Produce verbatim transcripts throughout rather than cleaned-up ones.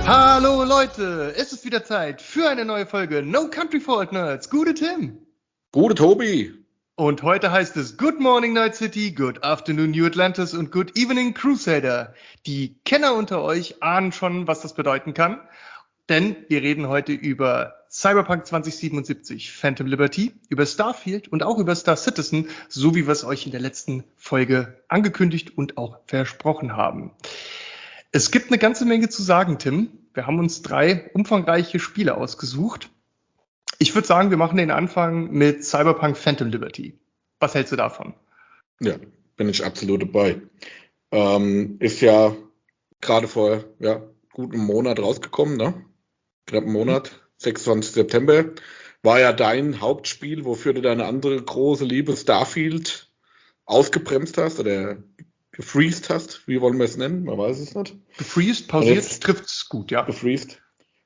Hallo Leute, es ist wieder Zeit für eine neue Folge No Country for Old Nerds. Gute Tim. Gute Tobi. Und heute heißt es Good Morning Night City, Good Afternoon New Atlantis und Good Evening Crusader. Die Kenner unter euch ahnen schon, was das bedeuten kann, denn wir reden heute über Cyberpunk zwanzig siebenundsiebzig, Phantom Liberty, über Starfield und auch über Star Citizen, so wie wir es euch in der letzten Folge angekündigt und auch versprochen haben. Es gibt eine ganze Menge zu sagen, Tim. Wir haben uns drei umfangreiche Spiele ausgesucht. Ich würde sagen, wir machen den Anfang mit Cyberpunk Phantom Liberty. Was hältst du davon? Ja, bin ich absolut dabei. Ähm, ist ja gerade vor ja, gutem Monat rausgekommen, ne? Knapp einen Monat, sechsundzwanzigsten September. War ja dein Hauptspiel, wofür du deine andere große Liebe Starfield ausgebremst hast oder gefreezed hast. Wie wollen wir es nennen? Man weiß es nicht. Gefreezed, pausiert, trifft es gut, ja. Gefreezed.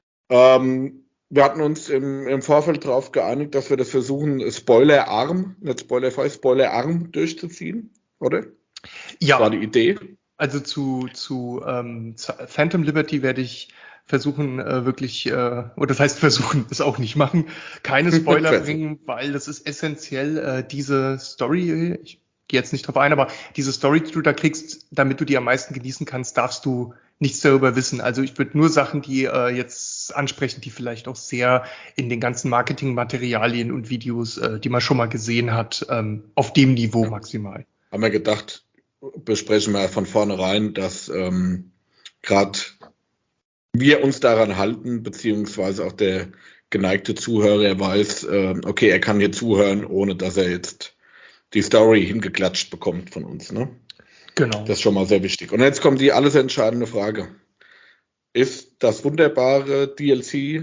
Ähm, wir hatten uns im, im Vorfeld darauf geeinigt, dass wir das versuchen, spoilerarm, nicht spoilerfrei, spoilerarm durchzuziehen, oder? Ja. Das war die Idee. Also zu, zu ähm, Phantom Liberty werde ich versuchen, äh, wirklich, äh, oder das heißt versuchen, das auch nicht machen, keine Spoiler bringen, weil das ist essentiell, äh, diese Story, ich gehe jetzt nicht drauf ein, aber diese Story, die du da kriegst, damit du die am meisten genießen kannst, darfst du nichts darüber wissen. Also ich würde nur Sachen, die äh, jetzt ansprechen, die vielleicht auch sehr in den ganzen Marketingmaterialien und Videos, äh, die man schon mal gesehen hat, ähm, auf dem Niveau ja. maximal. Haben wir gedacht, besprechen wir von vornherein, dass ähm, gerade wir uns daran halten, beziehungsweise auch der geneigte Zuhörer weiß, äh, okay, er kann hier zuhören, ohne dass er jetzt die Story hingeklatscht bekommt von uns, ne? Genau. Das ist schon mal sehr wichtig. Und jetzt kommt die alles entscheidende Frage. Ist das wunderbare D L C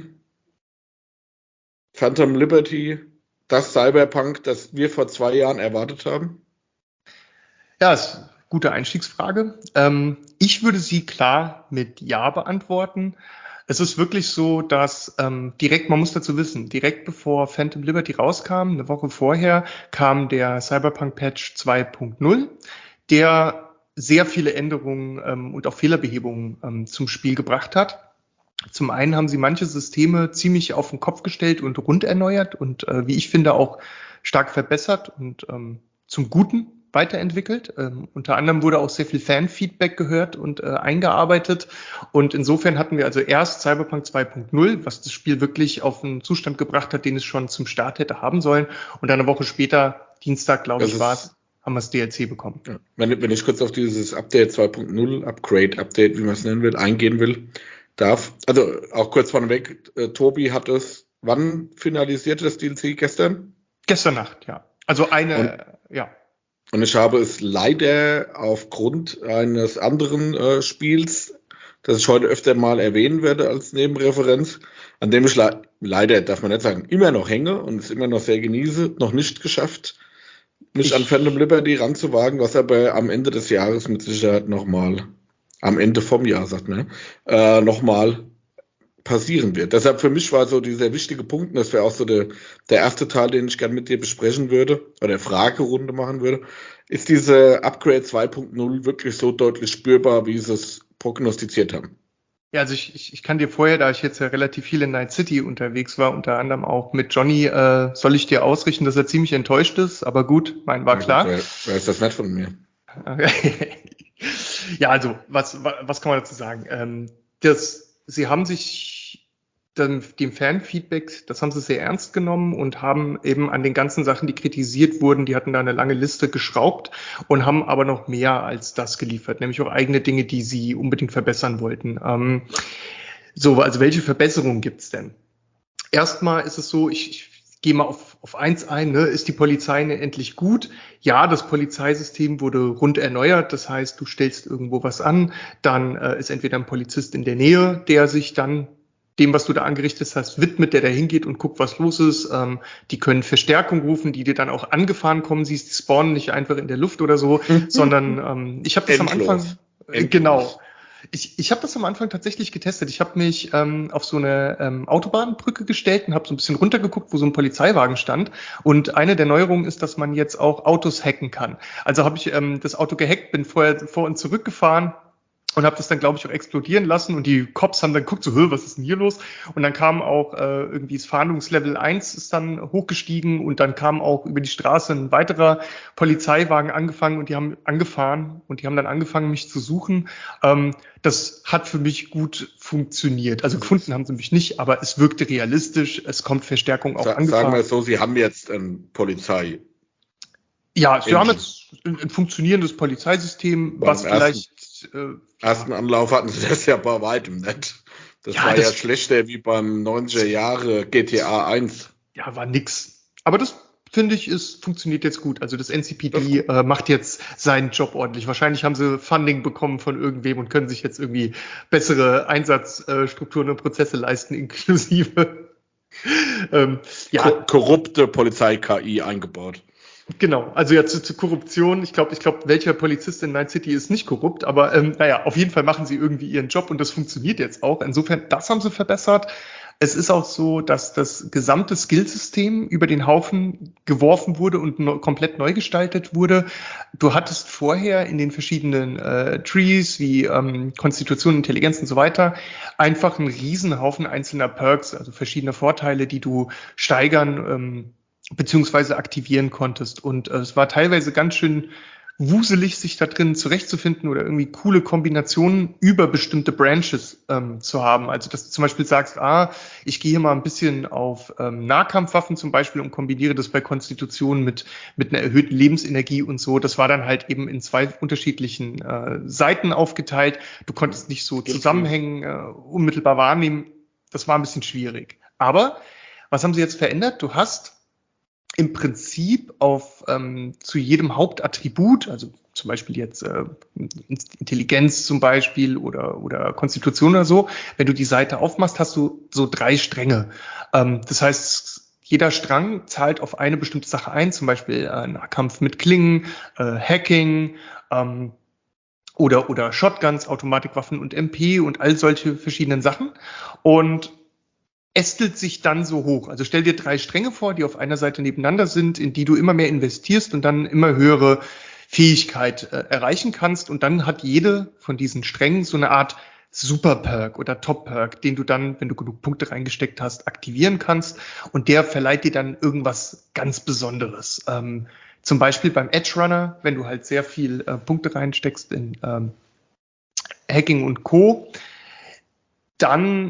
Phantom Liberty das Cyberpunk, das wir vor zwei Jahren erwartet haben? Ja, ist eine gute Einstiegsfrage. Ähm, ich würde sie klar mit Ja beantworten. Es ist wirklich so, dass ähm, direkt, man muss dazu wissen, direkt bevor Phantom Liberty rauskam, eine Woche vorher, kam der Cyberpunk-Patch zwei Punkt null, der sehr viele Änderungen ähm, und auch Fehlerbehebungen ähm, zum Spiel gebracht hat. Zum einen haben sie manche Systeme ziemlich auf den Kopf gestellt und rund erneuert und äh, wie ich finde auch stark verbessert und ähm, zum Guten weiterentwickelt. Ähm, unter anderem wurde auch sehr viel Fan-Feedback gehört und äh, eingearbeitet. Und insofern hatten wir also erst Cyberpunk zwei Punkt null, was das Spiel wirklich auf einen Zustand gebracht hat, den es schon zum Start hätte haben sollen. Und eine Woche später, Dienstag, glaube ich, war es, haben wir das D L C bekommen. Ja. Wenn, wenn ich kurz auf dieses Update zwei Punkt null, Upgrade-Update, wie man es nennen will, eingehen will, darf. Also auch kurz vorneweg, äh, Tobi hat es, wann finalisiert das D L C? Gestern? Gestern Nacht, ja. Also eine, und, ja. Und ich habe es leider aufgrund eines anderen äh, Spiels, das ich heute öfter mal erwähnen werde als Nebenreferenz, an dem ich le- leider, darf man nicht sagen, immer noch hänge und es immer noch sehr genieße, noch nicht geschafft, mich ich, an Phantom Liberty ranzuwagen, was aber am Ende des Jahres mit Sicherheit nochmal, am Ende vom Jahr, sagt man, äh, nochmal passieren wird. Deshalb für mich war so dieser wichtige Punkt, und das wäre auch so der, der erste Teil, den ich gerne mit dir besprechen würde, oder Fragerunde machen würde, ist diese Upgrade zwei Punkt null wirklich so deutlich spürbar, wie sie es prognostiziert haben? Ja, also ich, ich, ich kann dir vorher, da ich jetzt ja relativ viel in Night City unterwegs war, unter anderem auch mit Johnny, äh, soll ich dir ausrichten, dass er ziemlich enttäuscht ist, aber gut, mein war ja, klar. Gut, wer, wer ist das nett von mir? Ja, also, was, was kann man dazu sagen? Ähm, das, sie haben sich dann dem Fanfeedback, das haben sie sehr ernst genommen und haben eben an den ganzen Sachen, die kritisiert wurden, die hatten da eine lange Liste geschraubt und haben aber noch mehr als das geliefert, nämlich auch eigene Dinge, die sie unbedingt verbessern wollten. Ähm, so, also welche Verbesserungen gibt's denn? Erstmal ist es so, ich, ich gehe mal auf, auf eins ein, ne? Ist die Polizei endlich gut? Ja, das Polizeisystem wurde rund erneuert, das heißt, du stellst irgendwo was an, dann äh, ist entweder ein Polizist in der Nähe, der sich dann dem, was du da angerichtet hast, widmet, der da hingeht und guckt, was los ist. Ähm, die können Verstärkung rufen, die dir dann auch angefahren kommen, siehst, die spawnen nicht einfach in der Luft oder so, sondern ähm, ich habe das Endlos. am Anfang, äh, genau, ich, ich habe das am Anfang tatsächlich getestet. Ich habe mich ähm, auf so eine ähm, Autobahnbrücke gestellt und habe so ein bisschen runtergeguckt, wo so ein Polizeiwagen stand. Und eine der Neuerungen ist, dass man jetzt auch Autos hacken kann. Also habe ich ähm, das Auto gehackt, bin vorher vor und zurück gefahren und habe das dann, glaube ich, auch explodieren lassen und die Cops haben dann geguckt, so, Hö, was ist denn hier los? Und dann kam auch äh, irgendwie das Fahndungslevel eins ist dann hochgestiegen und dann kam auch über die Straße ein weiterer Polizeiwagen angefangen und die haben angefahren und die haben dann angefangen, mich zu suchen. Ähm, das hat für mich gut funktioniert. Also gefunden haben sie mich nicht, aber es wirkte realistisch, es kommt Verstärkung auch Sa- angefahren. Sagen wir es so, Sie haben jetzt ein Polizei. Ja, wir haben Engine. jetzt ein, ein funktionierendes Polizeisystem, Beim was vielleicht äh, Ersten Anlauf hatten Sie das ja bei weitem nicht. Das Ja, war das- ja schlechter wie beim neunziger Jahre G T A eins. ja, war nix. Aber das finde ich, ist funktioniert jetzt gut. Also das N C P D äh, macht jetzt seinen Job ordentlich. Wahrscheinlich haben sie Funding bekommen von irgendwem und können sich jetzt irgendwie bessere Einsatzstrukturen und Prozesse leisten, inklusive ähm, ja, Ko- korrupte Polizei-K I eingebaut. genau. Also ja, zu, zu Korruption. Ich glaube, ich glaube, welcher Polizist in Night City ist nicht korrupt, aber ähm, naja, auf jeden Fall machen sie irgendwie ihren Job und das funktioniert jetzt auch. Insofern, das haben sie verbessert. Es ist auch so, dass das gesamte Skillsystem über den Haufen geworfen wurde und no, komplett neu gestaltet wurde. Du hattest vorher in den verschiedenen äh, Trees wie ähm, Konstitution, Intelligenz und so weiter einfach einen Riesenhaufen einzelner Perks, also verschiedene Vorteile, die du steigern ähm, beziehungsweise aktivieren konntest. Und äh, es war teilweise ganz schön wuselig, sich da drin zurechtzufinden oder irgendwie coole Kombinationen über bestimmte Branches ähm, zu haben. Also dass du zum Beispiel sagst, ah, ich gehe hier mal ein bisschen auf ähm, Nahkampfwaffen zum Beispiel und kombiniere das bei Konstitution mit mit einer erhöhten Lebensenergie und so. Das war dann halt eben in zwei unterschiedlichen äh, Seiten aufgeteilt. Du konntest nicht so Zusammenhängen äh, unmittelbar wahrnehmen. Das war ein bisschen schwierig. Aber was haben sie jetzt verändert? Du hast im Prinzip auf ähm, zu jedem Hauptattribut, also zum Beispiel jetzt äh, Intelligenz zum Beispiel oder oder Konstitution oder so, wenn du die Seite aufmachst, hast du so drei Stränge. Ähm, das heißt, jeder Strang zahlt auf eine bestimmte Sache ein, zum Beispiel äh, Nahkampf mit Klingen, äh, Hacking, ähm, oder oder Shotguns, Automatikwaffen und M P und all solche verschiedenen Sachen. Und ästelt sich dann so hoch. Also stell dir drei Stränge vor, die auf einer Seite nebeneinander sind, in die du immer mehr investierst und dann immer höhere Fähigkeit äh, erreichen kannst. Und dann hat jede von diesen Strängen so eine Art Super-Perk oder Top-Perk, den du dann, wenn du genug Punkte reingesteckt hast, aktivieren kannst. Und der verleiht dir dann irgendwas ganz Besonderes. Ähm, zum Beispiel beim Edge Runner, wenn du halt sehr viel äh, Punkte reinsteckst in ähm, Hacking und Co., dann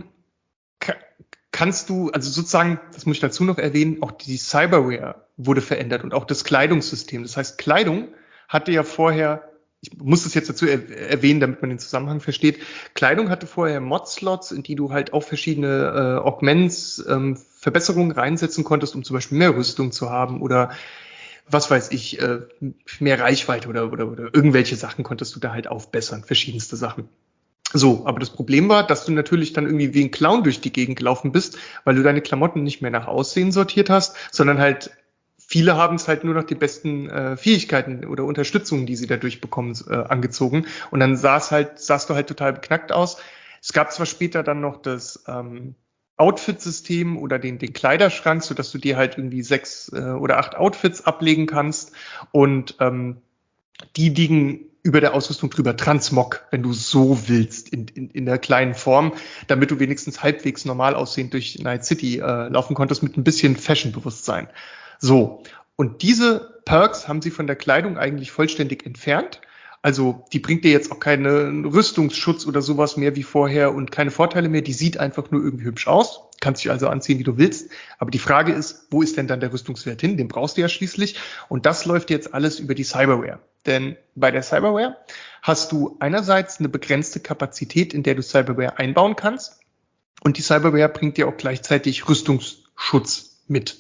kannst du, also sozusagen, das muss ich dazu noch erwähnen, auch die Cyberware wurde verändert und auch das Kleidungssystem. Das heißt, Kleidung hatte ja vorher, ich muss das jetzt dazu er- erwähnen, damit man den Zusammenhang versteht, Kleidung hatte vorher Mod-Slots, in die du halt auch verschiedene äh, Augments, ähm, Verbesserungen reinsetzen konntest, um zum Beispiel mehr Rüstung zu haben oder was weiß ich, äh, mehr Reichweite oder, oder, oder irgendwelche Sachen konntest du da halt aufbessern, verschiedenste Sachen. So, aber das Problem war, dass du natürlich dann irgendwie wie ein Clown durch die Gegend gelaufen bist, weil du deine Klamotten nicht mehr nach Aussehen sortiert hast, sondern halt viele haben es halt nur noch die besten äh, Fähigkeiten oder Unterstützungen, die sie dadurch bekommen, äh, angezogen. Und dann sah's halt, sahst du halt total beknackt aus. Es gab zwar später dann noch das ähm, Outfit-System oder den, den Kleiderschrank, so dass du dir halt irgendwie sechs äh, oder acht Outfits ablegen kannst und ähm, die liegen über der Ausrüstung drüber, Transmog, wenn du so willst, in, in, in der kleinen Form, damit du wenigstens halbwegs normal aussehend durch Night City äh, laufen konntest mit ein bisschen Fashion-Bewusstsein. So, und diese Perks haben sie von der Kleidung eigentlich vollständig entfernt. Also die bringt dir jetzt auch keinen Rüstungsschutz oder sowas mehr wie vorher und keine Vorteile mehr. Die sieht einfach nur irgendwie hübsch aus. Kannst dich also anziehen, wie du willst. Aber die Frage ist, wo ist denn dann der Rüstungswert hin? Den brauchst du ja schließlich. Und das läuft jetzt alles über die Cyberware. Denn bei der Cyberware hast du einerseits eine begrenzte Kapazität, in der du Cyberware einbauen kannst. Und die Cyberware bringt dir auch gleichzeitig Rüstungsschutz mit.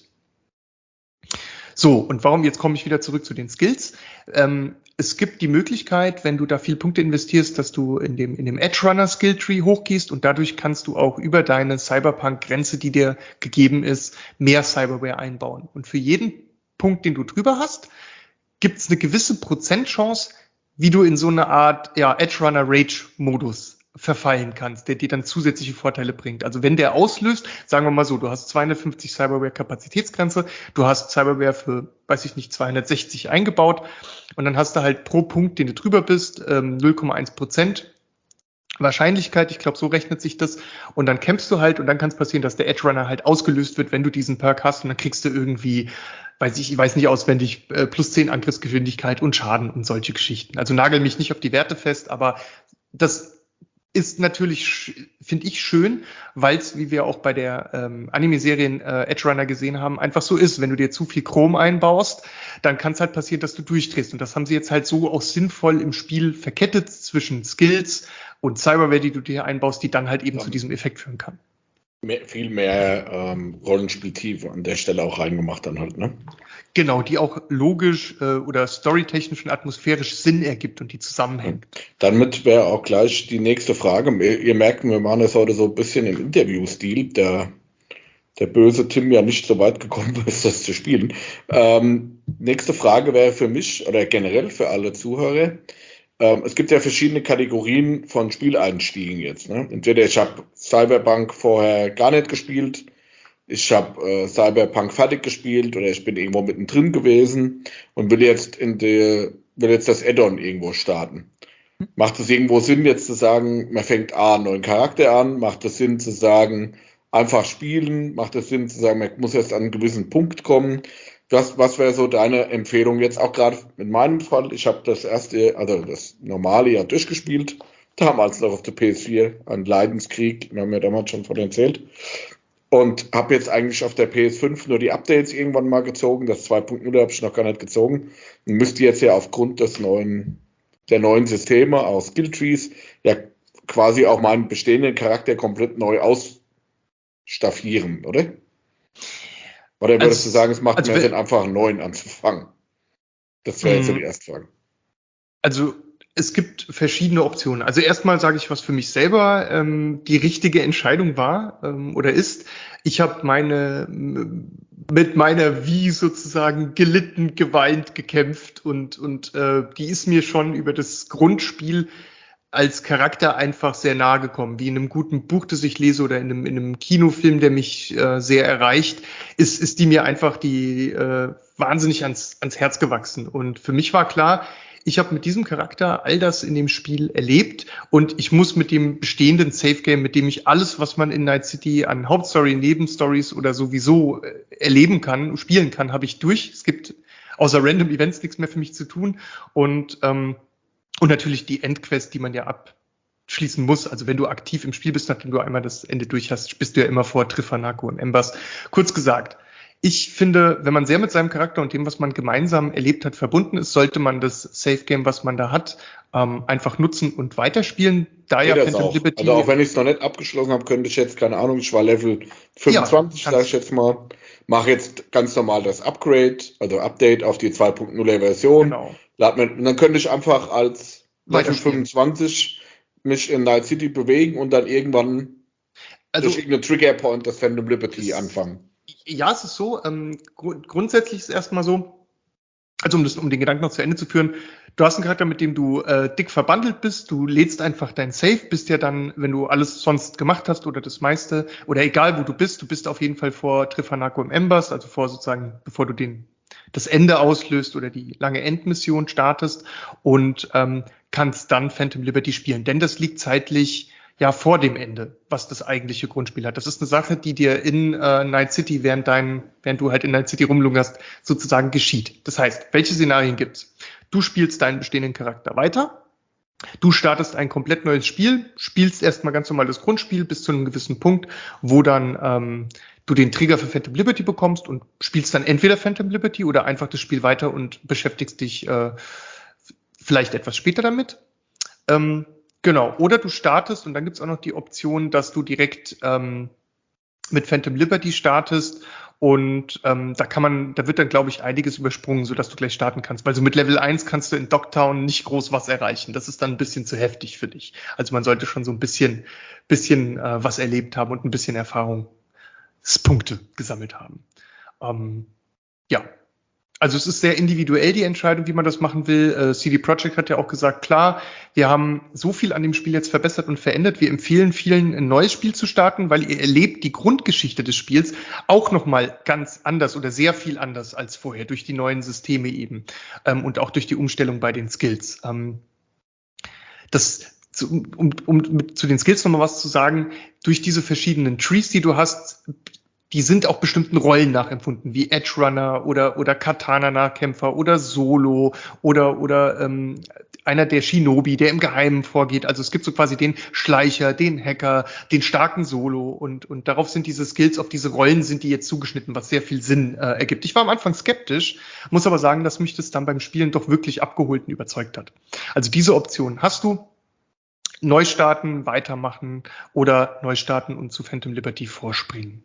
So, und warum, jetzt komme ich wieder zurück zu den Skills. Ähm, es gibt die Möglichkeit, wenn du da viel Punkte investierst, dass du in dem, in dem Edge Runner Skill Tree hochgehst und dadurch kannst du auch über deine Cyberpunk-Grenze, die dir gegeben ist, mehr Cyberware einbauen. Und für jeden Punkt, den du drüber hast, gibt es eine gewisse Prozentchance, wie du in so eine Art ja, Edge Runner Rage Modus verfallen kannst, der dir dann zusätzliche Vorteile bringt. Also wenn der auslöst, sagen wir mal so, du hast zweihundertfünfzig Cyberware Kapazitätsgrenze, du hast Cyberware für, weiß ich nicht, zweihundertsechzig eingebaut und dann hast du halt pro Punkt, den du drüber bist, null Komma eins Prozent Wahrscheinlichkeit, ich glaube, so rechnet sich das. Und dann campst du halt und dann kann es passieren, dass der Edge Runner halt ausgelöst wird, wenn du diesen Perk hast und dann kriegst du irgendwie, weiß ich, ich weiß nicht auswendig, äh, plus zehn Angriffsgeschwindigkeit und Schaden und solche Geschichten. Also nagel mich nicht auf die Werte fest, aber das ist natürlich, finde ich, schön, weil es, wie wir auch bei der ähm, Anime-Serien äh, Edge Runner gesehen haben, einfach so ist. Wenn du dir zu viel Chrom einbaust, dann kann es halt passieren, dass du durchdrehst. Und das haben sie jetzt halt so auch sinnvoll im Spiel verkettet zwischen Skills und Cyberware, die du dir einbaust, die dann halt eben ja. zu diesem Effekt führen kann. Mehr, viel mehr ähm, Rollenspieltiefe an der Stelle auch reingemacht dann halt, ne? Genau, die auch logisch äh, oder storytechnisch und atmosphärisch Sinn ergibt und die zusammenhängt. Damit wäre auch gleich die nächste Frage. Ihr, ihr merkt, wir machen das heute so ein bisschen im Interview-Stil. Der, der böse Tim ja nicht so weit gekommen ist, das zu spielen. Ähm, nächste Frage wäre für mich oder generell für alle Zuhörer. Ähm, es gibt ja verschiedene Kategorien von Spieleinstiegen jetzt. Ne? Entweder ich habe Cyberpunk vorher gar nicht gespielt, ich habe äh, Cyberpunk fertig gespielt oder ich bin irgendwo mittendrin gewesen und will jetzt in die, will jetzt das Add-on irgendwo starten. Macht es irgendwo Sinn, jetzt zu sagen, man fängt A, einen neuen Charakter an? Macht es Sinn zu sagen, einfach spielen? Macht es Sinn zu sagen, man muss erst an einen gewissen Punkt kommen? Was, was wäre so deine Empfehlung jetzt auch gerade in meinem Fall? Ich habe das erste, also das normale Jahr durchgespielt, damals noch auf der P S vier, ein Leidenskrieg, wir haben ja damals schon von erzählt. Und habe jetzt eigentlich auf der P S fünf nur die Updates irgendwann mal gezogen. Das zwei Punkt null habe ich noch gar nicht gezogen. Und müsste jetzt ja aufgrund des neuen, der neuen Systeme aus Skilltrees ja quasi auch meinen bestehenden Charakter komplett neu ausstaffieren, oder? Oder würdest also, du sagen, es macht also mehr Sinn, einfach einen neuen anzufangen? Das wäre jetzt so die erste Frage. Also es gibt verschiedene Optionen. Also erstmal sage ich, was für mich selber ähm, die richtige Entscheidung war ähm, oder ist. Ich habe meine mit meiner Wii sozusagen gelitten, geweint, gekämpft und und äh, die ist mir schon über das Grundspiel als Charakter einfach sehr nahe gekommen. Wie in einem guten Buch, das ich lese oder in einem, in einem Kinofilm, der mich äh, sehr erreicht, ist ist die mir einfach die äh, wahnsinnig ans ans Herz gewachsen. Und für mich war klar, ich habe mit diesem Charakter all das in dem Spiel erlebt und ich muss mit dem bestehenden Safe Game, mit dem ich alles, was man in Night City an Hauptstory, Nebenstories oder sowieso erleben kann, spielen kann, habe ich durch. Es gibt außer Random Events nichts mehr für mich zu tun und ähm, und natürlich die Endquest, die man ja abschließen muss. Also wenn du aktiv im Spiel bist, nachdem du einmal das Ende durch hast, bist du ja immer vor Trifanako und Embers. Kurz gesagt, ich finde, wenn man sehr mit seinem Charakter und dem, was man gemeinsam erlebt hat, verbunden ist, sollte man das Safe Game, was man da hat, ähm, einfach nutzen und weiterspielen. Da ja Phantom Liberty. Also auch wenn ich es noch nicht abgeschlossen habe, könnte ich jetzt, keine Ahnung, ich war Level fünfundzwanzig, ja, sage ich jetzt mal, mache jetzt ganz normal das Upgrade, also Update auf die zwei Punkt null Version. Genau. Lad mir, und dann könnte ich einfach als Level fünfundzwanzig mich in Night City bewegen und dann irgendwann also, durch irgendeinen Trigger Point das Phantom Liberty anfangen. Ja, es ist so. Ähm, gru- grundsätzlich ist es erstmal so, also um, das, um den Gedanken noch zu Ende zu führen, du hast einen Charakter, mit dem du äh, dick verbandelt bist, du lädst einfach dein Save, bist ja dann, wenn du alles sonst gemacht hast oder das meiste, oder egal wo du bist, du bist auf jeden Fall vor Trifanako im Embers, also vor sozusagen, bevor du den das Ende auslöst oder die lange Endmission startest und ähm, kannst dann Phantom Liberty spielen, denn das liegt zeitlich ja vor dem Ende, was das eigentliche Grundspiel hat. Das ist eine Sache, die dir in äh, Night City, während dein, während du halt in Night City rumlungerst, sozusagen geschieht. Das heißt, welche Szenarien gibt's? Du spielst deinen bestehenden Charakter weiter, du startest ein komplett neues Spiel, spielst erstmal ganz normal das Grundspiel bis zu einem gewissen Punkt, wo dann ähm, du den Trigger für Phantom Liberty bekommst und spielst dann entweder Phantom Liberty oder einfach das Spiel weiter und beschäftigst dich äh, vielleicht etwas später damit. Ähm, Genau, oder du startest und dann gibt's auch noch die Option, dass du direkt ähm, mit Phantom Liberty startest und ähm, da kann man, da wird dann, glaube ich, einiges übersprungen, sodass du gleich starten kannst, weil so mit Level eins kannst du in Dogtown nicht groß was erreichen. Das ist dann ein bisschen zu heftig für dich. Also man sollte schon so ein bisschen, bisschen äh, was erlebt haben und ein bisschen Erfahrungspunkte gesammelt haben. Ähm, ja. Also es ist sehr individuell die Entscheidung, wie man das machen will. Äh, C D Projekt hat ja auch gesagt, klar, wir haben so viel an dem Spiel jetzt verbessert und verändert. Wir empfehlen vielen, ein neues Spiel zu starten, weil ihr erlebt die Grundgeschichte des Spiels auch nochmal ganz anders oder sehr viel anders als vorher durch die neuen Systeme eben ähm, und auch durch die Umstellung bei den Skills. Ähm, das zu, um, um mit, zu den Skills nochmal was zu sagen, durch diese verschiedenen Trees, die du hast, die sind auch bestimmten Rollen nachempfunden, wie Edge Runner oder, oder Katana-Nahkämpfer oder Solo oder, oder ähm, einer der Shinobi, der im Geheimen vorgeht. Also es gibt so quasi den Schleicher, den Hacker, den starken Solo und, und darauf sind diese Skills, auf diese Rollen sind die jetzt zugeschnitten, was sehr viel Sinn äh, ergibt. Ich war am Anfang skeptisch, muss aber sagen, dass mich das dann beim Spielen doch wirklich abgeholt und überzeugt hat. Also diese Option hast du. Neu starten, weitermachen oder neu starten und zu Phantom Liberty vorspringen.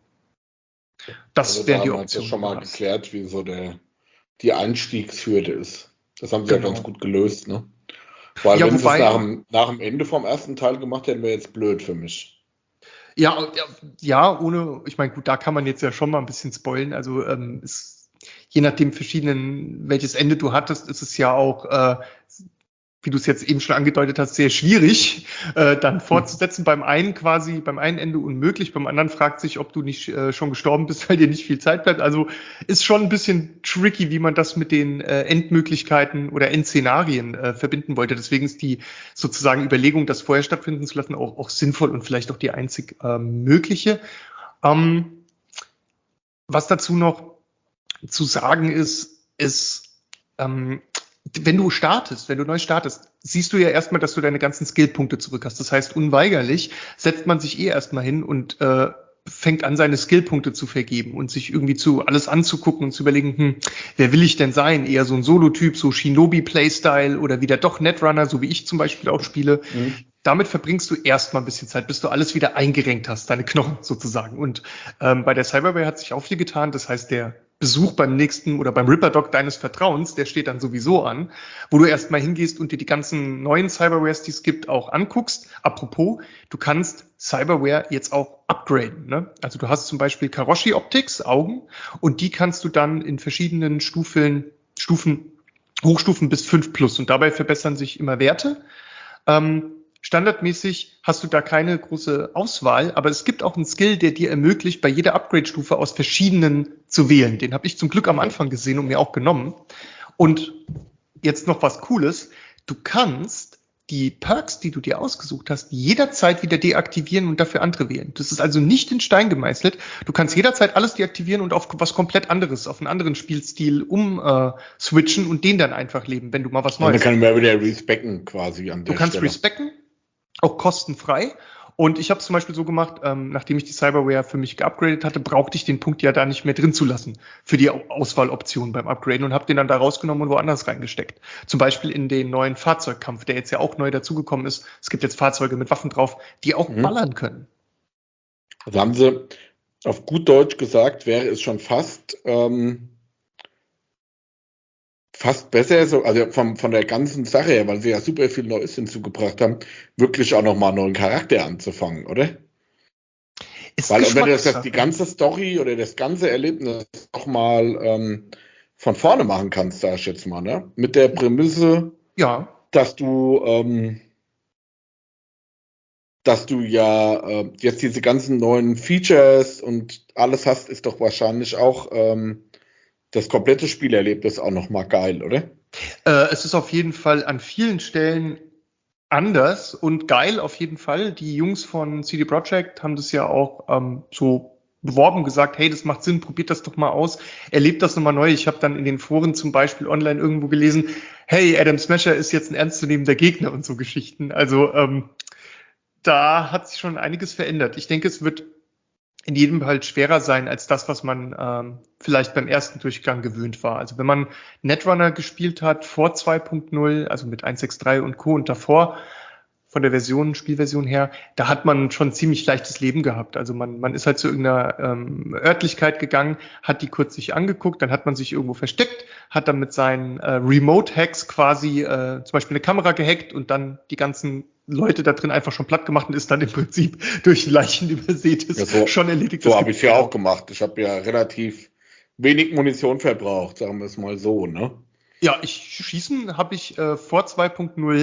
Das also wäre die da haben wir Option. jetzt schon mal geklärt, wie so der, die Einstiegshürde ist. Das haben sie Genau. ja ganz gut gelöst, ne? Weil Ja, wenn wobei- sie es nach dem, nach dem Ende vom ersten Teil gemacht hätten, wäre jetzt blöd für mich. Ja, ja, ja, ohne, ich meine, gut, da kann man jetzt ja schon mal ein bisschen spoilen. Also ähm, es, je nachdem verschiedenen, welches Ende du hattest, ist es ja auch, äh, wie du es jetzt eben schon angedeutet hast, sehr schwierig, äh, dann fortzusetzen. Beim einen quasi, beim einen Ende unmöglich, beim anderen fragt sich, ob du nicht äh, schon gestorben bist, weil dir nicht viel Zeit bleibt. Also ist schon ein bisschen tricky, wie man das mit den äh, Endmöglichkeiten oder Endszenarien äh, verbinden wollte. Deswegen ist die sozusagen Überlegung, das vorher stattfinden zu lassen, auch, auch sinnvoll und vielleicht auch die einzig äh, mögliche. Ähm, was dazu noch zu sagen ist, ist, ähm, wenn du startest, wenn du neu startest, siehst du ja erstmal, dass du deine ganzen Skillpunkte zurück hast. Das heißt, unweigerlich setzt man sich eh erstmal hin und äh, fängt an, seine Skillpunkte zu vergeben und sich irgendwie zu alles anzugucken und zu überlegen, hm, wer will ich denn sein? Eher so ein Solo-Typ, so Shinobi-Playstyle oder wieder doch Netrunner, so wie ich zum Beispiel auch spiele. Mhm. Damit verbringst du erstmal ein bisschen Zeit, bis du alles wieder eingerenkt hast, deine Knochen sozusagen. Und ähm, bei der Cyberware hat sich auch viel getan. Das heißt, der Besuch beim nächsten oder beim Ripper-Doc deines Vertrauens, der steht dann sowieso an, wo du erstmal hingehst und dir die ganzen neuen Cyberwares, die es gibt, auch anguckst. Apropos, du kannst Cyberware jetzt auch upgraden, ne? Also du hast zum Beispiel Karoshi Optics, Augen, und die kannst du dann in verschiedenen Stufen, Stufen, Hochstufen bis fünf plus, und dabei verbessern sich immer Werte. Ähm, Standardmäßig hast du da keine große Auswahl, aber es gibt auch einen Skill, der dir ermöglicht, bei jeder Upgrade-Stufe aus verschiedenen zu wählen. Den habe ich zum Glück am Anfang gesehen und mir auch genommen. Und jetzt noch was Cooles. Du kannst die Perks, die du dir ausgesucht hast, jederzeit wieder deaktivieren und dafür andere wählen. Das ist also nicht in Stein gemeißelt. Du kannst jederzeit alles deaktivieren und auf was komplett anderes, auf einen anderen Spielstil umswitchen äh, und den dann einfach leben, wenn du mal was Neues hast. Dann kann man wieder respecken quasi an der Du kannst Stelle. respecken, auch kostenfrei. Und ich habe es zum Beispiel so gemacht, ähm, nachdem ich die Cyberware für mich geupgradet hatte, brauchte ich den Punkt ja da nicht mehr drin zu lassen für die Auswahloption beim Upgraden und habe den dann da rausgenommen und woanders reingesteckt. Zum Beispiel in den neuen Fahrzeugkampf, der jetzt ja auch neu dazugekommen ist. Es gibt jetzt Fahrzeuge mit Waffen drauf, die auch mhm. ballern können. Also haben sie auf gut Deutsch gesagt, wäre es schon fast ähm, fast besser, so, also von, von der ganzen Sache her, weil sie ja super viel Neues hinzugebracht haben, wirklich auch nochmal einen neuen Charakter anzufangen, oder? Ist weil wenn du das, das die ganze Story oder das ganze Erlebnis nochmal ähm, von vorne machen kannst, sag ich jetzt mal, ne? Mit der Prämisse, ja, dass du ähm, dass du ja äh, jetzt diese ganzen neuen Features und alles hast, ist doch wahrscheinlich auch ähm, das komplette Spielerlebnis auch nochmal geil, oder? Äh, es ist auf jeden Fall an vielen Stellen anders und geil auf jeden Fall. Die Jungs von C D Projekt haben das ja auch ähm, so beworben, gesagt, hey, das macht Sinn, probiert das doch mal aus, erlebt das nochmal neu. Ich habe dann in den Foren zum Beispiel online irgendwo gelesen, hey, Adam Smasher ist jetzt ein ernstzunehmender Gegner und so Geschichten. Also ähm, da hat sich schon einiges verändert. Ich denke, es wird in jedem Fall schwerer sein als das, was man ähm, vielleicht beim ersten Durchgang gewöhnt war. Also wenn man Netrunner gespielt hat vor zwei Punkt null, also mit eins Punkt sechs Punkt drei und Co. und davor, von der Version, Spielversion her, da hat man schon ziemlich leichtes Leben gehabt. Also man, man ist halt zu irgendeiner ähm, Örtlichkeit gegangen, hat die kurz sich angeguckt, dann hat man sich irgendwo versteckt, hat dann mit seinen äh, Remote-Hacks quasi äh, zum Beispiel eine Kamera gehackt und dann die ganzen Leute da drin einfach schon platt gemacht und ist dann im Prinzip durch Leichen übersät, ja, so, schon erledigt. So habe ich es ja auch gemacht. Ich habe ja relativ wenig Munition verbraucht, sagen wir es mal so, ne? Ja, ich schießen habe ich äh, vor zwei Punkt null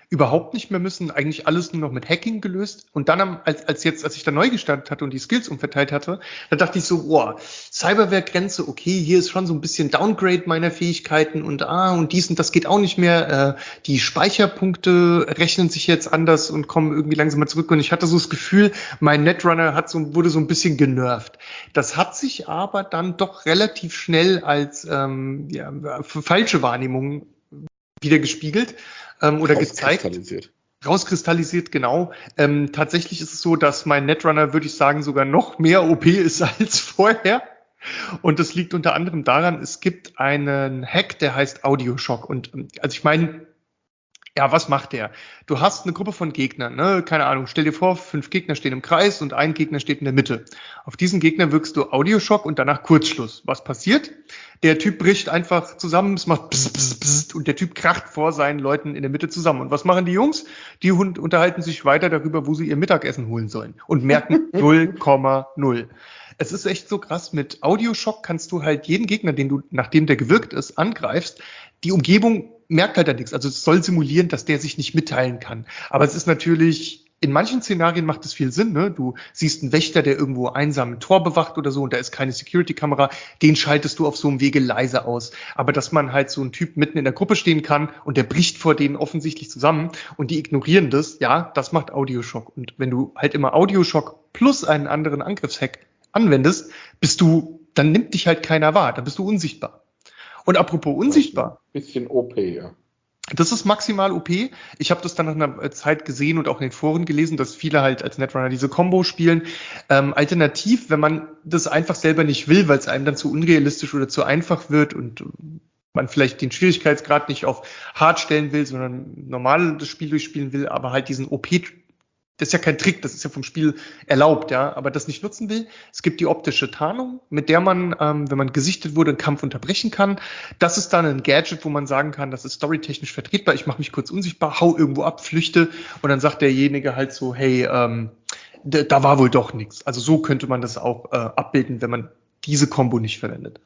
überhaupt nicht mehr müssen, eigentlich alles nur noch mit Hacking gelöst. Und dann, am, als, als jetzt, als ich da neu gestartet hatte und die Skills umverteilt hatte, da dachte ich so, boah, Cyberware-Grenze, okay, hier ist schon so ein bisschen Downgrade meiner Fähigkeiten und ah, und dies und das geht auch nicht mehr. Äh, die Speicherpunkte rechnen sich jetzt anders und kommen irgendwie langsam mal zurück. Und ich hatte so das Gefühl, mein Netrunner hat so, wurde so ein bisschen genervt. Das hat sich aber dann doch relativ schnell als ähm, ja, falsche Wahrnehmung wieder gespiegelt ähm, oder gezeigt. Rauskristallisiert. Rauskristallisiert, genau. Ähm, tatsächlich ist es so, dass mein Netrunner, würde ich sagen, sogar noch mehr O P ist als vorher. Und das liegt unter anderem daran, es gibt einen Hack, der heißt Audioshock. Und also ich meine, ja, was macht der? Du hast eine Gruppe von Gegnern, ne? Keine Ahnung, stell dir vor, fünf Gegner stehen im Kreis und ein Gegner steht in der Mitte. Auf diesen Gegner wirkst du Audioschock und danach Kurzschluss. Was passiert? Der Typ bricht einfach zusammen, es macht pss, pss, pss, und der Typ kracht vor seinen Leuten in der Mitte zusammen. Und was machen die Jungs? Die Hund unterhalten sich weiter darüber, wo sie ihr Mittagessen holen sollen und merken null Komma null. Es ist echt so krass, mit Audioschock kannst du halt jeden Gegner, den du, nachdem der gewirkt ist, angreifst, die Umgebung merkt halt da nichts. Also es soll simulieren, dass der sich nicht mitteilen kann. Aber es ist natürlich, in manchen Szenarien macht es viel Sinn, ne? Du siehst einen Wächter, der irgendwo einsam ein Tor bewacht oder so und da ist keine Security-Kamera, den schaltest du auf so einem Wege leise aus. Aber dass man halt so einen Typ mitten in der Gruppe stehen kann und der bricht vor denen offensichtlich zusammen und die ignorieren das, ja, das macht Audioschock. Und wenn du halt immer Audioschock plus einen anderen Angriffshack anwendest, bist du, dann nimmt dich halt keiner wahr, dann bist du unsichtbar. Und apropos unsichtbar. Bisschen O P, ja. Das ist maximal O P. Ich habe das dann nach einer Zeit gesehen und auch in den Foren gelesen, dass viele halt als Netrunner diese Combo spielen. Ähm, alternativ, wenn man das einfach selber nicht will, weil es einem dann zu unrealistisch oder zu einfach wird und man vielleicht den Schwierigkeitsgrad nicht auf hart stellen will, sondern normal das Spiel durchspielen will, aber halt diesen O P, das ist ja kein Trick, das ist ja vom Spiel erlaubt, ja, aber das nicht nutzen will. Es gibt die optische Tarnung, mit der man, ähm, wenn man gesichtet wurde, einen Kampf unterbrechen kann. Das ist dann ein Gadget, wo man sagen kann, das ist storytechnisch vertretbar. Ich mache mich kurz unsichtbar, hau irgendwo ab, flüchte und dann sagt derjenige halt so, hey, ähm, da, da war wohl doch nichts. Also so könnte man das auch äh, abbilden, wenn man diese Kombo nicht verwendet.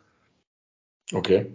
Okay.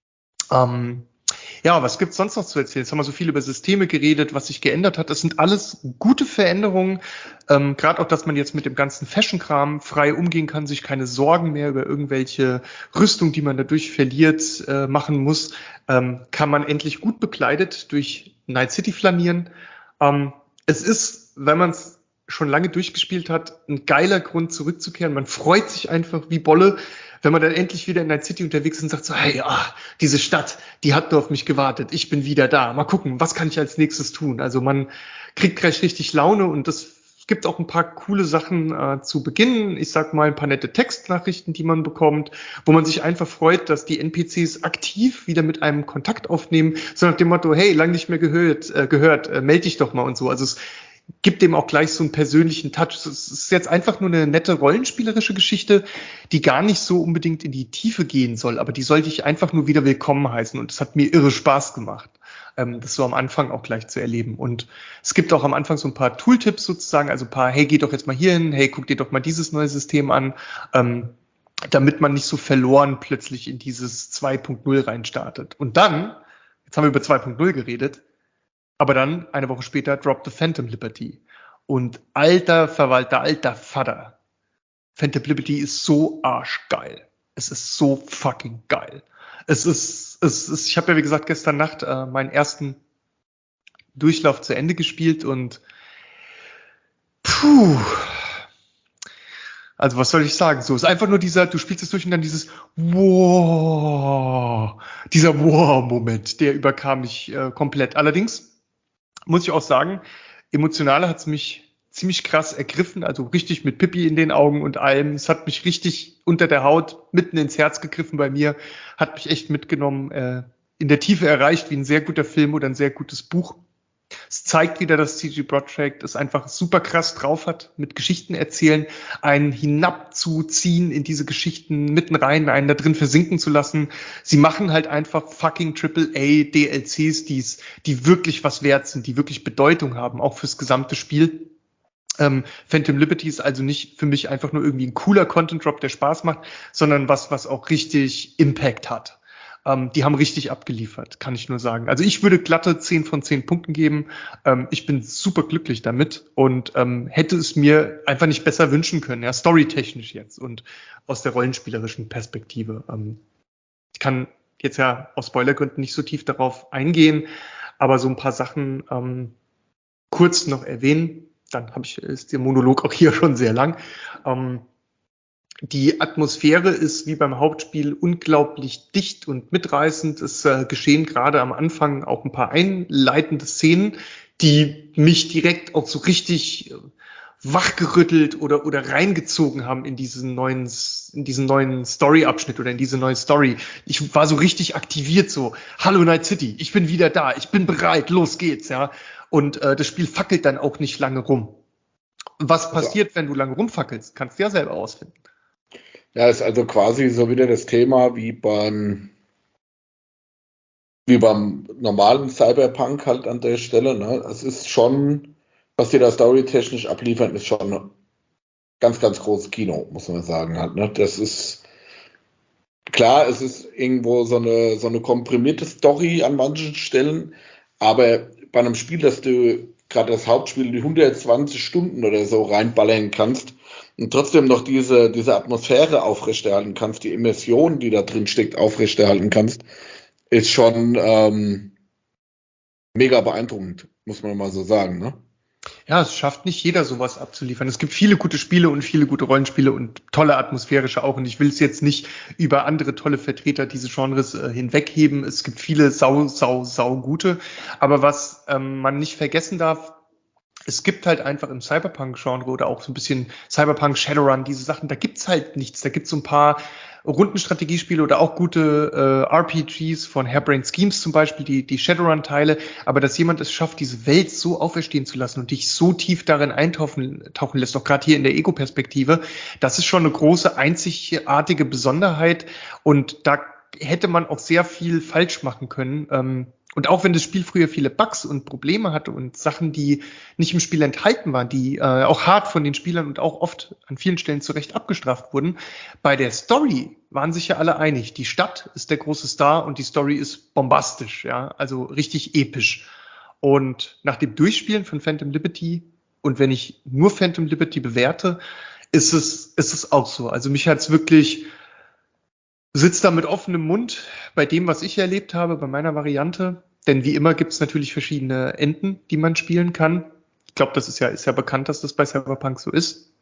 Ähm, Ja, was gibt's sonst noch zu erzählen? Jetzt haben wir so viel über Systeme geredet, was sich geändert hat. Das sind alles gute Veränderungen. Ähm, Gerade auch, dass man jetzt mit dem ganzen Fashion-Kram frei umgehen kann, sich keine Sorgen mehr über irgendwelche Rüstung, die man dadurch verliert, äh, machen muss. Ähm, kann man endlich gut bekleidet durch Night City flanieren. Ähm, es ist, wenn man es schon lange durchgespielt hat, ein geiler Grund zurückzukehren. Man freut sich einfach wie Bolle, wenn man dann endlich wieder in Night City unterwegs ist und sagt so, hey, ah, diese Stadt, die hat nur auf mich gewartet, ich bin wieder da, mal gucken, was kann ich als nächstes tun? Also man kriegt gleich richtig Laune und das gibt auch ein paar coole Sachen äh, zu Beginn. Ich sag mal ein paar nette Textnachrichten, die man bekommt, wo man sich einfach freut, dass die N P Cs aktiv wieder mit einem Kontakt aufnehmen, so nach dem Motto, hey, lang nicht mehr gehört, äh, gehört, äh, melde dich doch mal und so. Also es gibt dem auch gleich so einen persönlichen Touch. Es ist jetzt einfach nur eine nette rollenspielerische Geschichte, die gar nicht so unbedingt in die Tiefe gehen soll, aber die sollte ich einfach nur wieder willkommen heißen und es hat mir irre Spaß gemacht, ähm, das so am Anfang auch gleich zu erleben. Und es gibt auch am Anfang so ein paar Tooltips sozusagen, also ein paar, hey, geh doch jetzt mal hier hin, hey, guck dir doch mal dieses neue System an, ähm, damit man nicht so verloren plötzlich in dieses zwei Punkt null reinstartet. Und dann, jetzt haben wir über zwei Punkt null geredet, aber dann, eine Woche später, droppt the Phantom Liberty. Und alter Verwalter, alter Vater, Phantom Liberty ist so arschgeil. Es ist so fucking geil. Es ist, es ist, ich habe ja wie gesagt gestern Nacht äh, meinen ersten Durchlauf zu Ende gespielt und puh, also was soll ich sagen? So, es ist einfach nur dieser, du spielst es durch und dann dieses Wow, dieser Wow-Moment, der überkam mich äh, komplett. Allerdings muss ich auch sagen, emotional hat es mich ziemlich krass ergriffen, also richtig mit Pippi in den Augen und allem. Es hat mich richtig unter der Haut mitten ins Herz gegriffen bei mir, hat mich echt mitgenommen, äh, in der Tiefe erreicht, wie ein sehr guter Film oder ein sehr gutes Buch. Es zeigt wieder, dass C G Projekt es einfach super krass drauf hat, mit Geschichten erzählen, einen hinabzuziehen in diese Geschichten mitten rein, einen da drin versinken zu lassen. Sie machen halt einfach fucking Triple A D L Cs, die's, die wirklich was wert sind, die wirklich Bedeutung haben, auch fürs gesamte Spiel. Ähm, Phantom Liberty ist also nicht für mich einfach nur irgendwie ein cooler Content Drop, der Spaß macht, sondern was, was auch richtig Impact hat. Ähm, die haben richtig abgeliefert, kann ich nur sagen. Also ich würde glatte zehn von zehn Punkten geben. Ähm, ich bin super glücklich damit und ähm, hätte es mir einfach nicht besser wünschen können, ja, storytechnisch jetzt und aus der rollenspielerischen Perspektive. Ähm, ich kann jetzt ja aus Spoilergründen nicht so tief darauf eingehen, aber so ein paar Sachen ähm, kurz noch erwähnen. Dann habe ich, ist der Monolog auch hier schon sehr lang. Ähm, die Atmosphäre ist wie beim Hauptspiel unglaublich dicht und mitreißend. Es äh, geschehen gerade am Anfang auch ein paar einleitende Szenen, die mich direkt auch so richtig äh, wachgerüttelt oder oder reingezogen haben in diesen neuen in diesen neuen Story-Abschnitt oder in diese neue Story. Ich war so richtig aktiviert, so Hallo Night City, ich bin wieder da, ich bin bereit, los geht's, ja. Und äh, das Spiel fackelt dann auch nicht lange rum. Was passiert, wenn du lange rumfackelst? Kannst du ja selber ausfinden. Ja, ist also quasi so wieder das Thema wie beim wie beim normalen Cyberpunk halt an der Stelle. Ne? Es ist schon, was die da storytechnisch abliefern, ist schon ganz, ganz großes Kino, muss man sagen. Halt, ne? Das ist klar, es ist irgendwo so eine, so eine komprimierte Story an manchen Stellen, aber bei einem Spiel, das du gerade das Hauptspiel die hundertzwanzig Stunden oder so reinballern kannst und trotzdem noch diese, diese Atmosphäre aufrechterhalten kannst, die Immersion, die da drin steckt, aufrechterhalten kannst, ist schon ähm, mega beeindruckend, muss man mal so sagen, ne? Ja, es schafft nicht jeder, sowas abzuliefern. Es gibt viele gute Spiele und viele gute Rollenspiele und tolle atmosphärische auch. Und ich will es jetzt nicht über andere tolle Vertreter dieses Genres äh, hinwegheben. Es gibt viele sau, sau, sau gute. Aber was ähm, man nicht vergessen darf, es gibt halt einfach im Cyberpunk-Genre oder auch so ein bisschen Cyberpunk, Shadowrun, diese Sachen, da gibt's halt nichts. Da gibt's so ein paar Rundenstrategiespiele oder auch gute äh, R P Gs von Harebrained Schemes zum Beispiel, die, die Shadowrun-Teile. Aber dass jemand es schafft, diese Welt so auferstehen zu lassen und dich so tief darin eintauchen tauchen lässt, auch gerade hier in der Ego-Perspektive, das ist schon eine große, einzigartige Besonderheit. Und da hätte man auch sehr viel falsch machen können. Ähm, Und auch wenn das Spiel früher viele Bugs und Probleme hatte und Sachen, die nicht im Spiel enthalten waren, die äh, auch hart von den Spielern und auch oft an vielen Stellen zu Recht abgestraft wurden, bei der Story waren sich ja alle einig. Die Stadt ist der große Star und die Story ist bombastisch, ja, also richtig episch. Und nach dem Durchspielen von Phantom Liberty, und wenn ich nur Phantom Liberty bewerte, ist es, ist es auch so. Also mich hat's wirklich sitzt da mit offenem Mund bei dem, was ich erlebt habe, bei meiner Variante. Denn wie immer gibt es natürlich verschiedene Enden, die man spielen kann. Ich glaube, das ist ja, ist ja bekannt, dass das bei Cyberpunk so ist.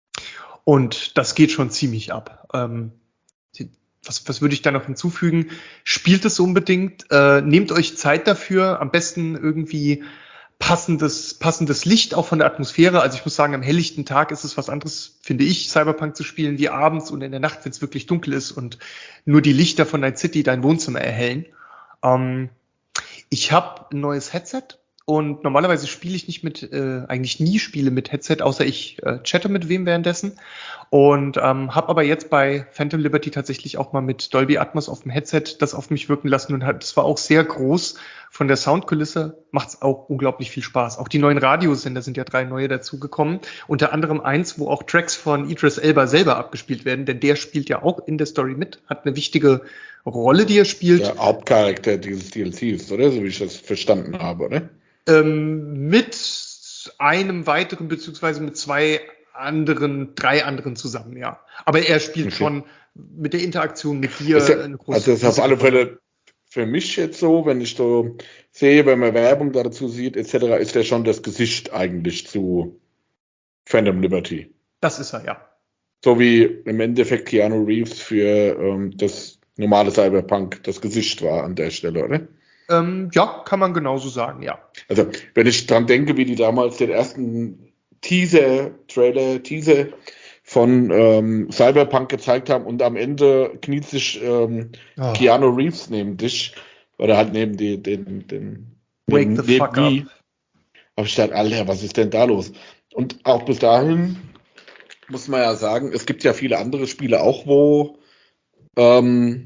Und das geht schon ziemlich ab. Ähm, was, was würde ich da noch hinzufügen? Spielt es unbedingt. Äh, nehmt euch Zeit dafür. Am besten irgendwie passendes, passendes Licht auch von der Atmosphäre. Also ich muss sagen, am helllichten Tag ist es was anderes, finde ich, Cyberpunk zu spielen, wie abends und in der Nacht, wenn es wirklich dunkel ist und nur die Lichter von Night City dein Wohnzimmer erhellen. Ähm, ich habe ein neues Headset und normalerweise spiele ich nicht mit, äh, eigentlich nie spiele mit Headset, außer ich äh, chatte mit wem währenddessen. Und ähm, habe aber jetzt bei Phantom Liberty tatsächlich auch mal mit Dolby Atmos auf dem Headset das auf mich wirken lassen und hat, das war auch sehr groß. Von der Soundkulisse macht's auch unglaublich viel Spaß. Auch die neuen Radiosender sind ja drei neue dazugekommen. Unter anderem eins, wo auch Tracks von Idris Elba selber abgespielt werden, denn der spielt ja auch in der Story mit, hat eine wichtige Rolle, die er spielt. Der Hauptcharakter dieses D L Cs, oder? So wie ich das verstanden habe, oder? Ähm, mit einem weiteren, beziehungsweise mit zwei anderen, drei anderen zusammen, ja. Aber er spielt okay. schon mit der Interaktion mit dir ja, eine große Also das ist auf alle Fälle für mich jetzt so, wenn ich so sehe, wenn man Werbung dazu sieht, et cetera, ist der schon das Gesicht eigentlich zu Phantom Liberty. Das ist er, ja. So wie im Endeffekt Keanu Reeves für ähm, das normale Cyberpunk das Gesicht war an der Stelle, oder? Ähm, ja, kann man genauso sagen, ja. Also, wenn ich dran denke, wie die damals den ersten Teaser-Trailer, Teaser von ähm, Cyberpunk gezeigt haben und am Ende kniet sich ähm, oh. Keanu Reeves neben dich oder halt neben die, den, den Wake neben, the fuck up. Hab ich gedacht, Alter, was ist denn da los? Und auch bis dahin muss man ja sagen, es gibt ja viele andere Spiele auch, wo ähm,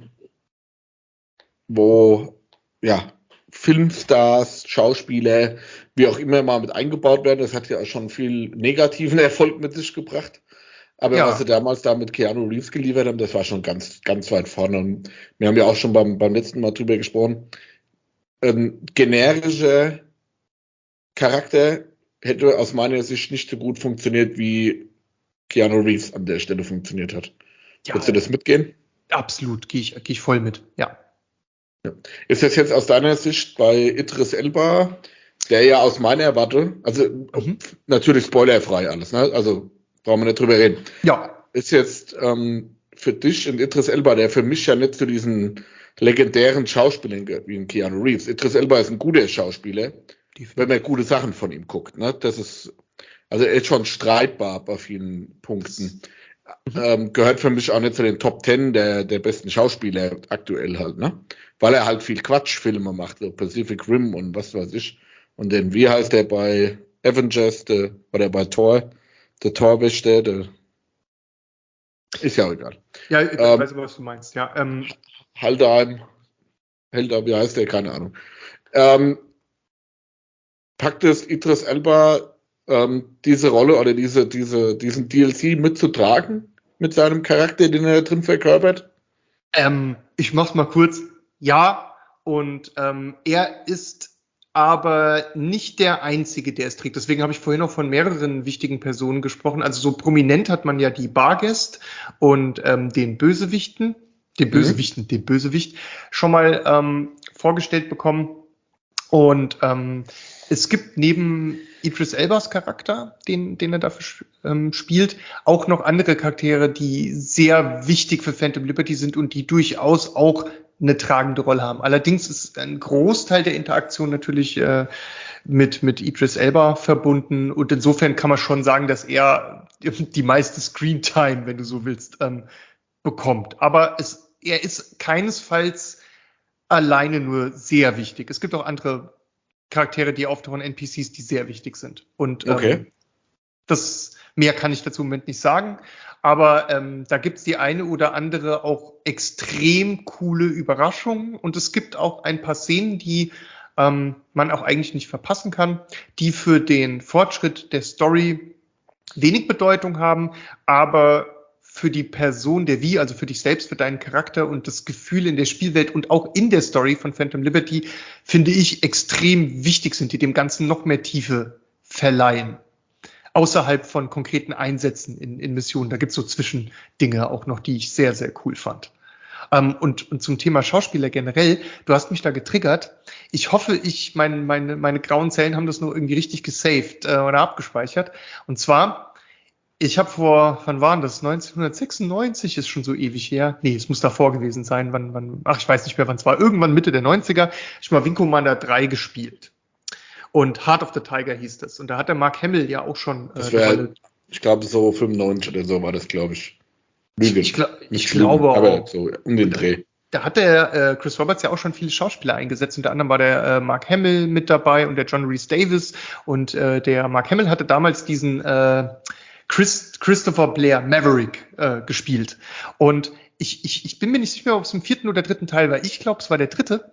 wo ja Filmstars, Schauspieler, wie auch immer mal mit eingebaut werden. Das hat ja auch schon viel negativen Erfolg mit sich gebracht. Aber Ja. was sie damals da mit Keanu Reeves geliefert haben, das war schon ganz, ganz weit vorne. Und wir haben ja auch schon beim, beim letzten Mal drüber gesprochen. Ein generischer Charakter hätte aus meiner Sicht nicht so gut funktioniert, wie Keanu Reeves an der Stelle funktioniert hat. Ja, Würdest du das mitgehen? absolut, gehe ich, gehe ich voll mit, ja. Ja. Ist das jetzt aus deiner Sicht bei Idris Elba, der ja aus meiner Warte, also Mhm. natürlich spoilerfrei alles, ne? Also brauchen wir nicht drüber reden. Ja, Ist jetzt ähm, für dich ein Idris Elba, der für mich ja nicht zu diesen legendären Schauspielern gehört, wie ein Keanu Reeves. Idris Elba ist ein guter Schauspieler, wenn man gute Sachen von ihm guckt. Ne? Das ist, also er ist schon streitbar bei vielen Punkten. Mhm. Ähm, gehört für mich auch nicht zu den Top Ten der, der besten Schauspieler aktuell halt, ne? Weil er halt viel Quatschfilme macht, so Pacific Rim und was weiß ich. Und den, wie heißt der bei Avengers, der, oder bei Thor, der Torwächter, der ist ja auch egal. Ja, ich Ähm, weiß aber, was du meinst, ja. Ähm, Haldheim, Heldheim, wie heißt der? Keine Ahnung. Ähm, packt es Idris Elba, ähm, diese Rolle oder diese, diese, diesen D L C mitzutragen mit seinem Charakter, den er drin verkörpert? ähm, ich mach's mal kurz. Ja, und ähm, er ist aber nicht der Einzige, der es trägt. Deswegen habe ich vorhin noch von mehreren wichtigen Personen gesprochen. Also so prominent hat man ja die Bargest und ähm, den Bösewichten, den Bösewichten, mhm. den Bösewicht schon mal ähm, vorgestellt bekommen. Und ähm, es gibt neben Idris Elbas Charakter, den, den er dafür ähm, spielt, auch noch andere Charaktere, die sehr wichtig für Phantom Liberty sind und die durchaus auch eine tragende Rolle haben. Allerdings ist ein Großteil der Interaktion natürlich äh, mit, mit Idris Elba verbunden und insofern kann man schon sagen, dass er die meiste Screentime, wenn du so willst, ähm, bekommt. Aber es, er ist keinesfalls alleine nur sehr wichtig. Es gibt auch andere Charaktere, die auftauchen, N P Cs, die sehr wichtig sind. Und okay. ähm, das mehr kann ich dazu im Moment nicht sagen. Aber ähm, da gibt es die eine oder andere auch extrem coole Überraschung. Und es gibt auch ein paar Szenen, die ähm, man auch eigentlich nicht verpassen kann, die für den Fortschritt der Story wenig Bedeutung haben, aber für die Person, der Wie, also für dich selbst, für deinen Charakter und das Gefühl in der Spielwelt und auch in der Story von Phantom Liberty, finde ich, extrem wichtig sind, die dem Ganzen noch mehr Tiefe verleihen. Außerhalb von konkreten Einsätzen in, in Missionen. Da gibt es so Zwischendinge auch noch, die ich sehr, sehr cool fand. Ähm, und, und zum Thema Schauspieler generell, du hast mich da getriggert. Ich hoffe, ich, mein, meine, meine grauen Zellen haben das nur irgendwie richtig gesaved äh, oder abgespeichert. Und zwar, ich habe vor, wann war das? neunzehnhundertsechsundneunzig, ist schon so ewig her. Nee, es muss davor gewesen sein. Wann, wann, ach, ich weiß nicht mehr, wann es war. Irgendwann Mitte der neunziger. Ich habe mal Wing Commander drei gespielt. Und Heart of the Tiger hieß das. Und da hat der Mark Hamill ja auch schon. Das äh, wär, ich glaube, so fünfundneunzig oder so war das, glaube ich. Lüge. Ich, glaub, ich glaube aber auch. So um den Dreh. Da hat der äh, Chris Roberts ja auch schon viele Schauspieler eingesetzt. Unter anderem war der äh, Mark Hamill mit dabei und der John Rhys Davies. Und äh, der Mark Hamill hatte damals diesen äh, Chris, Christopher Blair Maverick äh, gespielt. Und ich, ich, ich bin mir nicht sicher, ob es im vierten oder dritten Teil war. Ich glaube, es war der dritte.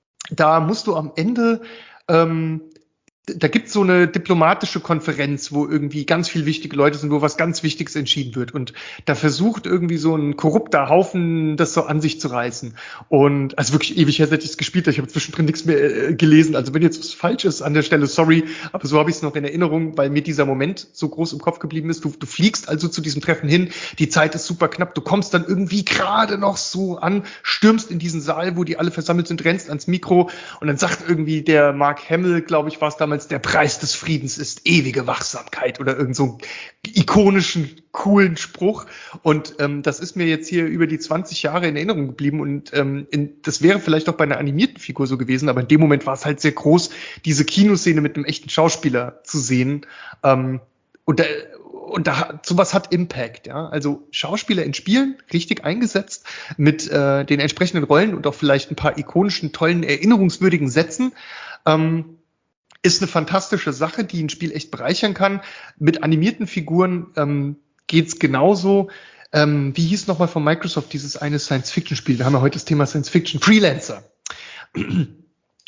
Da musst du am Ende ähm, da gibt es so eine diplomatische Konferenz, wo irgendwie ganz viele wichtige Leute sind, wo was ganz Wichtiges entschieden wird. Und da versucht irgendwie so ein korrupter Haufen, das so an sich zu reißen. Und also wirklich ewig her, seit ich es gespielt habe. Ich habe zwischendrin nichts mehr äh, gelesen. Also wenn jetzt was falsch ist an der Stelle, sorry. Aber so habe ich es noch in Erinnerung, weil mir dieser Moment so groß im Kopf geblieben ist. Du, du fliegst also zu diesem Treffen hin. Die Zeit ist super knapp. Du kommst dann irgendwie gerade noch so an, stürmst in diesen Saal, wo die alle versammelt sind, rennst ans Mikro. Und dann sagt irgendwie der Mark Hamill, glaube ich, war es damals, der Preis des Friedens ist ewige Wachsamkeit oder irgend so einen ikonischen, coolen Spruch. Und ähm, das ist mir jetzt hier über die zwanzig Jahre in Erinnerung geblieben. Und ähm, in, das wäre vielleicht auch bei einer animierten Figur so gewesen, aber in dem Moment war es halt sehr groß, diese Kinoszene mit einem echten Schauspieler zu sehen. Ähm, und da, und da, sowas hat Impact, ja. Also Schauspieler in Spielen, richtig eingesetzt, mit äh, den entsprechenden Rollen und auch vielleicht ein paar ikonischen, tollen, erinnerungswürdigen Sätzen. Ähm, Ist eine fantastische Sache, die ein Spiel echt bereichern kann. Mit animierten Figuren ähm, geht's genauso. Ähm, wie hieß nochmal von Microsoft dieses eine Science-Fiction-Spiel? Wir haben ja heute das Thema Science-Fiction. Freelancer.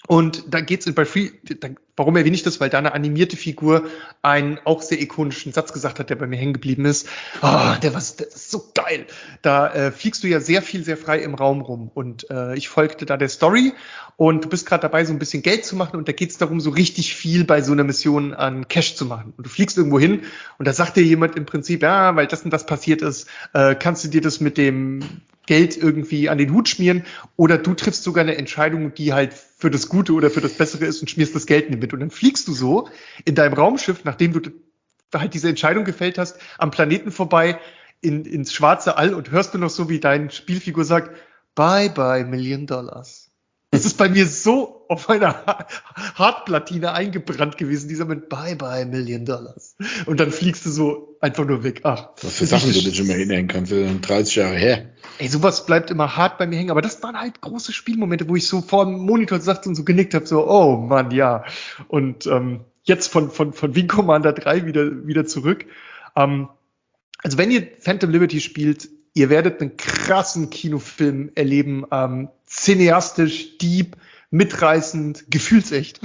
Und da geht's bei Free, da, warum erwähne ich das? Weil da eine animierte Figur einen auch sehr ikonischen Satz gesagt hat, der bei mir hängen geblieben ist. Oh, der war der ist so geil. Da äh, fliegst du ja sehr viel, sehr frei im Raum rum. Und äh, ich folgte da der Story und du bist gerade dabei, so ein bisschen Geld zu machen. Und da geht's darum, so richtig viel bei so einer Mission an Cash zu machen. Und du fliegst irgendwo hin und da sagt dir jemand im Prinzip, ja, weil das und das passiert ist, äh, kannst du dir das mit dem Geld irgendwie an den Hut schmieren oder du triffst sogar eine Entscheidung, die halt für das Gute oder für das Bessere ist und schmierst das Geld nicht mit. Und dann fliegst du so in deinem Raumschiff, nachdem du halt diese Entscheidung gefällt hast, am Planeten vorbei in, ins schwarze All und hörst du noch so, wie deine Spielfigur sagt, bye bye Million Dollars. Das ist bei mir so auf meiner Hartplatine eingebrannt gewesen, dieser Moment, bye bye Million Dollars. Und dann fliegst du so einfach nur weg. Ach, was für Sachen du dich immer hinhängen kannst, dreißig Jahre her. Ey, sowas bleibt immer hart bei mir hängen. Aber das waren halt große Spielmomente, wo ich so vor dem Monitor saß und so genickt habe, so, oh Mann, ja. Und ähm, jetzt von, von, von Wing Commander drei wieder, wieder zurück. Ähm, also wenn ihr Phantom Liberty spielt, ihr werdet einen krassen Kinofilm erleben, ähm, cineastisch, deep, mitreißend, gefühlsecht.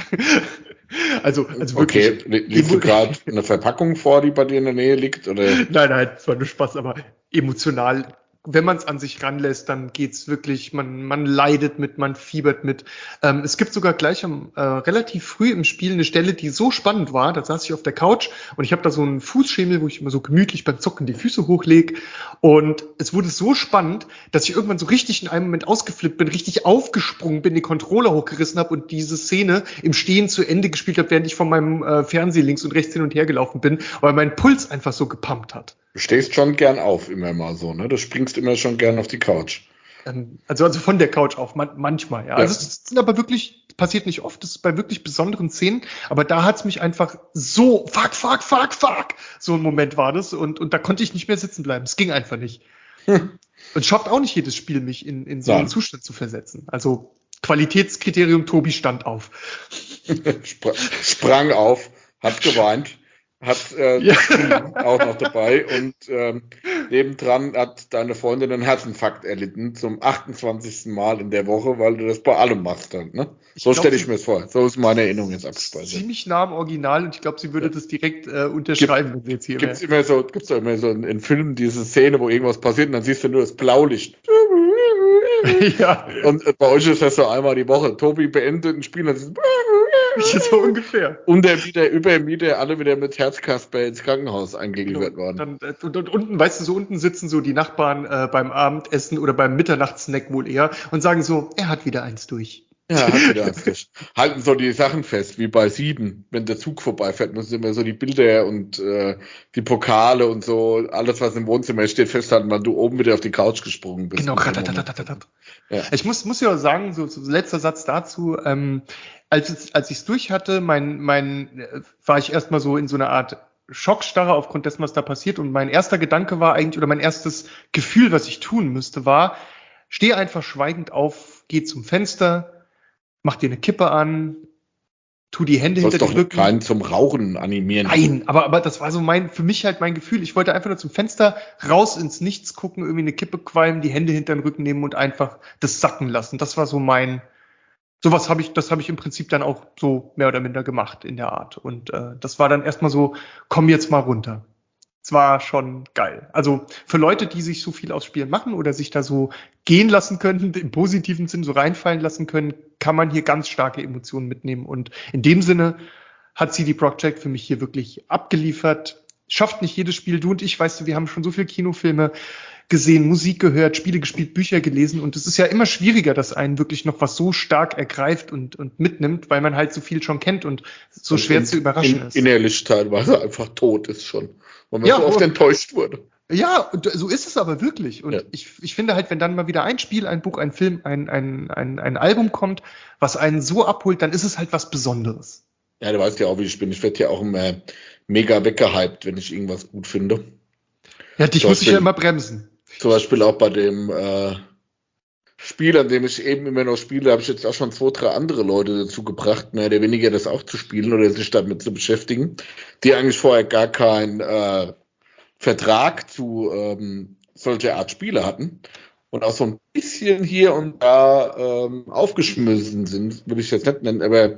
also, also okay, wirklich. Liest du gerade eine Verpackung vor, die bei dir in der Nähe liegt? Oder? Nein, nein, es war nur Spaß, aber emotional. Wenn man es an sich ranlässt, dann geht's wirklich, man, man leidet mit, man fiebert mit. Ähm, es gibt sogar gleich am, äh, relativ früh im Spiel eine Stelle, die so spannend war, da saß ich auf der Couch und ich habe da so einen Fußschemel, wo ich immer so gemütlich beim Zocken die Füße hochlege und es wurde so spannend, dass ich irgendwann so richtig in einem Moment ausgeflippt bin, richtig aufgesprungen bin, den Controller hochgerissen habe und diese Szene im Stehen zu Ende gespielt habe, während ich von meinem äh, Fernseher links und rechts hin und her gelaufen bin, weil mein Puls einfach so gepumpt hat. Du stehst schon gern auf, immer mal so, ne? Du springst immer schon gern auf die Couch. Ähm, also, also von der Couch auf, man, manchmal, ja. ja. Also es sind aber wirklich, passiert nicht oft, das ist bei wirklich besonderen Szenen, aber da hat's mich einfach so, fuck, fuck, fuck, fuck, so ein Moment war das und, und da konnte ich nicht mehr sitzen bleiben. Es ging einfach nicht. Hm. Und schafft auch nicht jedes Spiel, mich in, in so einen ja. Zustand zu versetzen. Also Qualitätskriterium, Tobi stand auf. Spr- sprang auf, hat geweint. Hat äh, ja. auch noch dabei und ähm, nebendran hat deine Freundin einen Herzinfarkt erlitten zum achtundzwanzigsten Mal in der Woche, weil du das bei allem machst dann, ne? So stelle ich mir es vor. So ist meine Erinnerung jetzt abgespeichert. Ziemlich nah am Original und ich glaube, sie würde ja. das direkt äh, unterschreiben, Gibt, wenn sie jetzt hier wäre. Gibt's immer so, gibt's doch immer so in, in Filmen diese Szene, wo irgendwas passiert und dann siehst du nur das Blaulicht. ja. Und äh, bei euch ist das so einmal die Woche. Tobi beendet ein Spiel und dann so ungefähr. Und der wieder, über ihm wieder alle wieder mit Herzkasper ins Krankenhaus eingeliefert worden. Dann, und, und unten, weißt du, so unten sitzen so die Nachbarn äh, beim Abendessen oder beim Mitternachtssnack wohl eher und sagen so, er hat wieder eins durch. Ja, hat wieder eins durch. Halten so die Sachen fest, wie bei Sieben. Wenn der Zug vorbeifährt, müssen immer so die Bilder und äh, die Pokale und so, alles, was im Wohnzimmer steht, festhalten, weil du oben wieder auf die Couch gesprungen bist. Genau, ja. Ich muss, muss ja sagen, so, so letzter Satz dazu, ähm, als, als ich es durch hatte, mein, mein, äh, war ich erstmal so in so einer Art Schockstarre aufgrund dessen, was da passiert. Und mein erster Gedanke war eigentlich, oder mein erstes Gefühl, was ich tun müsste, war, steh einfach schweigend auf, geh zum Fenster, mach dir eine Kippe an, tu die Hände hinter den Rücken. Keinen zum Rauchen animieren. Nein, aber, aber das war so mein, für mich halt mein Gefühl. Ich wollte einfach nur zum Fenster, raus ins Nichts gucken, irgendwie eine Kippe qualmen, die Hände hinter den Rücken nehmen und einfach das sacken lassen. Das war so mein, sowas habe ich, das habe ich im Prinzip dann auch so mehr oder minder gemacht in der Art. Und äh, das war dann erstmal so, komm jetzt mal runter. Es war schon geil. Also für Leute, die sich so viel aufs Spielen machen oder sich da so gehen lassen können, im positiven Sinn so reinfallen lassen können, kann man hier ganz starke Emotionen mitnehmen. Und in dem Sinne hat C D Projekt für mich hier wirklich abgeliefert. Schafft nicht jedes Spiel. Du und ich, weißt du, wir haben schon so viele Kinofilme gesehen, Musik gehört, Spiele gespielt, Bücher gelesen. Und es ist ja immer schwieriger, dass einen wirklich noch was so stark ergreift und, und mitnimmt, weil man halt so viel schon kennt und so und schwer in, zu überraschen in, ist. Innerlich teilweise einfach tot ist schon. Weil man ja, so oft enttäuscht wurde. Ja, und so ist es aber wirklich. Und ja. ich, ich finde halt, wenn dann mal wieder ein Spiel, ein Buch, ein Film, ein, ein, ein, ein Album kommt, was einen so abholt, dann ist es halt was Besonderes. Ja, du weißt ja auch, wie ich bin. Ich werde ja auch immer mega weggehypt, wenn ich irgendwas gut finde. Ja, dich muss ich ja immer bremsen. Zum Beispiel auch bei dem äh, Spiel, an dem ich eben immer noch spiele, habe ich jetzt auch schon zwei, drei andere Leute dazu gebracht, mehr oder weniger das auch zu spielen oder sich damit zu beschäftigen, die eigentlich vorher gar keinen äh, Vertrag zu ähm, solcher Art Spiele hatten. und auch so ein bisschen hier und da ähm, aufgeschmissen sind, würde ich jetzt nicht nennen, aber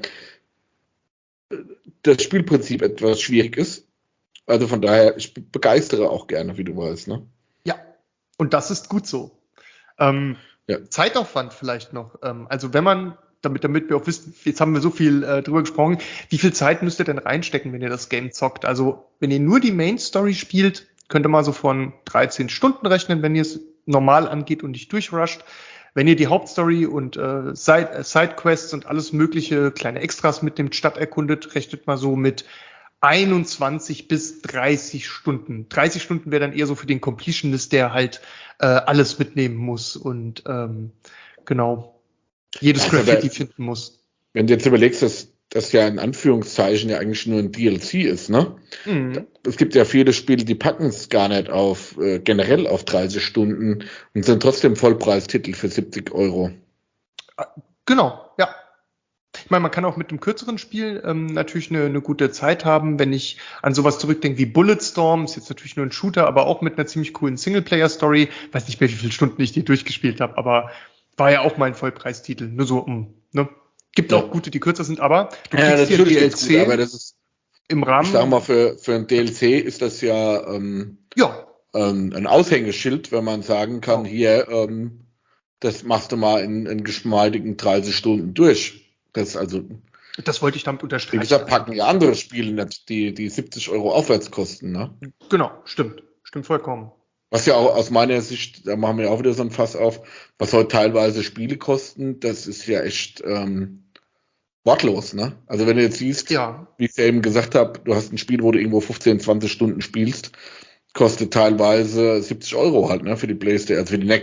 das Spielprinzip etwas schwierig ist. Also von daher, ich begeistere auch gerne, wie du weißt, ne? Ja, und das ist gut so. Ähm, Ja. Zeitaufwand vielleicht noch. Ähm, also wenn man, damit, damit wir auch wissen, jetzt haben wir so viel äh, drüber gesprochen, wie viel Zeit müsst ihr denn reinstecken, wenn ihr das Game zockt? Also wenn ihr nur die Main Story spielt, könnt ihr mal so von dreizehn Stunden rechnen, wenn ihr es normal angeht und nicht durchrusht. Wenn ihr die Hauptstory und äh, Side, äh, Sidequests und alles mögliche kleine Extras mitnimmt, Stadt erkundet, rechnet mal so mit einundzwanzig bis dreißig Stunden. dreißig Stunden wäre dann eher so für den Completionist, der halt äh, alles mitnehmen muss und ähm, genau jedes Also, Graffiti aber- finden muss. Wenn du jetzt überlegst, dass das ja in Anführungszeichen ja eigentlich nur ein D L C ist, ne? Mhm. Es gibt ja viele Spiele, die packen es gar nicht auf, äh, generell auf dreißig Stunden und sind trotzdem Vollpreistitel für siebzig Euro. Genau, ja. Ich meine, man kann auch mit einem kürzeren Spiel ähm, natürlich eine, eine gute Zeit haben, wenn ich an sowas zurückdenke wie Bulletstorm, ist jetzt natürlich nur ein Shooter, aber auch mit einer ziemlich coolen Singleplayer-Story. Weiß nicht mehr, wie viele Stunden ich die durchgespielt habe, aber war ja auch mal ein Vollpreistitel. Nur so, um, ne? Gibt Ja. auch gute, die kürzer sind, aber du Ja, kriegst hier natürlich D L geht's gut, aber C das ist, im Rahmen. ich sag mal, für, für ein D L C ist das ja ähm, Ja, ähm, ein Aushängeschild, wenn man sagen kann, Ja. hier, ähm, das machst du mal in, in geschmeidigen dreißig Stunden durch. Das ist also, das wollte ich damit wie unterstreichen. gesagt, packen ja andere Spiele nicht, die, die siebzig Euro aufwärts kosten, ne? Genau, stimmt. Stimmt vollkommen. Was ja auch aus meiner Sicht, da machen wir ja auch wieder so ein Fass auf, was heute teilweise Spiele kosten, das ist ja echt ähm, wortlos, ne? Also wenn du jetzt siehst, Ja, wie ich ja eben gesagt habe, du hast ein Spiel, wo du irgendwo fünfzehn, zwanzig Stunden spielst, kostet teilweise siebzig Euro halt, ne, für die PlayStation, also für die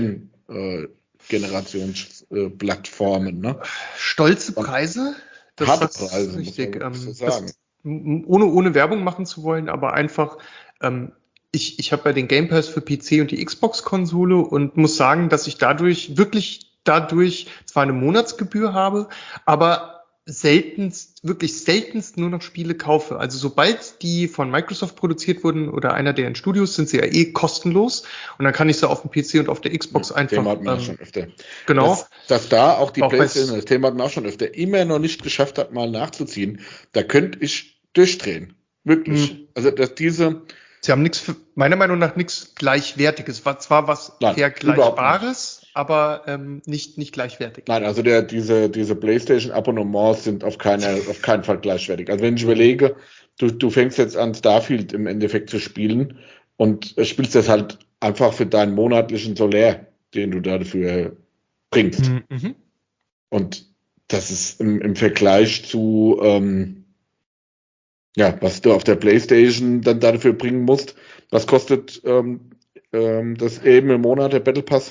Next-Gen-Generationsplattformen, ne? stolze Preise. Das Harte ist Preise, muss richtig. man so Ähm, sagen. das, m- ohne, ohne Werbung machen zu wollen, aber einfach, ähm, ich, ich habe bei den Game Pass für P C und die Xbox-Konsole und muss sagen, dass ich dadurch, wirklich dadurch zwar eine Monatsgebühr habe, aber seltenst, wirklich seltenst nur noch Spiele kaufe. Also sobald die von Microsoft produziert wurden oder einer deren Studios, sind sie ja eh kostenlos und dann kann ich sie auf dem P C und auf der Xbox Das einfach, Thema hatten wir ähm, ja schon öfter. genau. Dass, dass da auch die Auch PlayStation, weil's- das Thema hatten wir auch schon öfter, immer noch nicht geschafft hat, mal nachzuziehen, da könnte ich durchdrehen. Wirklich. Hm. Also, dass diese, Sie haben nichts, meiner Meinung nach nichts Gleichwertiges. War zwar was Nein, Vergleichbares, aber ähm, nicht, nicht gleichwertig. nein, also der, diese, diese PlayStation-Abonnements sind auf, keine, auf keinen Fall gleichwertig. Also, wenn ich überlege, du, du fängst jetzt an, Starfield im Endeffekt zu spielen und spielst das halt einfach für deinen monatlichen Solär, den du dafür bringst. Mhm. Und das ist im, im Vergleich zu, ähm, ja, was du auf der PlayStation dann dafür bringen musst. Was kostet ähm, ähm, das eben im Monat, der Battle Pass?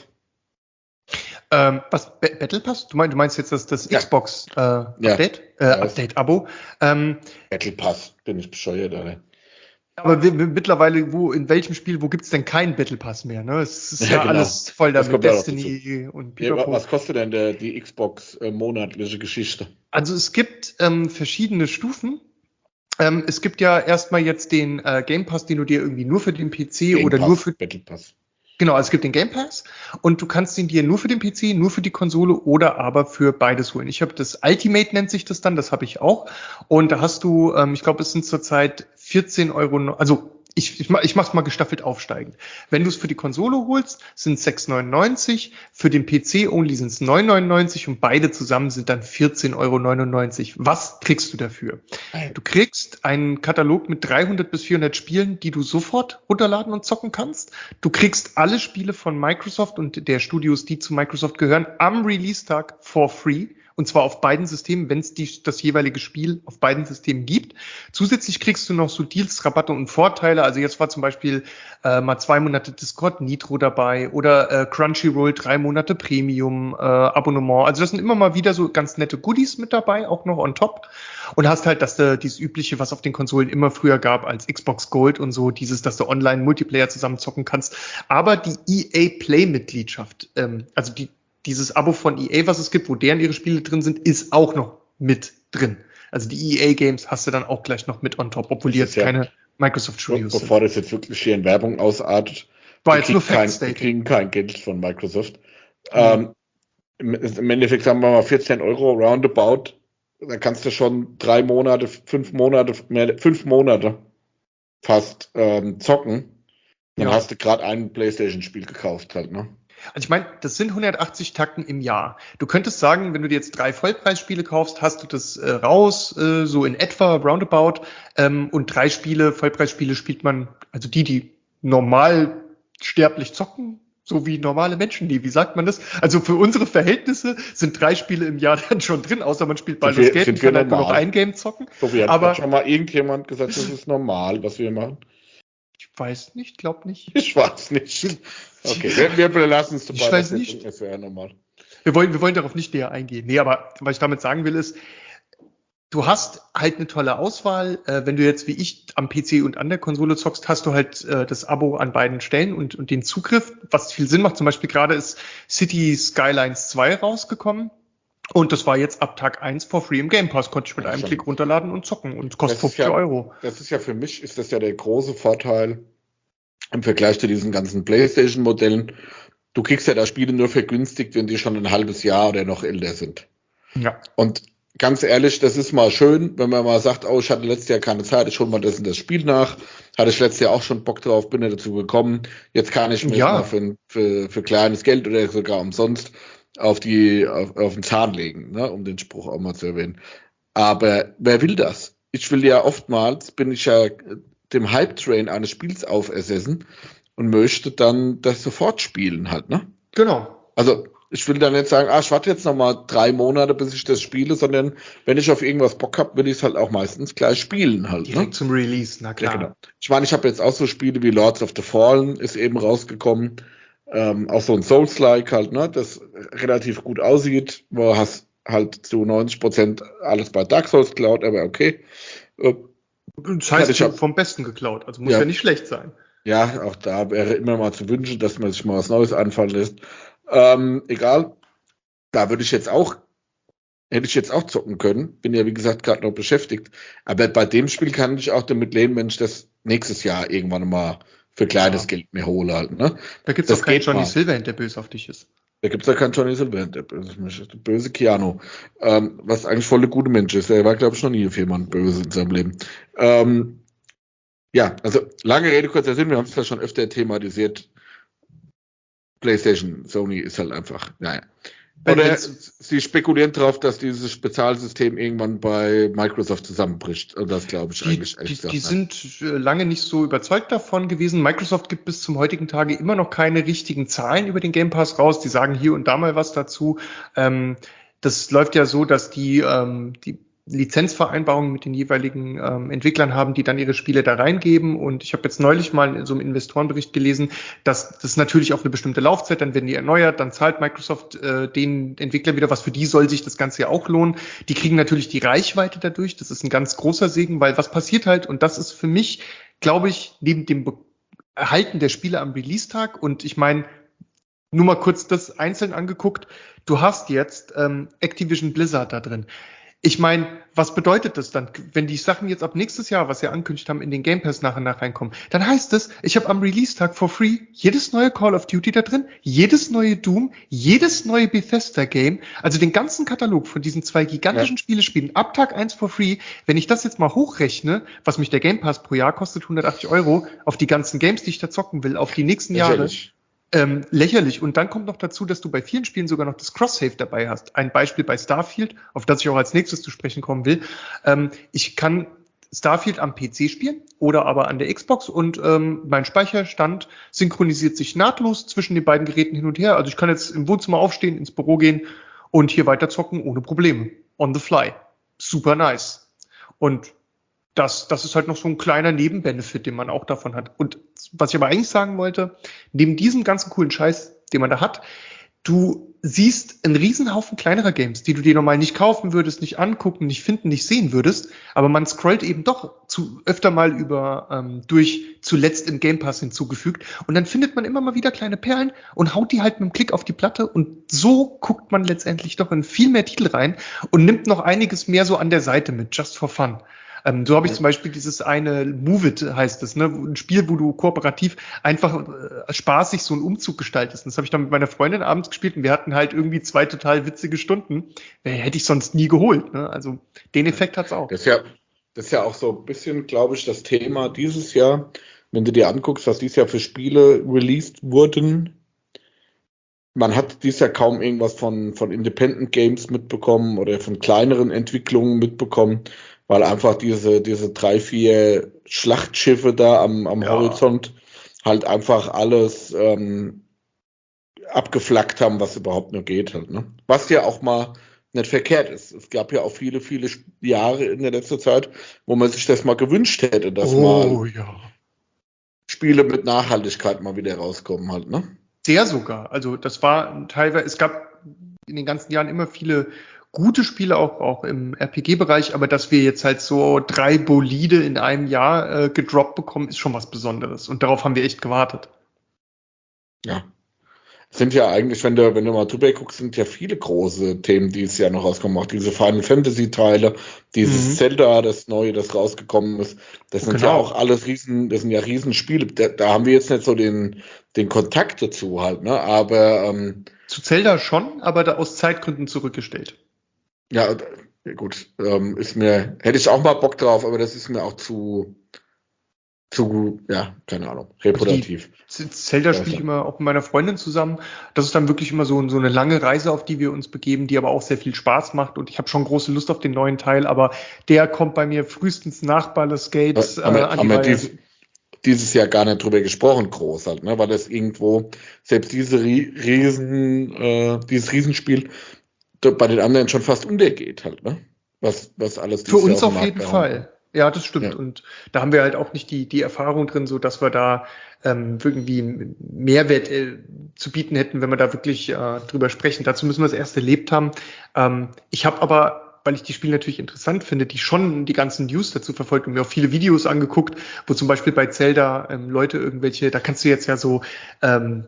Ähm, was, Ba- Battle Pass? Du meinst, du meinst jetzt das, das Ja. Xbox äh, Update? Äh, Ja. Update-Abo. Ähm, Battle Pass, bin ich bescheuert, Alter. aber wir, wir, mittlerweile, wo, in welchem Spiel, wo gibt's denn keinen Battle Pass mehr? Ne? Es ist ja, Ja, genau. alles voll Das damit, kommt ja noch Destiny und Ja, wa- Pipapo. was kostet denn der, die Xbox äh, monatliche Geschichte? Also es gibt ähm, verschiedene Stufen. Ähm, es gibt ja erstmal jetzt den äh, Game Pass, den du dir irgendwie nur für den P C Game oder Pass, nur für Battle Pass. Genau, also es gibt den Game Pass und du kannst ihn dir nur für den P C, nur für die Konsole oder aber für beides holen. Ich habe das Ultimate, nennt sich das dann, das habe ich auch. Und da hast du, ähm, ich glaube, es sind zurzeit vierzehn Euro, no- also ich, ich, mach- ich mache es mal gestaffelt aufsteigend. Wenn du es für die Konsole holst, sind es sechs neunundneunzig, für den P C only sind es neun neunundneunzig und beide zusammen sind dann vierzehn Euro neunundneunzig. Was kriegst du dafür? Du kriegst einen Katalog mit dreihundert bis vierhundert Spielen, die du sofort runterladen und zocken kannst. Du kriegst alle Spiele von Microsoft und der Studios, die zu Microsoft gehören, am Release-Tag for free. Und zwar auf beiden Systemen, wenn es das jeweilige Spiel auf beiden Systemen gibt. Zusätzlich kriegst du noch so Deals, Rabatte und Vorteile. Also jetzt war zum Beispiel äh, mal zwei Monate Discord Nitro dabei oder äh, Crunchyroll drei Monate Premium äh, Abonnement. Also das sind immer mal wieder so ganz nette Goodies mit dabei, auch noch on top. Und hast halt, dass du dieses übliche, was auf den Konsolen immer früher gab als Xbox Gold und so, dieses, dass du online Multiplayer zusammen zocken kannst. Aber die E A Play Mitgliedschaft, ähm, also die dieses Abo von E A, was es gibt, wo deren ihre Spiele drin sind, ist auch noch mit drin. Also die E A Games hast du dann auch gleich noch mit on top, obwohl die Das jetzt ist ja- keine Microsoft Studios Bevor das jetzt wirklich hier in Werbung ausartet, War die jetzt nur kriegen kein, die Fact-Stating. kriegen kein Geld von Microsoft. Mhm. Ähm, im, Im Endeffekt sagen wir mal vierzehn Euro roundabout. Da kannst du schon drei Monate, fünf Monate, mehr, fünf Monate fast ähm, zocken. Dann Ja. hast du gerade ein PlayStation-Spiel gekauft halt, ne? Also ich meine, das sind hundertachtzig Tacken im Jahr. Du könntest sagen, wenn du dir jetzt drei Vollpreisspiele kaufst, hast du das äh, raus, äh, so in etwa, roundabout. Ähm, und drei Spiele, Vollpreisspiele spielt man, also die, die normal sterblich zocken, so wie normale Menschen, die, wie sagt man das? Also für unsere Verhältnisse sind drei Spiele im Jahr dann schon drin, außer man spielt Baldur's Gate und kann halt nur noch ein Game zocken. So wie Aber hat schon mal irgendjemand gesagt, das ist normal, was wir machen? Ich weiß nicht, glaub nicht. Ich weiß nicht. Okay, wir, wir belassen es dabei. Ich weiß nicht. Das wäre normal. Wir wollen, wir wollen darauf nicht näher eingehen. Nee, aber was ich damit sagen will, ist, du hast halt eine tolle Auswahl. Äh, wenn du jetzt wie ich am P C und an der Konsole zockst, hast du halt äh, das Abo an beiden Stellen und, und den Zugriff, was viel Sinn macht. Zum Beispiel gerade ist City Skylines zwei rausgekommen. Und das war jetzt ab Tag eins for free im Game Pass. Konnte ich mit Ja, einem schon. Klick runterladen und zocken und kostet Das ist fünfzig ja- Euro. Das ist ja für mich, ist das ja der große Vorteil im Vergleich zu diesen ganzen PlayStation-Modellen. Du kriegst ja da Spiele nur vergünstigt, wenn die schon ein halbes Jahr oder noch älter sind. Ja. Und ganz ehrlich, das ist mal schön, wenn man mal sagt, oh, ich hatte letztes Jahr keine Zeit, ich hole mal das und das Spiel nach. Hatte ich letztes Jahr auch schon Bock drauf, bin nicht dazu gekommen. Jetzt kann ich mir Ja. mal für, für, für kleines Geld oder sogar umsonst auf die, auf, auf den Zahn legen, ne, um den Spruch auch mal zu erwähnen. Aber wer will das? Ich will ja oftmals, bin ich ja dem Hype-Train eines Spiels aufersessen und möchte dann das sofort spielen halt, ne? Genau. Also ich will dann nicht sagen, ah, ich warte jetzt noch mal drei Monate, bis ich das spiele, sondern wenn ich auf irgendwas Bock habe, will ich es halt auch meistens gleich spielen halt. Direkt Ne? zum Release, na klar. Ja, genau. Ich meine, ich habe jetzt auch so Spiele wie Lords of the Fallen ist eben rausgekommen, ähm, auch so ein Souls-like halt, ne, das relativ gut aussieht, wo hast halt zu neunzig Prozent alles bei Dark Souls geklaut, aber okay. Äh, Das heißt, ich hab- vom Besten geklaut. Also muss Ja. ja nicht schlecht sein. Ja, auch da wäre immer mal zu wünschen, dass man sich mal was Neues einfallen lässt. Ähm, egal, da würde ich jetzt auch, hätte ich jetzt auch zocken können. Bin ja, wie gesagt, gerade noch beschäftigt. Aber bei dem Spiel kann ich auch damit leben, wenn ich das nächstes Jahr irgendwann mal für kleines Ja. Geld mir hole halt, ne? Da gibt's Das auch keinen geht Johnny mal. Silverhand, der böse auf dich ist. Da gibt's ja keinen Johnny Silverhand, der böse, der böse Keanu. Ähm, was eigentlich voll der gute Mensch ist. Er war, glaube ich, noch nie auf jemanden böse in seinem Leben. Ähm, ja, also lange Rede, kurzer Sinn, wir haben es ja schon öfter thematisiert. PlayStation, Sony ist halt einfach, naja. Wenn Oder jetzt- sie spekulieren darauf, dass dieses Spezialsystem irgendwann bei Microsoft zusammenbricht. Und das glaube ich Die, eigentlich die, ehrlich die gesagt nicht. sind äh, lange nicht so überzeugt davon gewesen. Microsoft gibt bis zum heutigen Tage immer noch keine richtigen Zahlen über den Game Pass raus. Die sagen hier und da mal was dazu. Ähm, das läuft ja so, dass die, ähm, die Lizenzvereinbarungen mit den jeweiligen ähm, Entwicklern haben, die dann ihre Spiele da reingeben. Und ich habe jetzt neulich mal in so einem Investorenbericht gelesen, dass das natürlich auf eine bestimmte Laufzeit, dann werden die erneuert, dann zahlt Microsoft äh, den Entwicklern wieder was. Für die soll sich das Ganze ja auch lohnen. Die kriegen natürlich die Reichweite dadurch. Das ist ein ganz großer Segen, weil was passiert halt, und das ist für mich, glaube ich, neben dem Be- Erhalten der Spiele am Release-Tag, und ich meine, nur mal kurz das einzeln angeguckt, du hast jetzt ähm, Activision Blizzard da drin. Ich meine, was bedeutet das dann, wenn die Sachen jetzt ab nächstes Jahr, was sie angekündigt haben, in den Game Pass nach und nach reinkommen? Dann heißt es, ich habe am Release-Tag for free jedes neue Call of Duty da drin, jedes neue Doom, jedes neue Bethesda-Game, also den ganzen Katalog von diesen zwei gigantischen Ja. Spielespielen ab Tag eins for free. Wenn ich das jetzt mal hochrechne, was mich der Game Pass pro Jahr kostet, hundertachtzig Euro, auf die ganzen Games, die ich da zocken will, auf die nächsten Jahre. Lächerlich. Ähm, lächerlich. Und dann kommt noch dazu, dass du bei vielen Spielen sogar noch das Cross-Save dabei hast. Ein Beispiel bei Starfield, auf das ich auch als nächstes zu sprechen kommen will. Ähm, ich kann Starfield am P C spielen oder aber an der Xbox und ähm, mein Speicherstand synchronisiert sich nahtlos zwischen den beiden Geräten hin und her. Also ich kann jetzt im Wohnzimmer aufstehen, ins Büro gehen und hier weiter zocken ohne Probleme. On the fly. Super nice. Und Das, das ist halt noch so ein kleiner Nebenbenefit, den man auch davon hat. Und was ich aber eigentlich sagen wollte, neben diesem ganzen coolen Scheiß, den man da hat, du siehst einen Riesenhaufen kleinerer Games, die du dir normal nicht kaufen würdest, nicht angucken, nicht finden, nicht sehen würdest. Aber man scrollt eben doch zu, öfter mal über ähm, durch zuletzt im Game Pass hinzugefügt. Und dann findet man immer mal wieder kleine Perlen und haut die halt mit einem Klick auf die Platte. Und so guckt man letztendlich doch in viel mehr Titel rein und nimmt noch einiges mehr so an der Seite mit, just for fun. Ähm, so habe ich zum Beispiel dieses eine Move It heißt es, ne, ein Spiel, wo du kooperativ einfach äh, spaßig so einen Umzug gestaltest. Und das habe ich dann mit meiner Freundin abends gespielt und wir hatten halt irgendwie zwei total witzige Stunden. Äh, hätte ich sonst nie geholt. Ne? Also den Effekt hat's auch. Das ist ja, das ist ja auch so ein bisschen, glaube ich, das Thema dieses Jahr, wenn du dir anguckst, was dieses Jahr für Spiele released wurden. Man hat dieses Jahr kaum irgendwas von, von Independent Games mitbekommen oder von kleineren Entwicklungen mitbekommen, weil einfach diese, diese drei, vier Schlachtschiffe da am, am Ja. Horizont halt einfach alles ähm, abgeflaggt haben, was überhaupt nur geht halt, ne? Was ja auch mal nicht verkehrt ist. Es gab ja auch viele, viele Jahre in der letzten Zeit, wo man sich das mal gewünscht hätte, dass Oh mal ja. Spiele mit Nachhaltigkeit mal wieder rauskommen halt, ne? Sehr sogar. Also das war teilweise, es gab in den ganzen Jahren immer viele gute Spiele, auch, auch im R P G-Bereich, aber dass wir jetzt halt so drei Bolide in einem Jahr äh, gedroppt bekommen, ist schon was Besonderes. Und darauf haben wir echt gewartet. Ja. Sind ja eigentlich, wenn du, wenn du mal drüber guckst, sind ja viele große Themen, die es ja noch rauskommen. Auch diese Final Fantasy Teile, dieses Mhm. Zelda, das neue, das rausgekommen ist. Das sind ja Genau. auch alles riesen, das sind ja Riesenspiele. Da, da haben wir jetzt nicht so den, den Kontakt dazu halt, ne? Aber ähm, Zu Zelda schon, aber da aus Zeitgründen zurückgestellt. ja, d- gut, ähm, ist mir, hätte ich auch mal Bock drauf, aber das ist mir auch zu, zu, ja, keine Ahnung, reputativ. Z- Zelda spiele ich immer auch mit meiner Freundin zusammen. Das ist dann wirklich immer so, so eine lange Reise, auf die wir uns begeben, die aber auch sehr viel Spaß macht. Und ich habe schon große Lust auf den neuen Teil, aber der kommt bei mir frühestens nach Baldur's Gate äh, haben wir, an haben die wir Reihe. dies, dieses Jahr gar nicht drüber gesprochen, groß halt, ne? Weil das irgendwo, selbst diese Rie- Riesen, äh, dieses Riesenspiel da bei den anderen schon fast untergeht halt, ne? Was, was alles Für dieses Jahr uns auf den auf Markt jeden gehauen Fall. wird. Ja, das stimmt. Ja. Und da haben wir halt auch nicht die, die Erfahrung drin, so dass wir da ähm, irgendwie einen Mehrwert äh, zu bieten hätten, wenn wir da wirklich äh, drüber sprechen. Dazu müssen wir es erst erlebt haben. Ähm, ich habe aber, weil ich die Spiele natürlich interessant finde, die schon die ganzen News dazu verfolgt und mir auch viele Videos angeguckt, wo zum Beispiel bei Zelda ähm, Leute irgendwelche, da kannst du jetzt ja so ähm,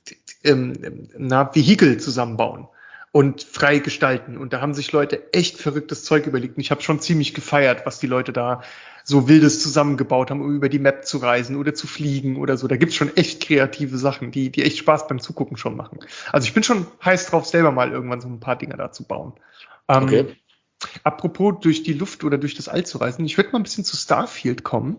ähm, na, Vehikel zusammenbauen und frei gestalten. Und da haben sich Leute echt verrücktes Zeug überlegt. Und ich habe schon ziemlich gefeiert, was die Leute da so Wildes zusammengebaut haben, um über die Map zu reisen oder zu fliegen oder so. Da gibt's schon echt kreative Sachen, die, die echt Spaß beim Zugucken schon machen. Also ich bin schon heiß drauf, selber mal irgendwann so ein paar Dinger da zu bauen. Ähm, Okay. Apropos durch die Luft oder durch das All zu reisen, ich würde mal ein bisschen zu Starfield kommen.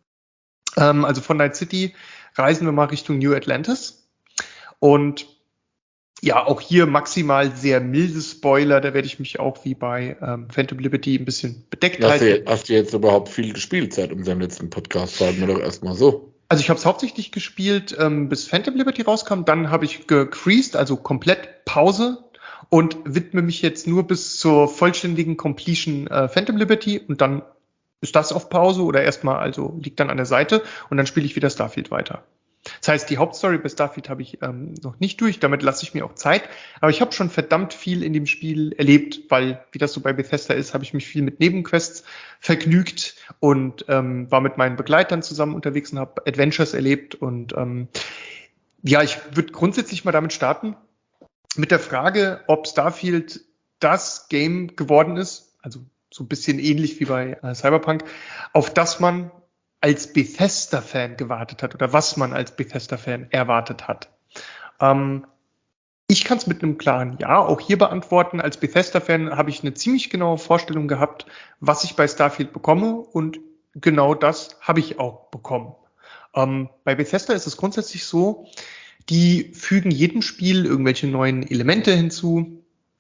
Ähm, also von Night City reisen wir mal Richtung New Atlantis. Und ja, auch hier maximal sehr milde Spoiler. Da werde ich mich auch wie bei ähm, Phantom Liberty ein bisschen bedeckt Hast du, halten. hast du jetzt überhaupt viel gespielt seit unserem letzten Podcast? Sagen wir doch erstmal so. Also ich habe es hauptsächlich gespielt, ähm, bis Phantom Liberty rauskam. Dann habe ich gecreased, also komplett Pause und widme mich jetzt nur bis zur vollständigen Completion äh, Phantom Liberty und dann ist das auf Pause oder erstmal, also liegt dann an der Seite und dann spiele ich wieder Starfield weiter. Das heißt, die Hauptstory bei Starfield habe ich ähm, noch nicht durch, damit lasse ich mir auch Zeit. Aber ich habe schon verdammt viel in dem Spiel erlebt, weil, wie das so bei Bethesda ist, habe ich mich viel mit Nebenquests vergnügt und ähm, war mit meinen Begleitern zusammen unterwegs und habe Adventures erlebt. Und ähm, ja, ich würde grundsätzlich mal damit starten, mit der Frage, ob Starfield das Game geworden ist, also so ein bisschen ähnlich wie bei äh, Cyberpunk, auf das man als Bethesda-Fan gewartet hat oder was man als Bethesda-Fan erwartet hat. Ähm, ich kann es mit einem klaren Ja auch hier beantworten. Als Bethesda-Fan habe ich eine ziemlich genaue Vorstellung gehabt, was ich bei Starfield bekomme und genau das habe ich auch bekommen. Ähm, bei Bethesda ist es grundsätzlich so, die fügen jedem Spiel irgendwelche neuen Elemente hinzu,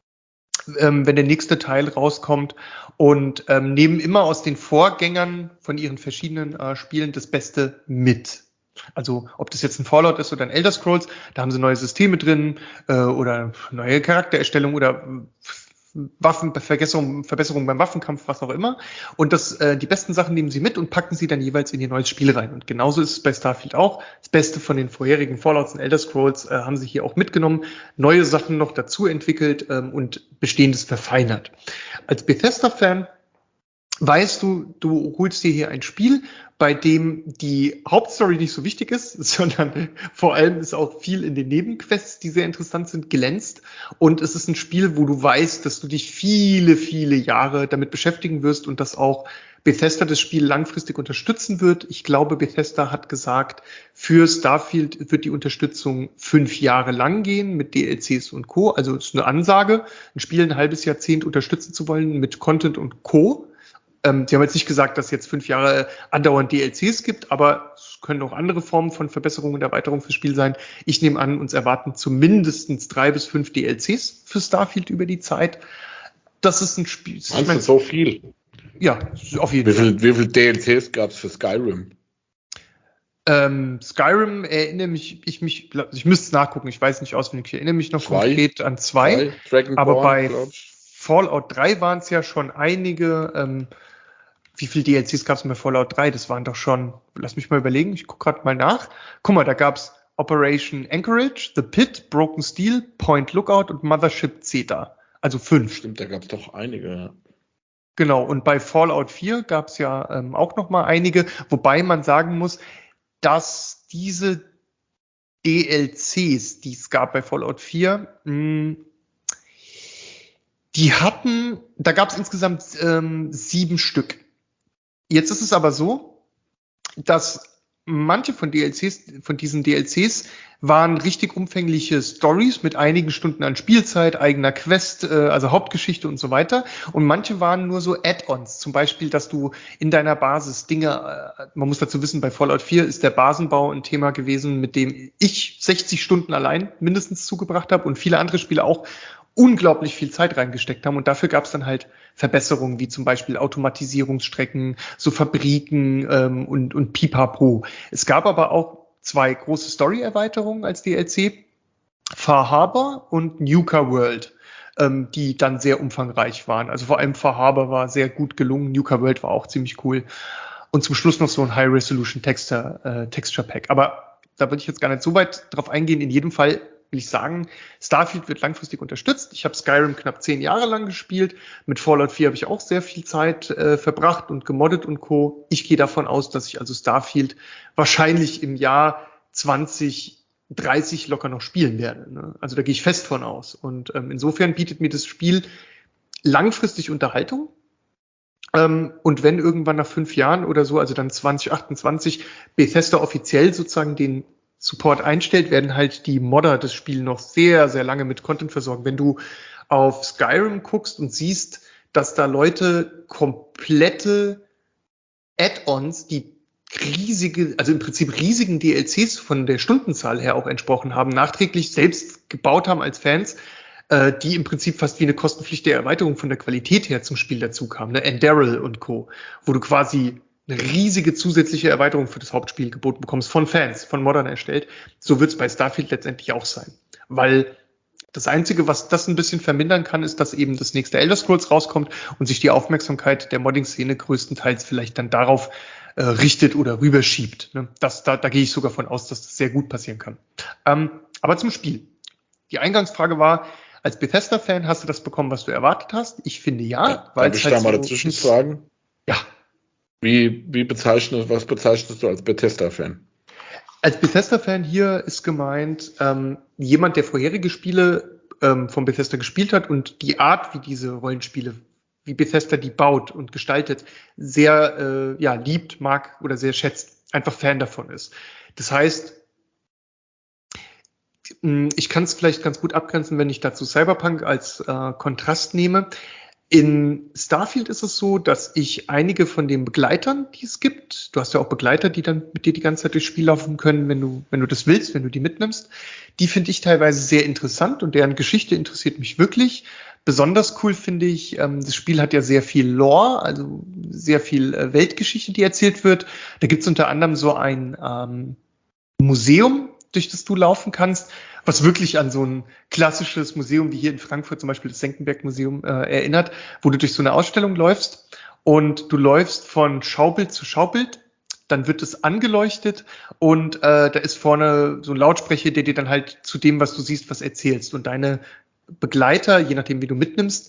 ähm, wenn der nächste Teil rauskommt und ähm, nehmen immer aus den Vorgängern von ihren verschiedenen äh, Spielen das Beste mit. Also ob das jetzt ein Fallout ist oder ein Elder Scrolls, da haben sie neue Systeme drin äh, oder neue Charaktererstellung oder Waffenverbesserung, Verbesserung beim Waffenkampf, was auch immer. Und das, äh, die besten Sachen nehmen sie mit und packen sie dann jeweils in ihr neues Spiel rein. Und genauso ist es bei Starfield auch. Das Beste von den vorherigen Fallouts und Elder Scrolls äh, haben sie hier auch mitgenommen, neue Sachen noch dazu entwickelt ähm, und Bestehendes verfeinert. Als Bethesda-Fan weißt du, du holst dir hier ein Spiel, bei dem die Hauptstory nicht so wichtig ist, sondern vor allem ist auch viel in den Nebenquests, die sehr interessant sind, glänzt. Und es ist ein Spiel, wo du weißt, dass du dich viele, viele Jahre damit beschäftigen wirst und dass auch Bethesda das Spiel langfristig unterstützen wird. Ich glaube, Bethesda hat gesagt, für Starfield wird die Unterstützung fünf Jahre lang gehen mit D L Cs und Co. Also es ist eine Ansage, ein Spiel ein halbes Jahrzehnt unterstützen zu wollen mit Content und Co. Ähm, sie haben jetzt nicht gesagt, dass es jetzt fünf Jahre andauernd D L Cs gibt, aber es können auch andere Formen von Verbesserungen und Erweiterungen fürs Spiel sein. Ich nehme an, uns erwarten zumindest drei bis fünf D L Cs für Starfield über die Zeit. Das ist ein Spiel. Meinst ich mein, du so viel? Ja, auf jeden wie Fall. Viel, wie viel D L Cs gab es für Skyrim? Ähm, Skyrim erinnere mich, ich mich, ich müsste es nachgucken, ich weiß nicht auswendig, ich erinnere mich noch zwei, konkret an zwei, zwei aber bei Fallout drei waren es ja schon einige. Ähm, wie viele D L Cs gab es bei Fallout drei? Das waren doch schon, lass mich mal überlegen, ich gucke gerade mal nach. Guck mal, da gab es Operation Anchorage, The Pit, Broken Steel, Point Lookout und Mothership Zeta. Also fünf. Stimmt, da gab es doch einige, ja. Genau, und bei Fallout vier gab es ja ähm, auch noch mal einige, wobei man sagen muss, dass diese D L Cs, die es gab bei Fallout vier, mh, die hatten, da gab es insgesamt ähm, sieben Stück. Jetzt ist es aber so, dass manche von D L Cs, von diesen D L Cs waren richtig umfängliche Stories mit einigen Stunden an Spielzeit, eigener Quest, äh, also Hauptgeschichte und so weiter. Und manche waren nur so Add-ons. Zum Beispiel, dass du in deiner Basis Dinge, äh, man muss dazu wissen, bei Fallout vier ist der Basenbau ein Thema gewesen, mit dem ich sechzig Stunden allein mindestens zugebracht habe und viele andere Spiele auch unglaublich viel Zeit reingesteckt haben. Und dafür gab es dann halt Verbesserungen, wie zum Beispiel Automatisierungsstrecken, so Fabriken ähm, und, und Pipapo. Es gab aber auch zwei große Story-Erweiterungen als D L C, Far Harbor und Nuka World, ähm, die dann sehr umfangreich waren. Also vor allem Far Harbor war sehr gut gelungen, Nuka World war auch ziemlich cool. Und zum Schluss noch so ein High-Resolution Texture, äh, Texture Pack. Aber da würde ich jetzt gar nicht so weit drauf eingehen. In jedem Fall will ich sagen, Starfield wird langfristig unterstützt. Ich habe Skyrim knapp zehn Jahre lang gespielt. Mit Fallout vier habe ich auch sehr viel Zeit äh, verbracht und gemoddet und Co. Ich gehe davon aus, dass ich also Starfield wahrscheinlich im Jahr zwanzig dreißig locker noch spielen werde. Ne? Also da gehe ich fest von aus. Und ähm, insofern bietet mir das Spiel langfristig Unterhaltung. Ähm, und wenn irgendwann nach fünf Jahren oder so, also dann zwanzig achtundzwanzig, Bethesda offiziell sozusagen den Support einstellt, werden halt die Modder das Spiel noch sehr, sehr lange mit Content versorgen. Wenn du auf Skyrim guckst und siehst, dass da Leute komplette Add-ons, die riesige, also im Prinzip riesigen D L Cs von der Stundenzahl her auch entsprochen haben, nachträglich selbst gebaut haben als Fans, äh, die im Prinzip fast wie eine kostenpflichtige Erweiterung von der Qualität her zum Spiel dazu kamen, ne? Enderal und Co., wo du quasi eine riesige zusätzliche Erweiterung für das Hauptspiel geboten bekommst, von Fans, von Moddern erstellt. So wird es bei Starfield letztendlich auch sein. Weil das Einzige, was das ein bisschen vermindern kann, ist, dass eben das nächste Elder Scrolls rauskommt und sich die Aufmerksamkeit der Modding-Szene größtenteils vielleicht dann darauf äh, richtet oder rüberschiebt. Ne? Das, da, da gehe ich sogar von aus, dass das sehr gut passieren kann. Ähm, aber zum Spiel. Die Eingangsfrage war, als Bethesda-Fan hast du das bekommen, was du erwartet hast? Ich finde ja. ja darf ich halt da mal so dazwischen fragen? Ja. Wie, wie bezeichnest, was bezeichnest du als Bethesda-Fan? Als Bethesda-Fan hier ist gemeint, ähm, jemand, der vorherige Spiele ähm, von Bethesda gespielt hat und die Art, wie diese Rollenspiele, wie Bethesda die baut und gestaltet, sehr äh, ja, liebt, mag oder sehr schätzt, einfach Fan davon ist. Das heißt, ich kann es vielleicht ganz gut abgrenzen, wenn ich dazu Cyberpunk als äh, Kontrast nehme. In Starfield ist es so, dass ich einige von den Begleitern, die es gibt, du hast ja auch Begleiter, die dann mit dir die ganze Zeit durchs Spiel laufen können, wenn du, wenn du das willst, wenn du die mitnimmst, die finde ich teilweise sehr interessant und deren Geschichte interessiert mich wirklich. Besonders cool finde ich, ähm, das Spiel hat ja sehr viel Lore, also sehr viel äh, Weltgeschichte, die erzählt wird. Da gibt es unter anderem so ein ähm, Museum, durch das du laufen kannst, was wirklich an so ein klassisches Museum wie hier in Frankfurt, zum Beispiel das Senckenberg-Museum, äh, erinnert, wo du durch so eine Ausstellung läufst und du läufst von Schaubild zu Schaubild, dann wird es angeleuchtet und äh, da ist vorne so ein Lautsprecher, der dir dann halt zu dem, was du siehst, was erzählst. Und deine Begleiter, je nachdem wie du mitnimmst,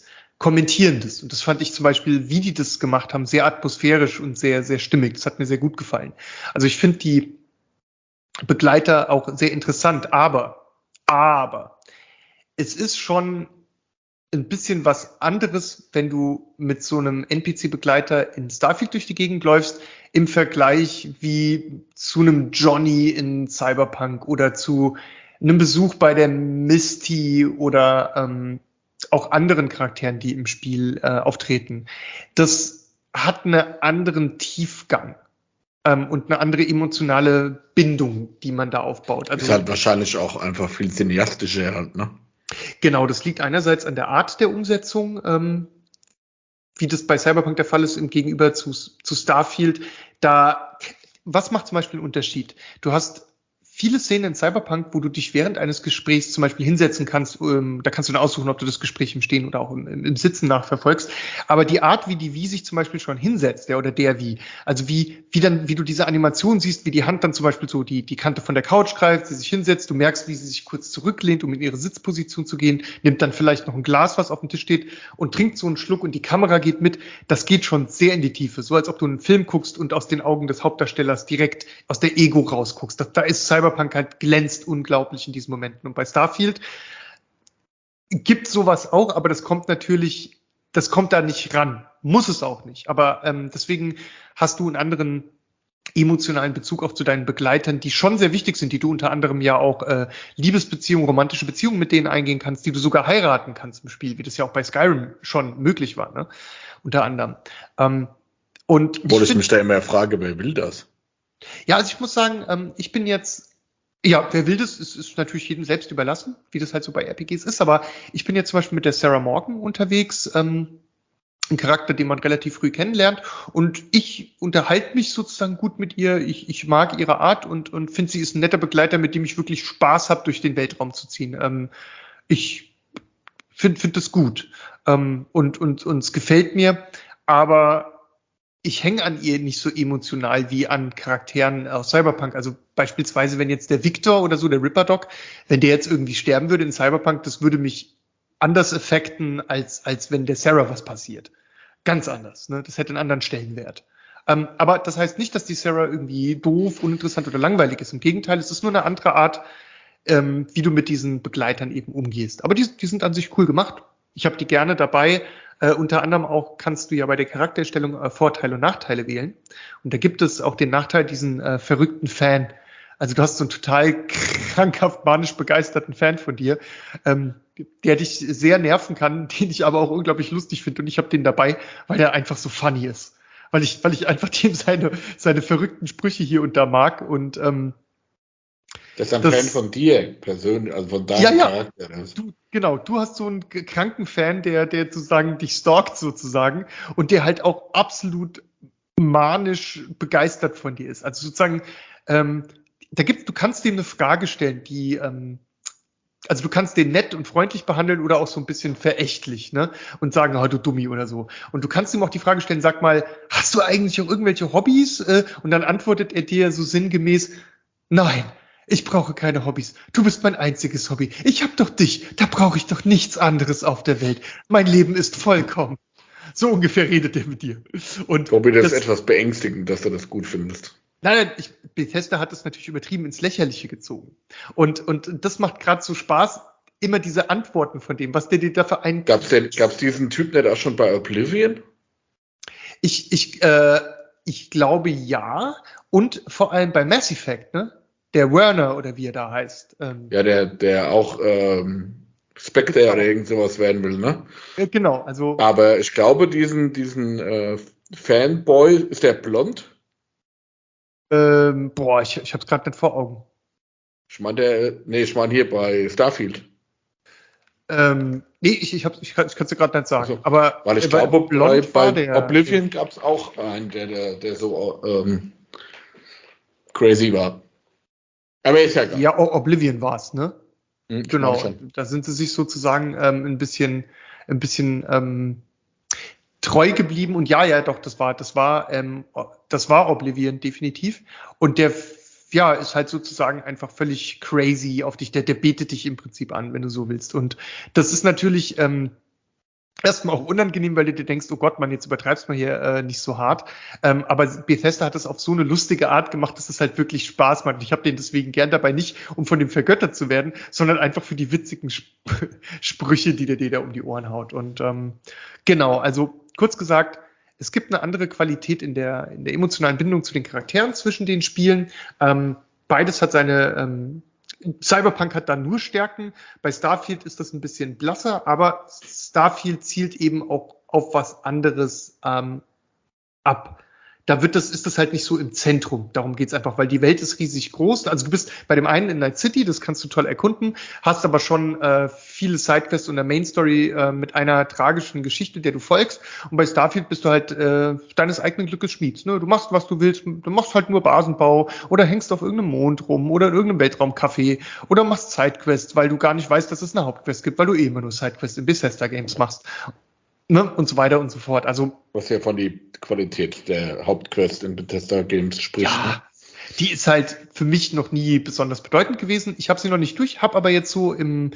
kommentieren das. Und das fand ich zum Beispiel, wie die das gemacht haben, sehr atmosphärisch und sehr, sehr stimmig. Das hat mir sehr gut gefallen. Also ich finde die Begleiter auch sehr interessant, aber, aber, es ist schon ein bisschen was anderes, wenn du mit so einem N P C-Begleiter in Starfield durch die Gegend läufst, im Vergleich wie zu einem Johnny in Cyberpunk oder zu einem Besuch bei der Misty oder ähm, auch anderen Charakteren, die im Spiel äh, auftreten. Das hat einen anderen Tiefgang ähm, und eine andere emotionale Bindung, die man da aufbaut. Also ist halt wahrscheinlich auch einfach viel cineastischer halt, ne? genau, das liegt einerseits an der Art der Umsetzung, ähm, wie das bei Cyberpunk der Fall ist, im Gegenüber zu, zu Starfield. Da, was macht zum Beispiel einen Unterschied? Du hast viele Szenen in Cyberpunk, wo du dich während eines Gesprächs zum Beispiel hinsetzen kannst, ähm, da kannst du dann aussuchen, ob du das Gespräch im Stehen oder auch im, im Sitzen nachverfolgst. Aber die Art, wie die Wie sich zum Beispiel schon hinsetzt, der oder der Wie, also wie, wie dann, wie du diese Animation siehst, wie die Hand dann zum Beispiel so die, die Kante von der Couch greift, sie sich hinsetzt, du merkst, wie sie sich kurz zurücklehnt, um in ihre Sitzposition zu gehen, nimmt dann vielleicht noch ein Glas, was auf dem Tisch steht und trinkt so einen Schluck und die Kamera geht mit. Das geht schon sehr in die Tiefe, so als ob du einen Film guckst und aus den Augen des Hauptdarstellers direkt aus der Ego rausguckst. Da, da ist Cyberpunk Cyberpunk halt glänzt unglaublich in diesen Momenten. Und bei Starfield gibt sowas auch, aber das kommt natürlich, das kommt da nicht ran. Muss es auch nicht. Aber ähm, deswegen hast du einen anderen emotionalen Bezug auch zu deinen Begleitern, die schon sehr wichtig sind, die du unter anderem ja auch äh, Liebesbeziehungen, romantische Beziehungen mit denen eingehen kannst, die du sogar heiraten kannst im Spiel, wie das ja auch bei Skyrim schon möglich war, ne? Unter anderem. Ähm, und Obwohl ich, ich mich da immer frage, wer will das? Ja, also ich muss sagen, ähm, ich bin jetzt Ja, wer will das, ist, ist natürlich jedem selbst überlassen, wie das halt so bei R P Gs ist. Aber ich bin jetzt zum Beispiel mit der Sarah Morgan unterwegs, ähm, ein Charakter, den man relativ früh kennenlernt. Und ich unterhalte mich sozusagen gut mit ihr. Ich, ich mag ihre Art und, und finde, sie ist ein netter Begleiter, mit dem ich wirklich Spaß habe, durch den Weltraum zu ziehen. Ähm, ich finde find das gut ähm, und, und, und es gefällt mir. Aber ich hänge an ihr nicht so emotional wie an Charakteren aus Cyberpunk. Also beispielsweise, wenn jetzt der Victor oder so, der Ripper-Doc, wenn der jetzt irgendwie sterben würde in Cyberpunk, das würde mich anders affekten, als, als wenn der Sarah was passiert. Ganz anders, ne? Das hätte einen anderen Stellenwert. Ähm, aber das heißt nicht, dass die Sarah irgendwie doof, uninteressant oder langweilig ist. Im Gegenteil, es ist nur eine andere Art, ähm, wie du mit diesen Begleitern eben umgehst. Aber die, die sind an sich cool gemacht. Ich habe die gerne dabei. Äh, unter anderem auch kannst du ja bei der Charaktererstellung äh, Vorteile und Nachteile wählen. Und da gibt es auch den Nachteil, diesen äh, verrückten Fan. Also du hast so einen total krankhaft manisch begeisterten Fan von dir, ähm, der dich sehr nerven kann, den ich aber auch unglaublich lustig finde. Und ich habe den dabei, weil er einfach so funny ist. Weil ich, weil ich einfach dem seine, seine verrückten Sprüche hier und da mag. Und ähm, das ist ein das, Fan von dir persönlich, also von deinem ja, ja, Charakter. Du, genau, du hast so einen kranken Fan, der, der sozusagen dich stalkt sozusagen und der halt auch absolut manisch begeistert von dir ist. Also sozusagen, ähm, da gibt's, du kannst dem eine Frage stellen, die, ähm, also du kannst den nett und freundlich behandeln oder auch so ein bisschen verächtlich, ne? Und sagen, oh, du Dummi oder so. Und du kannst ihm auch die Frage stellen, sag mal, hast du eigentlich auch irgendwelche Hobbys? Äh, und dann antwortet er dir so sinngemäß, nein. Ich brauche keine Hobbys. Du bist mein einziges Hobby. Ich hab doch dich. Da brauche ich doch nichts anderes auf der Welt. Mein Leben ist vollkommen. So ungefähr redet er mit dir. Und Bobby, das, das ist etwas beängstigend, dass du das gut findest. Nein, nein, ich, Bethesda hat das natürlich übertrieben ins Lächerliche gezogen. Und, und das macht gerade so Spaß, immer diese Antworten von dem, was der dir da für ein... Gab's denn, gab's diesen Typ nicht auch schon bei Oblivion? Ich, ich, äh, ich glaube ja. Und vor allem bei Mass Effect, ne? Der Werner oder wie er da heißt. Ähm, ja, der, der auch ähm, Spectre oder irgend sowas werden will, ne? äh, genau, also. Aber ich glaube, diesen, diesen äh, Fanboy, ist der blond? Ähm, boah, ich, ich hab's gerade nicht vor Augen. Ich meine, der, nee, ich meine hier bei Starfield. Ähm, nee, ich, ich, hab's, ich, kann es dir gerade nicht sagen. Also, aber weil ich äh, glaube, bei, bei der, Oblivion gab es auch einen, der, der, der so ähm, crazy war. Aber ist ja geil. Ja, Oblivion war's, ne? Hm, genau. Da sind sie sich sozusagen ähm, ein bisschen, ein bisschen ähm, treu geblieben. Und ja, ja, doch, das war, das war, ähm, das war Oblivion definitiv. Und der, ja, ist halt sozusagen einfach völlig crazy auf dich. Der, der betet dich im Prinzip an, wenn du so willst. Und das ist natürlich ähm, erstmal auch unangenehm, weil du dir denkst, oh Gott, Mann, jetzt übertreibst mal hier äh, nicht so hart. Ähm, aber Bethesda hat es auf so eine lustige Art gemacht, dass es halt wirklich Spaß macht. Ich habe den deswegen gern dabei, nicht um von dem vergöttert zu werden, sondern einfach für die witzigen Sp- Sprüche, die der dir da um die Ohren haut. Und ähm, genau, also kurz gesagt, es gibt eine andere Qualität in der, in der emotionalen Bindung zu den Charakteren zwischen den Spielen. Ähm, beides hat seine ähm, Cyberpunk hat da nur Stärken. Bei Starfield ist das ein bisschen blasser, aber Starfield zielt eben auch auf was anderes ähm, ab. Da wird das, ist das halt nicht so im Zentrum. Darum geht's einfach, weil die Welt ist riesig groß. Also du bist bei dem einen in Night City, das kannst du toll erkunden, hast aber schon äh, viele Sidequests und eine Main Story äh, mit einer tragischen Geschichte, der du folgst. Und bei Starfield bist du halt äh, deines eigenen Glückes Schmieds. Ne? Du machst, was du willst. Du machst halt nur Basenbau oder hängst auf irgendeinem Mond rum oder in irgendeinem Weltraumcafé oder machst Sidequests, weil du gar nicht weißt, dass es eine Hauptquest gibt, weil du eh immer nur Sidequests in Bethesda Games machst. Ne? Und so weiter und so fort. Also was ja von die Qualität der Hauptquest in Bethesda Games spricht. ja, ne? die ist halt für mich noch nie besonders bedeutend gewesen. Ich habe sie noch nicht durch, habe aber jetzt so im,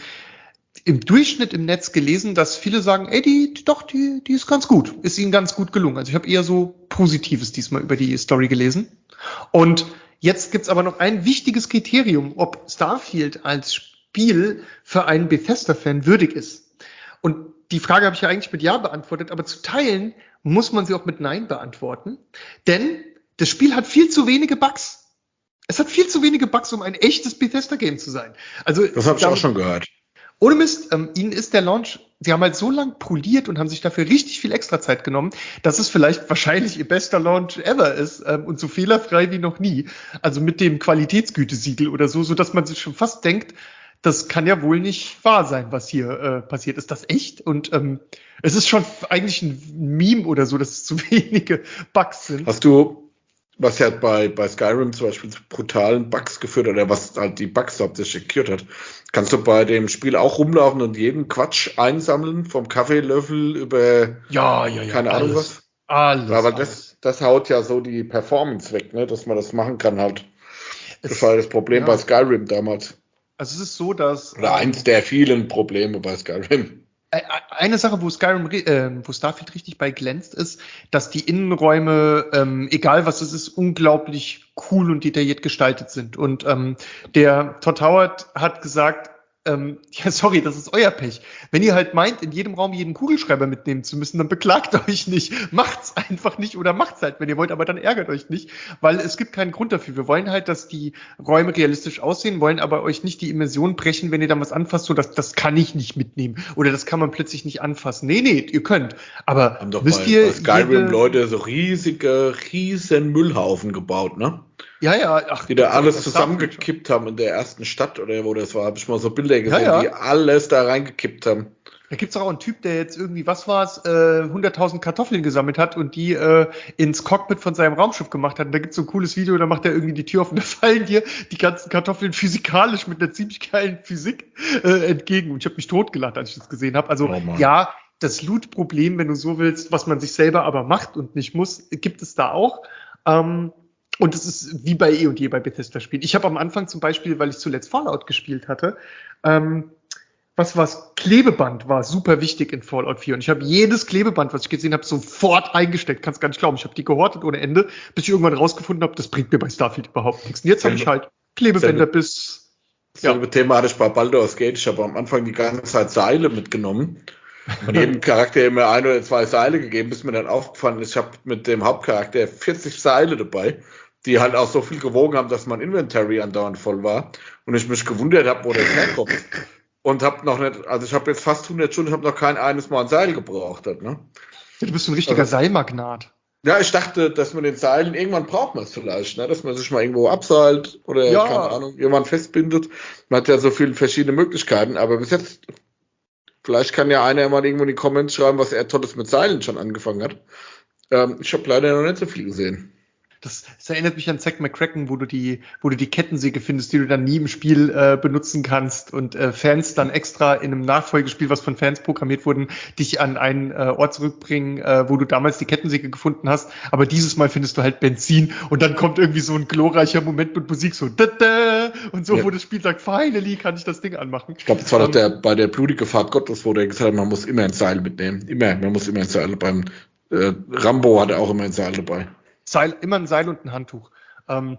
im Durchschnitt im Netz gelesen, dass viele sagen, ey, die, die doch, die, die ist ganz gut, ist ihnen ganz gut gelungen. Also ich habe eher so Positives diesmal über die Story gelesen. Und jetzt gibt's aber noch ein wichtiges Kriterium, ob Starfield als Spiel für einen Bethesda-Fan würdig ist. Und die Frage habe ich ja eigentlich mit Ja beantwortet, aber zu Teilen muss man sie auch mit Nein beantworten. Denn das Spiel hat viel zu wenige Bugs. Es hat viel zu wenige Bugs, um ein echtes Bethesda-Game zu sein. Also, Das habe ich auch schon gehört. Ohne Mist, ähm, ihnen ist der Launch, sie haben halt so lang poliert und haben sich dafür richtig viel extra Zeit genommen, dass es vielleicht wahrscheinlich ihr bester Launch ever ist ähm, und so fehlerfrei wie noch nie. Also mit dem Qualitätsgütesiegel oder so, so dass man sich schon fast denkt, das kann ja wohl nicht wahr sein, was hier äh, passiert. Ist das echt? Und ähm, es ist schon eigentlich ein Meme oder so, dass es zu wenige Bugs sind. Hast du, was ja bei, bei Skyrim zum Beispiel zu brutalen Bugs geführt hat, oder was halt die Bugs hauptsächlich gekürt hat, kannst du bei dem Spiel auch rumlaufen und jeden Quatsch einsammeln, vom Kaffeelöffel über Ja, ja, ja. keine Ahnung alles, was? Alles. Aber alles. das, das haut ja so die Performance weg, ne, dass man das machen kann halt. Das Es- war das Problem ja. bei Skyrim damals. Also es ist so, dass Oder eins der vielen Probleme bei Skyrim. Äh, Eine Sache, wo Skyrim, äh, wo Starfield richtig bei glänzt, ist, dass die Innenräume, ähm, egal was es ist, unglaublich cool und detailliert gestaltet sind. Und ähm, der Todd Howard hat gesagt, ähm, ja, sorry, das ist euer Pech. Wenn ihr halt meint, in jedem Raum jeden Kugelschreiber mitnehmen zu müssen, dann beklagt euch nicht. Macht's einfach nicht oder macht's halt, wenn ihr wollt, aber dann ärgert euch nicht, weil es gibt keinen Grund dafür. Wir wollen halt, dass die Räume realistisch aussehen, wollen aber euch nicht die Immersion brechen, wenn ihr dann was anfasst, so dass das kann ich nicht mitnehmen oder das kann man plötzlich nicht anfassen. Nee, nee, ihr könnt. Aber Haben doch müsst bei, ihr bei Skyrim jede- Leute so riesige, riesen Müllhaufen gebaut, ne? Ja, ja, ach, Die da alles das zusammengekippt haben in der ersten Stadt oder wo das war, habe ich mal so Bilder gesehen, Ja, ja. die alles da reingekippt haben. Da gibt's auch einen Typ, der jetzt irgendwie, was war's, äh, hunderttausend Kartoffeln gesammelt hat und die äh, ins Cockpit von seinem Raumschiff gemacht hat. Und da gibt's so ein cooles Video, da macht er irgendwie die Tür auf und da fallen dir die ganzen Kartoffeln physikalisch mit einer ziemlich geilen Physik äh, entgegen. Und ich habe mich totgelacht, als ich das gesehen habe. Also Oh Mann. ja, das Loot-Problem, wenn du so willst, was man sich selber aber macht und nicht muss, gibt es da auch. Ähm, und es ist wie bei eh und je bei Bethesda-Spielen. Ich habe am Anfang zum Beispiel, weil ich zuletzt Fallout gespielt hatte, ähm, was war's? Klebeband war super wichtig in Fallout vier. Und ich habe jedes Klebeband, was ich gesehen habe, sofort eingesteckt. Kannst gar nicht glauben. Ich habe die gehortet ohne Ende, bis ich irgendwann rausgefunden habe, das bringt mir bei Starfield überhaupt nichts. Und jetzt habe ich halt Klebebänder Selbe- bis... Selbe Thema hatte ich bei Baldur's Gate. Ich habe am Anfang die ganze Zeit Seile mitgenommen und jedem Charakter immer ein oder zwei Seile gegeben, bis mir dann aufgefallen ist, ich habe mit dem Hauptcharakter vierzig Seile dabei, die halt auch so viel gewogen haben, dass mein Inventory andauernd voll war und ich mich gewundert habe, wo das herkommt. Und habe noch nicht, also ich habe jetzt fast hundert Stunden, ich habe noch kein eines Mal ein Seil gebraucht. Hat, ne? Ja, du bist so ein richtiger Also- Seilmagnat. Ja, ich dachte, dass man den Seilen, irgendwann braucht man es vielleicht, ne? Dass man sich mal irgendwo abseilt oder, Ja. keine Ahnung, jemand festbindet. Man hat ja so viele verschiedene Möglichkeiten, aber bis jetzt, vielleicht kann ja einer mal irgendwo in die Comments schreiben, was er Tolles mit Seilen schon angefangen hat. Ähm, ich habe leider noch nicht so viel gesehen. Das, das erinnert mich an Zack McCracken, wo du die, wo du die Kettensäge findest, die du dann nie im Spiel äh, benutzen kannst und äh, Fans dann extra in einem Nachfolgespiel, was von Fans programmiert wurden, dich an einen äh, Ort zurückbringen, äh, wo du damals die Kettensäge gefunden hast. Aber dieses Mal findest du halt Benzin und dann kommt irgendwie so ein glorreicher Moment mit Musik so da, da, und so, ja. Wo das Spiel sagt, finally kann ich das Ding anmachen. Ich glaube, das war um, doch der bei der blutige Fahrt Gottes, wo der gesagt hat, man muss immer ein Seil mitnehmen. Immer, man muss immer ein Seil. Beim äh, Rambo hatte auch immer ein Seil dabei. Seil, immer ein Seil und ein Handtuch. Ähm,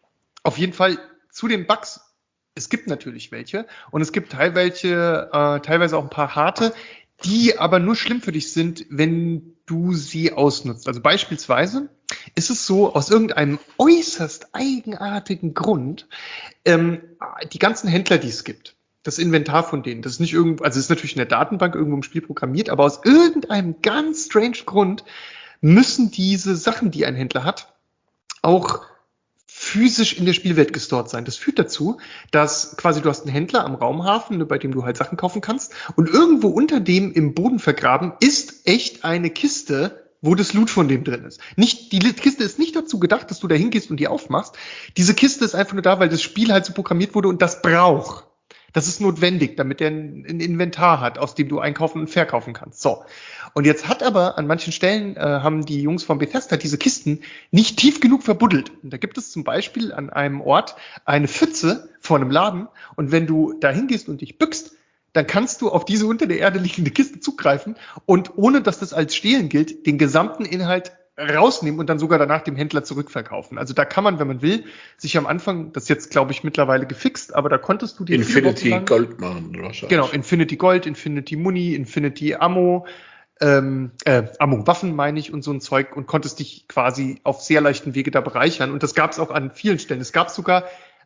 auf jeden Fall zu den Bugs. Es gibt natürlich welche und es gibt teilweise, äh, teilweise auch ein paar harte, die aber nur schlimm für dich sind, wenn du sie ausnutzt. Also beispielsweise ist es so, aus irgendeinem äußerst eigenartigen Grund, ähm, die ganzen Händler, die es gibt, das Inventar von denen, das ist nicht irgendwo, also es ist natürlich in der Datenbank irgendwo im Spiel programmiert, aber aus irgendeinem ganz strange Grund müssen diese Sachen, die ein Händler hat, auch physisch in der Spielwelt gestort sein. Das führt dazu, dass quasi du hast einen Händler am Raumhafen, bei dem du halt Sachen kaufen kannst und irgendwo unter dem im Boden vergraben ist echt eine Kiste, wo das Loot von dem drin ist. Nicht, die Kiste ist nicht dazu gedacht, dass du da hingehst und die aufmachst. Diese Kiste ist einfach nur da, weil das Spiel halt so programmiert wurde und das braucht. Das ist notwendig, damit er ein Inventar hat, aus dem du einkaufen und verkaufen kannst. So. Und jetzt hat aber an manchen Stellen äh, haben die Jungs von Bethesda diese Kisten nicht tief genug verbuddelt. Und da gibt es zum Beispiel an einem Ort eine Pfütze vor einem Laden. Und wenn du da hingehst und dich bückst, dann kannst du auf diese unter der Erde liegende Kiste zugreifen und ohne, dass das als Stehlen gilt, den gesamten Inhalt rausnehmen und dann sogar danach dem Händler zurückverkaufen. Also da kann man, wenn man will, sich am Anfang, das ist jetzt, glaube ich, mittlerweile gefixt, aber da konntest du dir Infinity Gold machen, wahrscheinlich. Genau, Infinity Gold, Infinity Muni, Infinity Ammo, ähm, äh, Ammo-Waffen meine ich und so ein Zeug und konntest dich quasi auf sehr leichten Wege da bereichern. Und das gab es auch an vielen Stellen. Es gab sogar,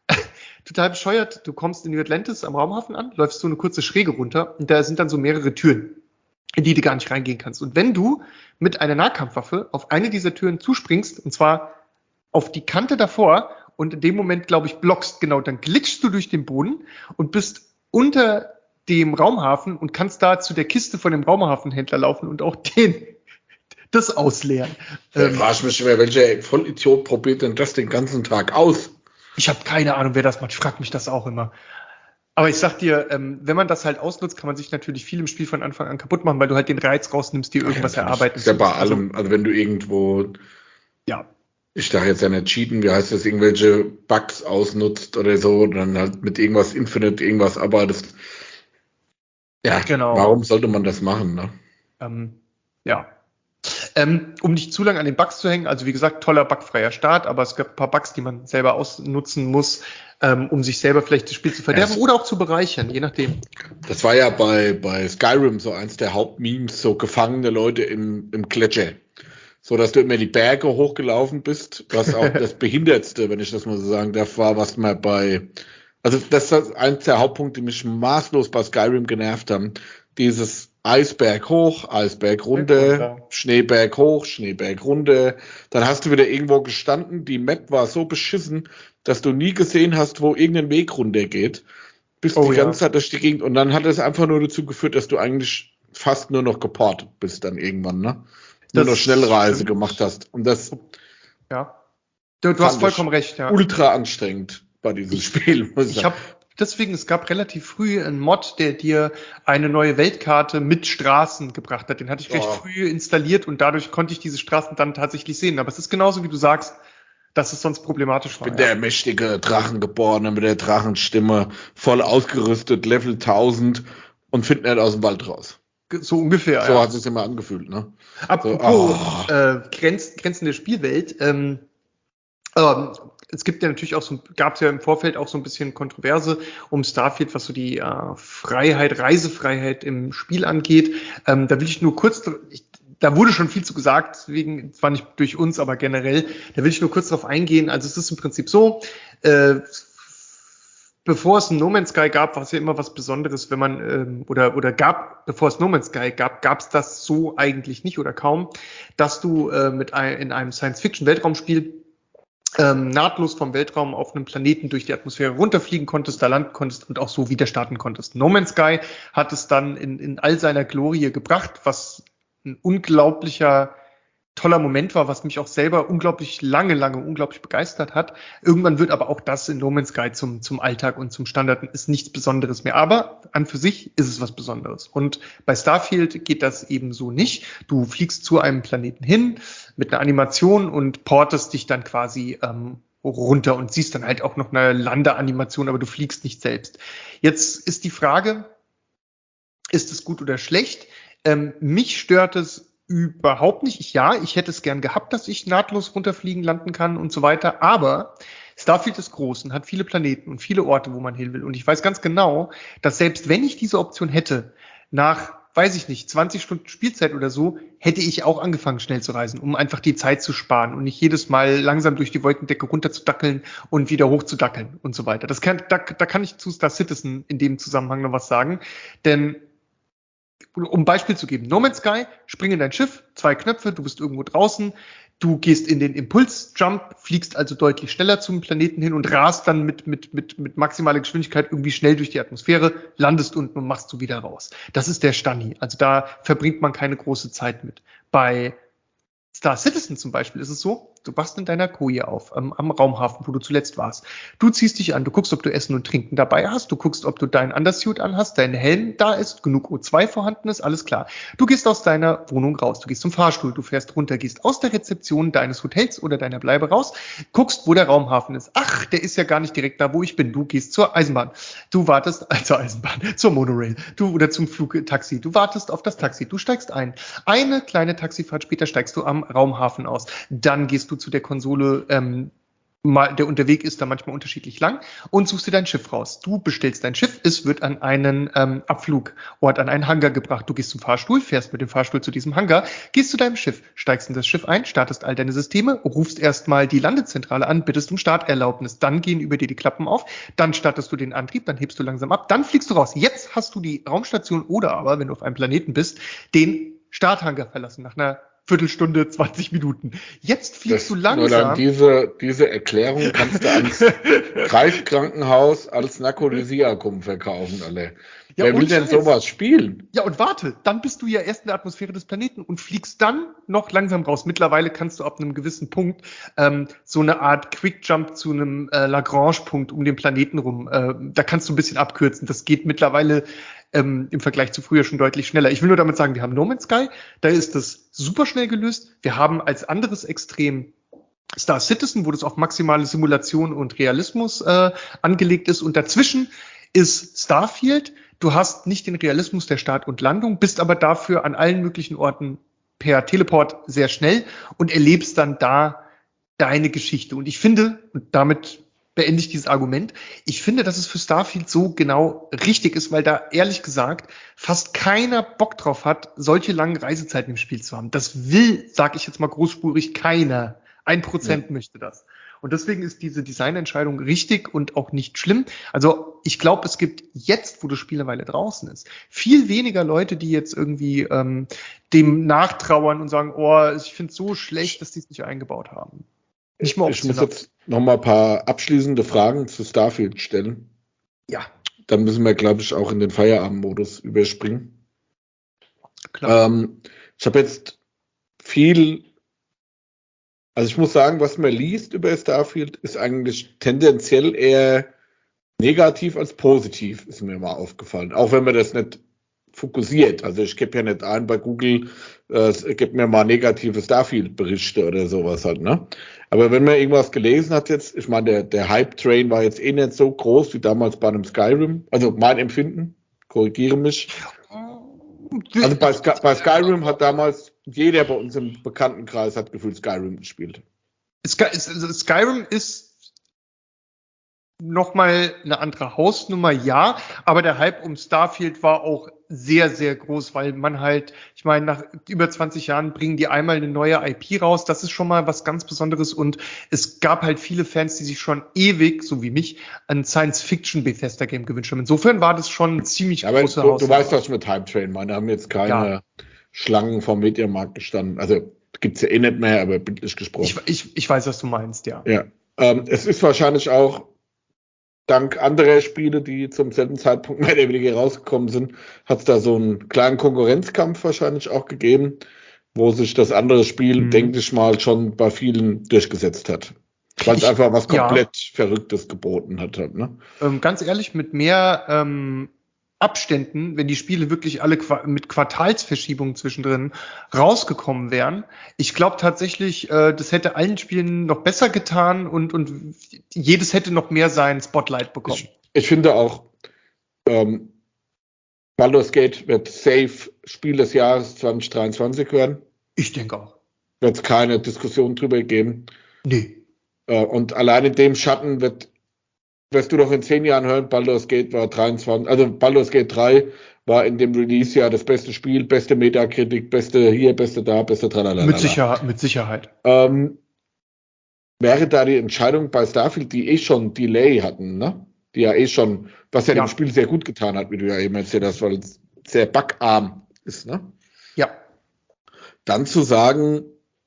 total bescheuert, du kommst in New Atlantis am Raumhafen an, läufst so eine kurze Schräge runter und da sind dann so mehrere Türen, in die du gar nicht reingehen kannst. Und wenn du mit einer Nahkampfwaffe auf eine dieser Türen zuspringst, und zwar auf die Kante davor und in dem Moment, glaube ich, blockst, genau, dann glitschst du durch den Boden und bist unter dem Raumhafen und kannst da zu der Kiste von dem Raumhafenhändler laufen und auch den das ausleeren. Da ähm, frage ich mich immer, welcher Vollidiot probiert denn das den ganzen Tag aus? Ich habe keine Ahnung, wer das macht. Ich frage mich das auch immer. Aber ich sag dir, ähm, wenn man das halt ausnutzt, kann man sich natürlich viel im Spiel von Anfang an kaputt machen, weil du halt den Reiz rausnimmst, dir irgendwas ja, erarbeiten. Das ist ja bei allem, also wenn du irgendwo, ja, ich darf jetzt ja nicht cheaten, wie heißt das, irgendwelche Bugs ausnutzt oder so, dann halt mit irgendwas Infinite irgendwas arbeitest. Ja, genau. Warum sollte man das machen, ne? Ähm, ja. Ähm, um nicht zu lange an den Bugs zu hängen, also wie gesagt, toller bugfreier Start, aber es gibt ein paar Bugs, die man selber ausnutzen muss, ähm, um sich selber vielleicht das Spiel zu verderben ja, oder auch zu bereichern, je nachdem. Das war ja bei, bei Skyrim so eins der Hauptmemes, so gefangene Leute im, im Gletscher. So, dass du immer die Berge hochgelaufen bist, was auch das Behindertste, wenn ich das mal so sagen darf, war, was man bei, also das ist eins der Hauptpunkte, die mich maßlos bei Skyrim genervt haben, dieses Eisberg hoch, Eisberg runter, Schneeberg hoch, Schneeberg runter. Dann hast du wieder irgendwo gestanden. Die Map war so beschissen, dass du nie gesehen hast, wo irgendein Weg runter geht. Bis oh, die ganze ja. Zeit durch die Gegend. Und dann hat es einfach nur dazu geführt, dass du eigentlich fast nur noch geportet bist dann irgendwann, ne? Nur noch Schnellreise stimmt. gemacht hast. Und das. Ja. Du, du hast vollkommen recht, ja. Ultra anstrengend bei diesem ich, Spiel. Muss ich ich habe Deswegen, es gab relativ früh einen Mod, der dir eine neue Weltkarte mit Straßen gebracht hat. Den hatte ich recht oh. früh installiert und dadurch konnte ich diese Straßen dann tatsächlich sehen. Aber es ist genauso, wie du sagst, dass es sonst problematisch war. Ich bin ja. der mächtige Drachengeborene mit der Drachenstimme, voll ausgerüstet, Level tausend und find nicht aus dem Wald raus. So ungefähr, So ja. hat es sich immer angefühlt, ne? Apropos so, oh. äh, Grenz, Grenzen der Spielwelt, ähm, ähm, es gibt ja natürlich auch so, gab es ja im Vorfeld auch so ein bisschen Kontroverse um Starfield, was so die äh, Freiheit, Reisefreiheit im Spiel angeht. Ähm, da will ich nur kurz, ich, da wurde schon viel zu gesagt, deswegen zwar nicht durch uns, aber generell, da will ich nur kurz drauf eingehen. Also es ist im Prinzip so, äh, bevor es ein No Man's Sky gab, war es ja immer was Besonderes, wenn man, ähm, oder oder gab, bevor es No Man's Sky gab, gab es das so eigentlich nicht oder kaum, dass du äh, mit ein, in einem Science-Fiction-Weltraumspiel Ähm, nahtlos vom Weltraum auf einem Planeten durch die Atmosphäre runterfliegen konntest, da landen konntest und auch so wieder starten konntest. No Man's Sky hat es dann in, in all seiner Glorie gebracht, was ein unglaublicher toller Moment war, was mich auch selber unglaublich lange, lange unglaublich begeistert hat. Irgendwann wird aber auch das in No Man's Sky zum, zum Alltag und zum Standard, ist nichts Besonderes mehr. Aber an für sich ist es was Besonderes. Und bei Starfield geht das eben so nicht. Du fliegst zu einem Planeten hin mit einer Animation und portest dich dann quasi ähm, runter und siehst dann halt auch noch eine Landeanimation, aber du fliegst nicht selbst. Jetzt ist die Frage, ist es gut oder schlecht? Ähm, mich stört es überhaupt nicht. Ich, ja, ich hätte es gern gehabt, dass ich nahtlos runterfliegen, landen kann und so weiter. Aber Starfield ist groß und hat viele Planeten und viele Orte, wo man hin will. Und ich weiß ganz genau, dass selbst wenn ich diese Option hätte, nach, weiß ich nicht, zwanzig Stunden Spielzeit oder so, hätte ich auch angefangen, schnell zu reisen, um einfach die Zeit zu sparen und nicht jedes Mal langsam durch die Wolkendecke runter zu dackeln und wieder hoch zu dackeln und so weiter. Das kann, da, da kann ich zu Star Citizen in dem Zusammenhang noch was sagen. Denn um ein Beispiel zu geben, No Man's Sky, spring in dein Schiff, zwei Knöpfe, du bist irgendwo draußen, du gehst in den Impulsjump, fliegst also deutlich schneller zum Planeten hin und rast dann mit, mit, mit, mit maximaler Geschwindigkeit irgendwie schnell durch die Atmosphäre, landest unten und machst du wieder raus. Das ist der Stani. Also da verbringt man keine große Zeit mit. Bei Star Citizen zum Beispiel ist es so, du wachst in deiner Koje auf, am, am Raumhafen, wo du zuletzt warst. Du ziehst dich an, du guckst, ob du Essen und Trinken dabei hast, du guckst, ob du deinen Undersuit anhast, dein Helm da ist, genug O zwei vorhanden ist, alles klar. Du gehst aus deiner Wohnung raus, du gehst zum Fahrstuhl, du fährst runter, gehst aus der Rezeption deines Hotels oder deiner Bleibe raus, guckst, wo der Raumhafen ist. Ach, der ist ja gar nicht direkt da, wo ich bin. Du gehst zur Eisenbahn. Du wartest, äh, zur Eisenbahn, zur Monorail, du oder zum Flugtaxi. Du wartest auf das Taxi, du steigst ein. Eine kleine Taxifahrt später steigst du am Raumhafen aus. Dann gehst du zu der Konsole, ähm, mal, der Unterweg ist da manchmal unterschiedlich lang und suchst dir dein Schiff raus. Du bestellst dein Schiff, es wird an einen ähm, Abflugort, an einen Hangar gebracht. Du gehst zum Fahrstuhl, fährst mit dem Fahrstuhl zu diesem Hangar, gehst zu deinem Schiff, steigst in das Schiff ein, startest all deine Systeme, rufst erstmal die Landezentrale an, bittest um Starterlaubnis, dann gehen über dir die Klappen auf, dann startest du den Antrieb, dann hebst du langsam ab, dann fliegst du raus. Jetzt hast du die Raumstation oder aber, wenn du auf einem Planeten bist, den Starthangar verlassen nach einer Viertelstunde, zwanzig Minuten. Jetzt fliegst das, du langsam. Diese, diese Erklärung kannst du ans Kreiskrankenhaus als Narkotisiakum verkaufen, alle. Ja, wer will denn sowas spielen? Ja, und warte, dann bist du ja erst in der Atmosphäre des Planeten und fliegst dann noch langsam raus. Mittlerweile kannst du ab einem gewissen Punkt ähm, so eine Art Quickjump zu einem äh, Lagrange-Punkt um den Planeten rum. Äh, da kannst du ein bisschen abkürzen. Das geht mittlerweile ähm, im Vergleich zu früher schon deutlich schneller. Ich will nur damit sagen, wir haben No Man's Sky, da ist das super schnell gelöst. Wir haben als anderes Extrem Star Citizen, wo das auf maximale Simulation und Realismus äh, angelegt ist. Und dazwischen ist Starfield. Du hast nicht den Realismus der Start und Landung, bist aber dafür an allen möglichen Orten per Teleport sehr schnell und erlebst dann da deine Geschichte. Und ich finde, und damit beende ich dieses Argument, ich finde, dass es für Starfield so genau richtig ist, weil da ehrlich gesagt fast keiner Bock drauf hat, solche langen Reisezeiten im Spiel zu haben. Das will, sag ich jetzt mal großspurig, keiner. Ein Prozent ja. möchte das. Und deswegen ist diese Designentscheidung richtig und auch nicht schlimm. Also ich glaube, es gibt jetzt, wo das Spiel eine Weile draußen ist, viel weniger Leute, die jetzt irgendwie ähm, dem nachtrauern und sagen, oh, ich finde es so schlecht, dass die es nicht eingebaut haben. Nicht mal ich muss jetzt noch mal ein paar abschließende Fragen zu Starfield stellen. Ja. Dann müssen wir, glaube ich, auch in den Feierabendmodus überspringen. Klar. Ähm, ich habe jetzt viel... Also ich muss sagen, was man liest über Starfield, ist eigentlich tendenziell eher negativ als positiv, ist mir mal aufgefallen. Auch wenn man das nicht fokussiert. Also ich gebe ja nicht ein bei Google, äh, gib mir mal negative Starfield-Berichte oder sowas halt, ne? Aber wenn man irgendwas gelesen hat jetzt, ich meine, der, der Hype-Train war jetzt eh nicht so groß wie damals bei einem Skyrim. Also mein Empfinden, korrigiere mich. Also bei, Sky, bei Skyrim hat damals jeder bei uns im Bekanntenkreis hat gefühlt Skyrim gespielt. Sky, Skyrim ist nochmal eine andere Hausnummer, ja, aber der Hype um Starfield war auch sehr, sehr groß, weil man halt, ich meine, nach über zwanzig Jahren bringen die einmal eine neue I P raus, das ist schon mal was ganz Besonderes und es gab halt viele Fans, die sich schon ewig, so wie mich, ein Science-Fiction-Bethesda-Game gewünscht haben. Insofern war das schon ein ziemlich ja, große Hausnummer. Du weißt, was ich mit Hype Train meine, da haben jetzt keine ja. Schlangen vom Mediamarkt gestanden, also gibt's ja eh nicht mehr, aber bildlich gesprochen. Ich, ich, ich weiß, was du meinst, ja. Ja, ähm, es ist wahrscheinlich auch dank anderer Spiele, die zum selben Zeitpunkt mehr oder weniger rausgekommen sind, hat es da so einen kleinen Konkurrenzkampf wahrscheinlich auch gegeben. wo sich das andere Spiel, Mhm. denke ich mal, schon bei vielen durchgesetzt hat. Weil es Ich, einfach was ja, komplett Verrücktes geboten hat. Halt, ne? ähm, ganz ehrlich, mit mehr ähm, Abständen, wenn die Spiele wirklich alle qua mit Quartalsverschiebungen zwischendrin rausgekommen wären. Ich glaube tatsächlich, äh, das hätte allen Spielen noch besser getan und, und jedes hätte noch mehr sein Spotlight bekommen. Ich, ich finde auch, ähm, Baldur's Gate wird safe Spiel des Jahres zwanzig dreiundzwanzig werden. Ich denke auch. Wird es keine Diskussion drüber geben. Nee. Äh, und allein in dem Schatten wird, wirst du doch in zehn Jahren hören, Baldur's Gate war dreiundzwanzig, also Baldur's Gate drei war in dem Release-Jahr das beste Spiel, beste Metakritik, beste hier, beste da, beste tralala. Mit Sicherheit, mit Sicherheit. Ähm, wäre da die Entscheidung bei Starfield, die eh schon Delay hatten, ne? Die ja eh schon, was ja, Ja. dem Spiel sehr gut getan hat, wie du ja eben erzählt hast, weil es sehr buggarm ist, ne? Ja. Dann zu sagen,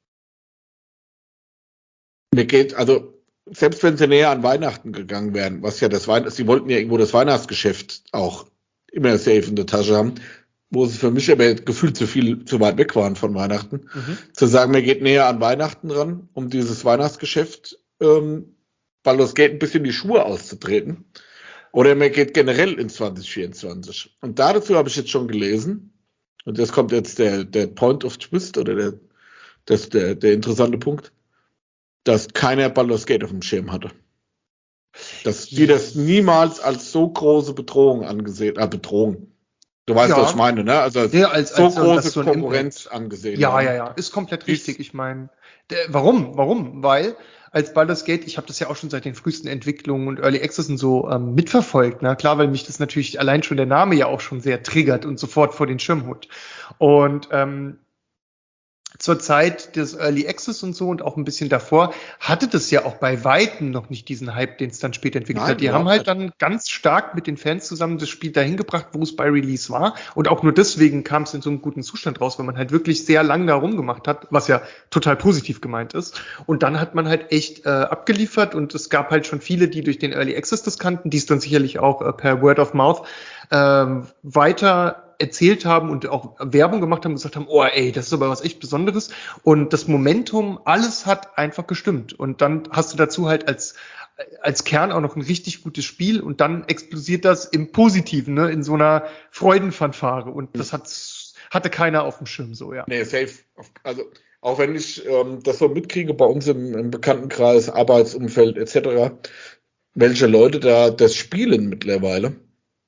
mir geht, also selbst wenn sie näher an Weihnachten gegangen wären, was ja das Weihnachten, sie wollten ja irgendwo das Weihnachtsgeschäft auch immer safe in der Tasche haben, wo sie für mich aber gefühlt zu viel, zu weit weg waren von Weihnachten, Mhm. zu sagen, mir geht näher an Weihnachten ran, um dieses Weihnachtsgeschäft, ähm, Baldur's Gate ein bisschen die Schuhe auszutreten. Oder mir geht generell in zwanzig vierundzwanzig. Und dazu habe ich jetzt schon gelesen, und das kommt jetzt der, der Point of Twist oder der, das, der, der interessante Punkt, dass keiner Baldur's Gate auf dem Schirm hatte. Dass die das niemals als so große Bedrohung angesehen, äh, Bedrohung. Du weißt, Ja. was ich meine, ne? Also als Ja, als, so als, große als so ein Konkurrenz Impact. angesehen. Ja, haben. ja, ja, ist komplett Ist- richtig. Ich meine, warum? Warum? Weil als Baldur's Gate, ich habe das ja auch schon seit den frühesten Entwicklungen und Early Access und so ähm, mitverfolgt. Na klar, weil mich das natürlich allein schon der Name ja auch schon sehr triggert und sofort vor den Schirm holt. Und ähm, zur Zeit des Early Access und so und auch ein bisschen davor hatte das ja auch bei Weitem noch nicht diesen Hype, den es dann später entwickelt Nein, hat. Die haben überhaupt halt dann ganz stark mit den Fans zusammen das Spiel dahin gebracht, wo es bei Release war. Und auch nur deswegen kam es in so einem guten Zustand raus, weil man halt wirklich sehr lang da rumgemacht hat, was ja total positiv gemeint ist. Und dann hat man halt echt äh, abgeliefert und es gab halt schon viele, die durch den Early Access das kannten, die es dann sicherlich auch äh, per Word of Mouth ähm, weiter erzählt haben und auch Werbung gemacht haben und gesagt haben, oh ey, das ist aber was echt Besonderes. Und das Momentum, alles hat einfach gestimmt. Und dann hast du dazu halt als, als Kern auch noch ein richtig gutes Spiel und dann explodiert das im Positiven, ne, in so einer Freudenfanfare. Und das hat, hatte keiner auf dem Schirm so, ja. Nee, safe. Also auch wenn ich ähm, das so mitkriege bei uns im, im Bekanntenkreis, Arbeitsumfeld et cetera, welche Leute da das spielen mittlerweile,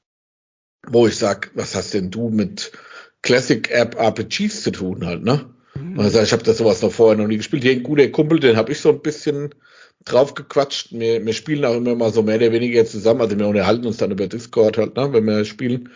wo ich sag, was hast denn du mit Classic App R P Gs zu tun halt, ne? Mhm. Und ich sag, ich habe das sowas noch vorher noch nie gespielt. Hier ein guter Kumpel, den habe ich so ein bisschen drauf gequatscht. Wir, wir spielen auch immer mal so mehr oder weniger zusammen, also wir unterhalten uns dann über Discord halt, ne, wenn wir spielen.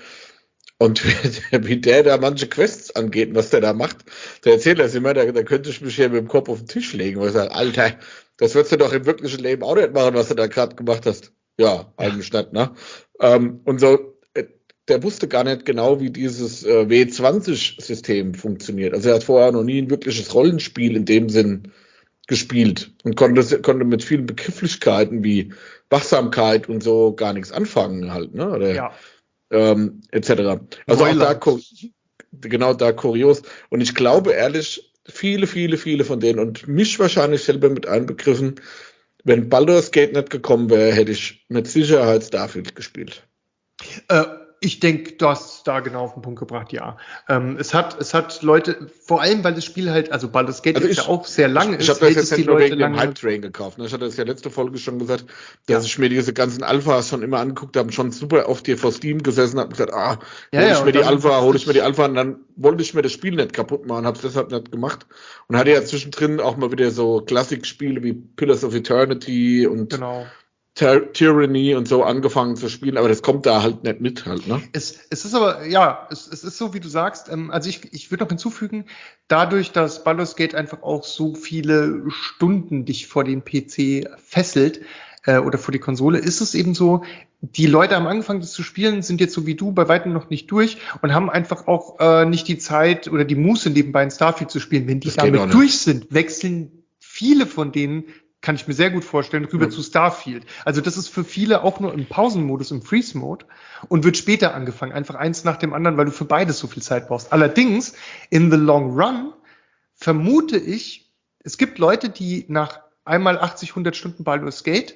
Und wie der da manche Quests angeht und was der da macht, der erzählt das immer, da, da könnte ich mich hier mit dem Kopf auf den Tisch legen, weil ich sage, Alter, das würdest du doch im wirklichen Leben auch nicht machen, was du da gerade gemacht hast. Ja, eigentlich nicht, ne? Ähm, und so, äh, der wusste gar nicht genau, wie dieses äh, W zwanzig-System funktioniert. Also er hat vorher noch nie ein wirkliches Rollenspiel in dem Sinn gespielt und konnte, konnte mit vielen Begrifflichkeiten wie Wachsamkeit und so gar nichts anfangen halt, ne? Oder, Ja. ähm, et cetera. Also auch da, ku- genau da kurios. Und ich glaube ehrlich, viele, viele, viele von denen und mich wahrscheinlich selber mit einbegriffen, wenn Baldur's Gate nicht gekommen wäre, hätte ich mit Sicherheit Starfield gespielt. Äh, ich denke, du hast da genau auf den Punkt gebracht, ja. Ähm, es hat, es hat Leute, vor allem, weil das Spiel halt, also Baldur's Gate Also jetzt ich- ja auch sehr lang Ich, ist, ich habe das hält jetzt es die nicht nur Leute wegen dem lange. Hype-Train gekauft. Ne? Ich hatte das ja letzte Folge schon gesagt, dass Ja. ich mir diese ganzen Alphas schon immer angeguckt habe, schon super oft hier vor Steam gesessen habe und gesagt, ah, Ja, hol ja, ich und mir die dann Alpha, hat hol ich mir die sich- Alpha und dann wollte ich mir das Spiel nicht kaputt machen, habe es deshalb nicht gemacht und hatte ja zwischendrin auch mal wieder so Klassikspiele wie Pillars of Eternity und Genau. Ty- Tyranny und so angefangen zu spielen, aber das kommt da halt nicht mit halt, ne? Es, es ist aber, ja, es, es ist so, wie du sagst. Ähm, also ich, ich würde noch hinzufügen, dadurch, dass Baldur's Gate einfach auch so viele Stunden dich vor den P C fesselt äh, oder vor die Konsole, ist es eben so, die Leute am Anfang das zu spielen, sind jetzt so wie du bei weitem noch nicht durch und haben einfach auch äh, nicht die Zeit oder die Muße nebenbei in Starfield zu spielen. Wenn die Das geht auch damit nicht. durch sind, wechseln viele von denen, kann ich mir sehr gut vorstellen, rüber Ja. zu Starfield. Also das ist für viele auch nur im Pausenmodus, im Freeze-Mode und wird später angefangen. Einfach eins nach dem anderen, weil du für beides so viel Zeit brauchst. Allerdings, in the long run, vermute ich, es gibt Leute, die nach einmal achtzig, hundert Stunden Baldur's Gate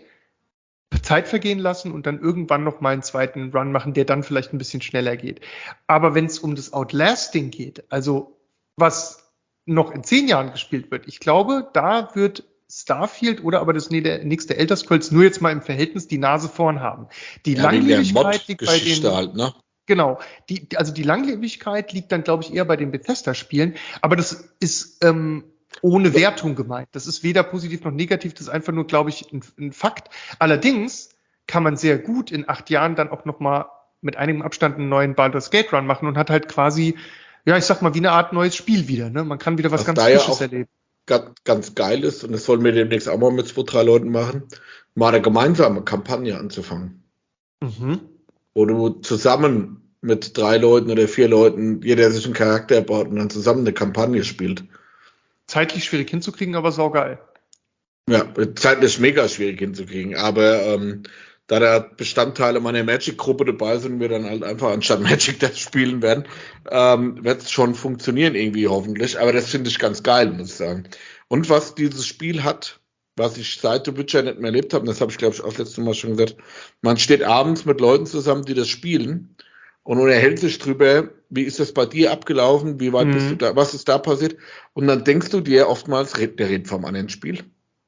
Zeit vergehen lassen und dann irgendwann noch mal einen zweiten Run machen, der dann vielleicht ein bisschen schneller geht. Aber wenn es um das Outlasting geht, also was noch in zehn Jahren gespielt wird, ich glaube, da wird Starfield oder aber das nächste Elder Scrolls nur jetzt mal im Verhältnis die Nase vorn haben. Die Ja, Langlebigkeit liegt bei den... Halt, ne? Genau, die, also die Langlebigkeit liegt dann, glaube ich, eher bei den Bethesda-Spielen, aber das ist ähm, ohne Wertung gemeint. Das ist weder positiv noch negativ, das ist einfach nur, glaube ich, ein, ein Fakt. Allerdings kann man sehr gut in acht Jahren dann auch nochmal mit einigem Abstand einen neuen Baldur's Gate Run machen und hat halt quasi, ja, ich sag mal, wie eine Art neues Spiel wieder. Ne? Man kann wieder was, was ganz Frisches ja erleben. Ganz, ganz geil ist, und das wollen wir demnächst auch mal mit zwei, drei Leuten machen, mal eine gemeinsame Kampagne anzufangen. Mhm. Wo du zusammen mit drei Leuten oder vier Leuten, jeder sich einen Charakter baut und dann zusammen eine Kampagne spielt. Zeitlich schwierig hinzukriegen, aber saugeil. Ja, zeitlich mega schwierig hinzukriegen, aber ähm, da da Bestandteile meiner Magic-Gruppe dabei sind, wir dann halt einfach anstatt Magic das spielen werden, ähm, wird es schon funktionieren irgendwie hoffentlich, aber das finde ich ganz geil, muss ich sagen. Und was dieses Spiel hat, was ich seit The Witcher nicht mehr erlebt habe, und das habe ich, glaube ich, auch das letzte Mal schon gesagt, man steht abends mit Leuten zusammen, die das spielen und unterhält sich drüber, wie ist das bei dir abgelaufen, wie weit mhm. bist du da, was ist da passiert, und dann denkst du dir oftmals, der redet vom anderen Spiel.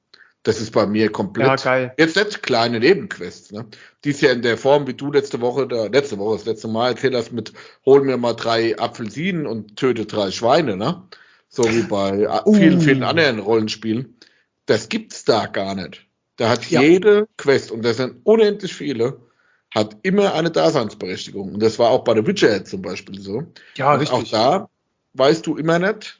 Das ist bei mir komplett, ja, geil. Jetzt nicht kleine Nebenquests, ne? Die ist ja in der Form, wie du letzte Woche, da, letzte Woche, das letzte Mal erzählt hast, mit hol mir mal drei Apfelsinen und töte drei Schweine, ne? So wie bei uh. vielen, vielen anderen Rollenspielen. Das gibt's da gar nicht. Da hat ja. jede Quest, und das sind unendlich viele, hat immer eine Daseinsberechtigung. Und das war auch bei The Witcher zum Beispiel so. Ja, und richtig. Auch da weißt du immer nicht,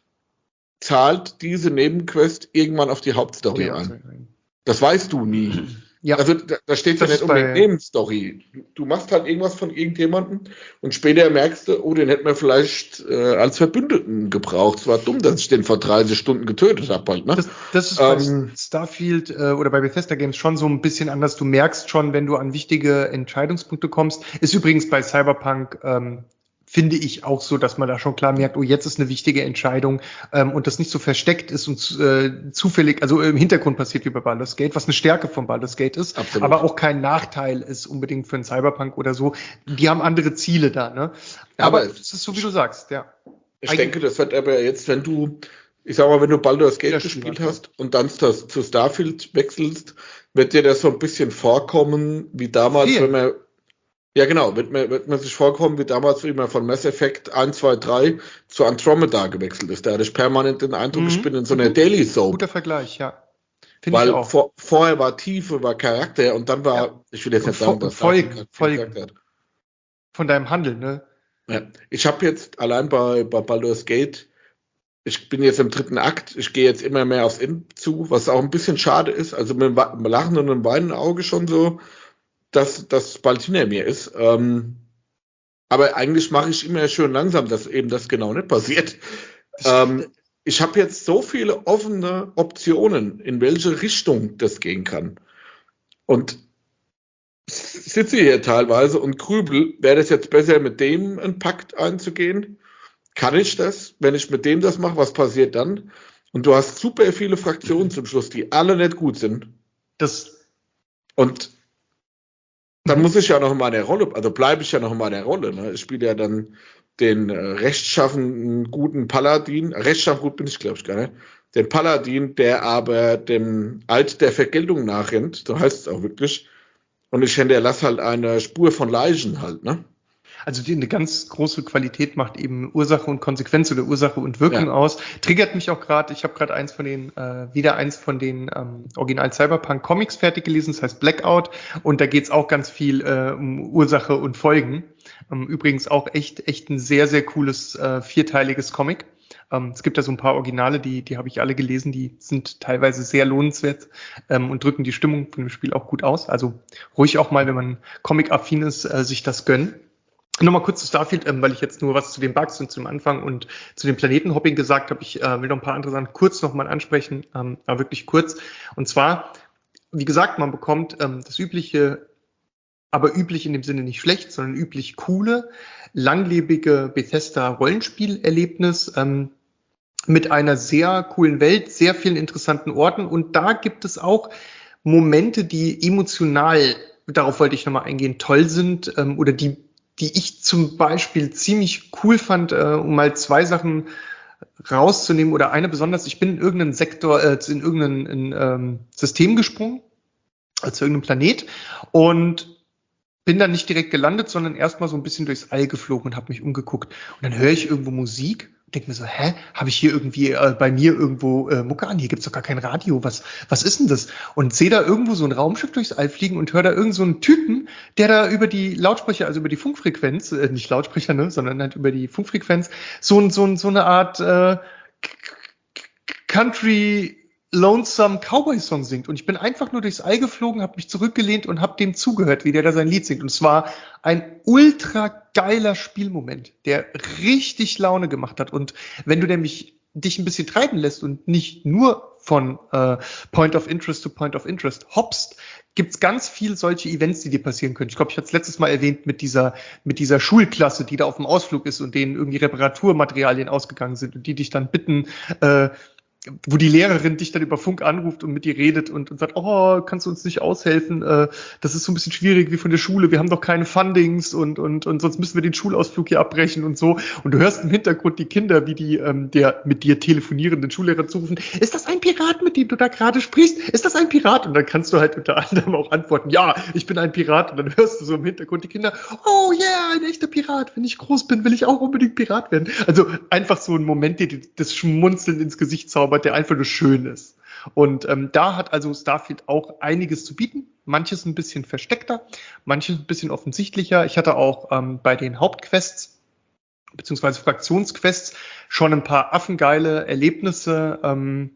zahlt diese Nebenquest irgendwann auf die Hauptstory oh, ja. ein. Das weißt du nie. Ja. Also da, da steht ja nicht unbedingt Nebenstory. Du, du machst halt irgendwas von irgendjemandem und später merkst du, oh, den hätten wir vielleicht äh, als Verbündeten gebraucht. Es war dumm, dass ich den vor dreißig Stunden getötet habe halt. Ne? Das, das ist ähm, bei Starfield äh, oder bei Bethesda Games schon so ein bisschen anders. Du merkst schon, wenn du an wichtige Entscheidungspunkte kommst. Ist übrigens bei Cyberpunk ähm, finde ich auch so, dass man da schon klar merkt, oh, jetzt ist eine wichtige Entscheidung ähm, und das nicht so versteckt ist und äh, zufällig, also im Hintergrund passiert wie bei Baldur's Gate, was eine Stärke von Baldur's Gate ist, Absolut. aber auch kein Nachteil ist unbedingt für einen Cyberpunk oder so. Die haben andere Ziele da, ne? Aber es ist so, wie du sagst, ja. Ich Eig- denke, das wird aber jetzt, wenn du, ich sag mal, wenn du Baldur's Gate gespielt hast und dann das, zu Starfield wechselst, wird dir das so ein bisschen vorkommen, wie damals, Viel. wenn man Ja, genau, wird man, wird man sich vorkommen, wie damals, wie man von Mass Effect eins, zwei, drei zu Andromeda gewechselt ist. Da hatte ich permanent den Eindruck, mhm. ich bin in so einer Daily Soap. Guter Vergleich, ja. Finde Weil ich auch. Vor, vorher war Tiefe, war Charakter und dann war, ja. ich will jetzt nicht sagen, dass Folgen, Folgen von deinem Handeln, ne? Ja. Ich habe jetzt allein bei, bei Baldur's Gate, ich bin jetzt im dritten Akt, ich gehe jetzt immer mehr aufs Ende zu, was auch ein bisschen schade ist, also mit einem Lachen und einem weinenden Auge schon so, dass das bald hinter mir ist. Ähm, aber eigentlich mache ich immer schön langsam, dass eben das genau nicht passiert. Ähm, ich habe jetzt so viele offene Optionen, in welche Richtung das gehen kann. Und sitze hier teilweise und grübel, wäre das jetzt besser, mit dem einen Pakt einzugehen? Kann ich das? Wenn ich mit dem das mache, was passiert dann? Und du hast super viele Fraktionen zum Schluss, die alle nicht gut sind. Das und dann muss ich ja noch in meiner Rolle, also bleibe ich ja noch in meiner Rolle. Ne? Ich spiele ja dann den äh, rechtschaffenen, guten Paladin. Rechtschaffen gut bin ich, glaube ich, gar nicht. Den Paladin, der aber dem Eid der Vergeltung nachrennt. So heißt es auch wirklich. Und ich hinterlasse halt eine Spur von Leichen halt, ne? Also die eine ganz große Qualität macht eben Ursache und Konsequenz oder Ursache und Wirkung ja. aus. Triggert mich auch gerade, ich habe gerade eins von den, äh, wieder eins von den ähm, Original Cyberpunk Comics fertig gelesen, das heißt Blackout, und da geht's auch ganz viel äh, um Ursache und Folgen. Ähm, übrigens auch echt, echt ein sehr, sehr cooles äh, vierteiliges Comic. Ähm, es gibt da so ein paar Originale, die, die habe ich alle gelesen, die sind teilweise sehr lohnenswert ähm, und drücken die Stimmung von dem Spiel auch gut aus. Also ruhig auch mal, wenn man Comic-affin ist, äh, sich das gönnen. Nochmal kurz zu Starfield, ähm, weil ich jetzt nur was zu den Bugs und zum Anfang und zu dem Planetenhopping gesagt habe. Ich äh, will noch ein paar andere Sachen kurz nochmal ansprechen, ähm, aber wirklich kurz. Und zwar, wie gesagt, man bekommt ähm, das übliche, aber üblich in dem Sinne nicht schlecht, sondern üblich coole, langlebige Bethesda-Rollenspielerlebnis. Ähm, mit einer sehr coolen Welt, sehr vielen interessanten Orten. Und da gibt es auch Momente, die emotional, darauf wollte ich nochmal eingehen, toll sind ähm, oder die, die ich zum Beispiel ziemlich cool fand, äh, um mal zwei Sachen rauszunehmen oder eine besonders. Ich bin in irgendeinen Sektor, äh, in irgendein in, ähm, System gesprungen, also zu irgendeinem Planet und bin dann nicht direkt gelandet, sondern erstmal so ein bisschen durchs All geflogen und habe mich umgeguckt. Und dann höre ich irgendwo Musik und denke mir so, hä, habe ich hier irgendwie äh, bei mir irgendwo äh, Mucke an? Hier gibt's doch gar kein Radio. Was was ist denn das? Und sehe da irgendwo so ein Raumschiff durchs All fliegen und höre da irgend so einen Typen, der da über die Lautsprecher, also über die Funkfrequenz, äh, nicht Lautsprecher, ne, sondern halt über die Funkfrequenz, so, ein so, ein so eine Art äh, Country Lonesome Cowboy Song singt. Und ich bin einfach nur durchs All geflogen, habe mich zurückgelehnt und habe dem zugehört, wie der da sein Lied singt. Und es war ein ultra geiler Spielmoment, der richtig Laune gemacht hat. Und wenn du nämlich dich ein bisschen treiben lässt und nicht nur von äh, Point of Interest to Point of Interest hoppst, gibt's ganz viel solche Events, die dir passieren können. Ich glaube, ich hatte es letztes Mal erwähnt mit dieser mit dieser Schulklasse, die da auf dem Ausflug ist und denen irgendwie Reparaturmaterialien ausgegangen sind und die dich dann bitten, äh, wo die Lehrerin dich dann über Funk anruft und mit dir redet und, und sagt, oh, kannst du uns nicht aushelfen? Äh, das ist so ein bisschen schwierig wie von der Schule. Wir haben doch keine Fundings und, und, und sonst müssen wir den Schulausflug hier abbrechen und so. Und du hörst im Hintergrund die Kinder, wie die ähm, der mit dir telefonierenden Schullehrer zurufen, ist das ein Pirat, mit dem du da gerade sprichst? Ist das ein Pirat? Und dann kannst du halt unter anderem auch antworten, ja, ich bin ein Pirat. Und dann hörst du so im Hintergrund die Kinder, oh yeah, ein echter Pirat. Wenn ich groß bin, will ich auch unbedingt Pirat werden. Also einfach so ein Moment, der das Schmunzeln ins Gesicht zaubert, der einfach nur schön ist. Und ähm, da hat also Starfield auch einiges zu bieten. Manches ein bisschen versteckter, manches ein bisschen offensichtlicher. Ich hatte auch ähm, bei den Hauptquests beziehungsweise Fraktionsquests schon ein paar affengeile Erlebnisse, ähm,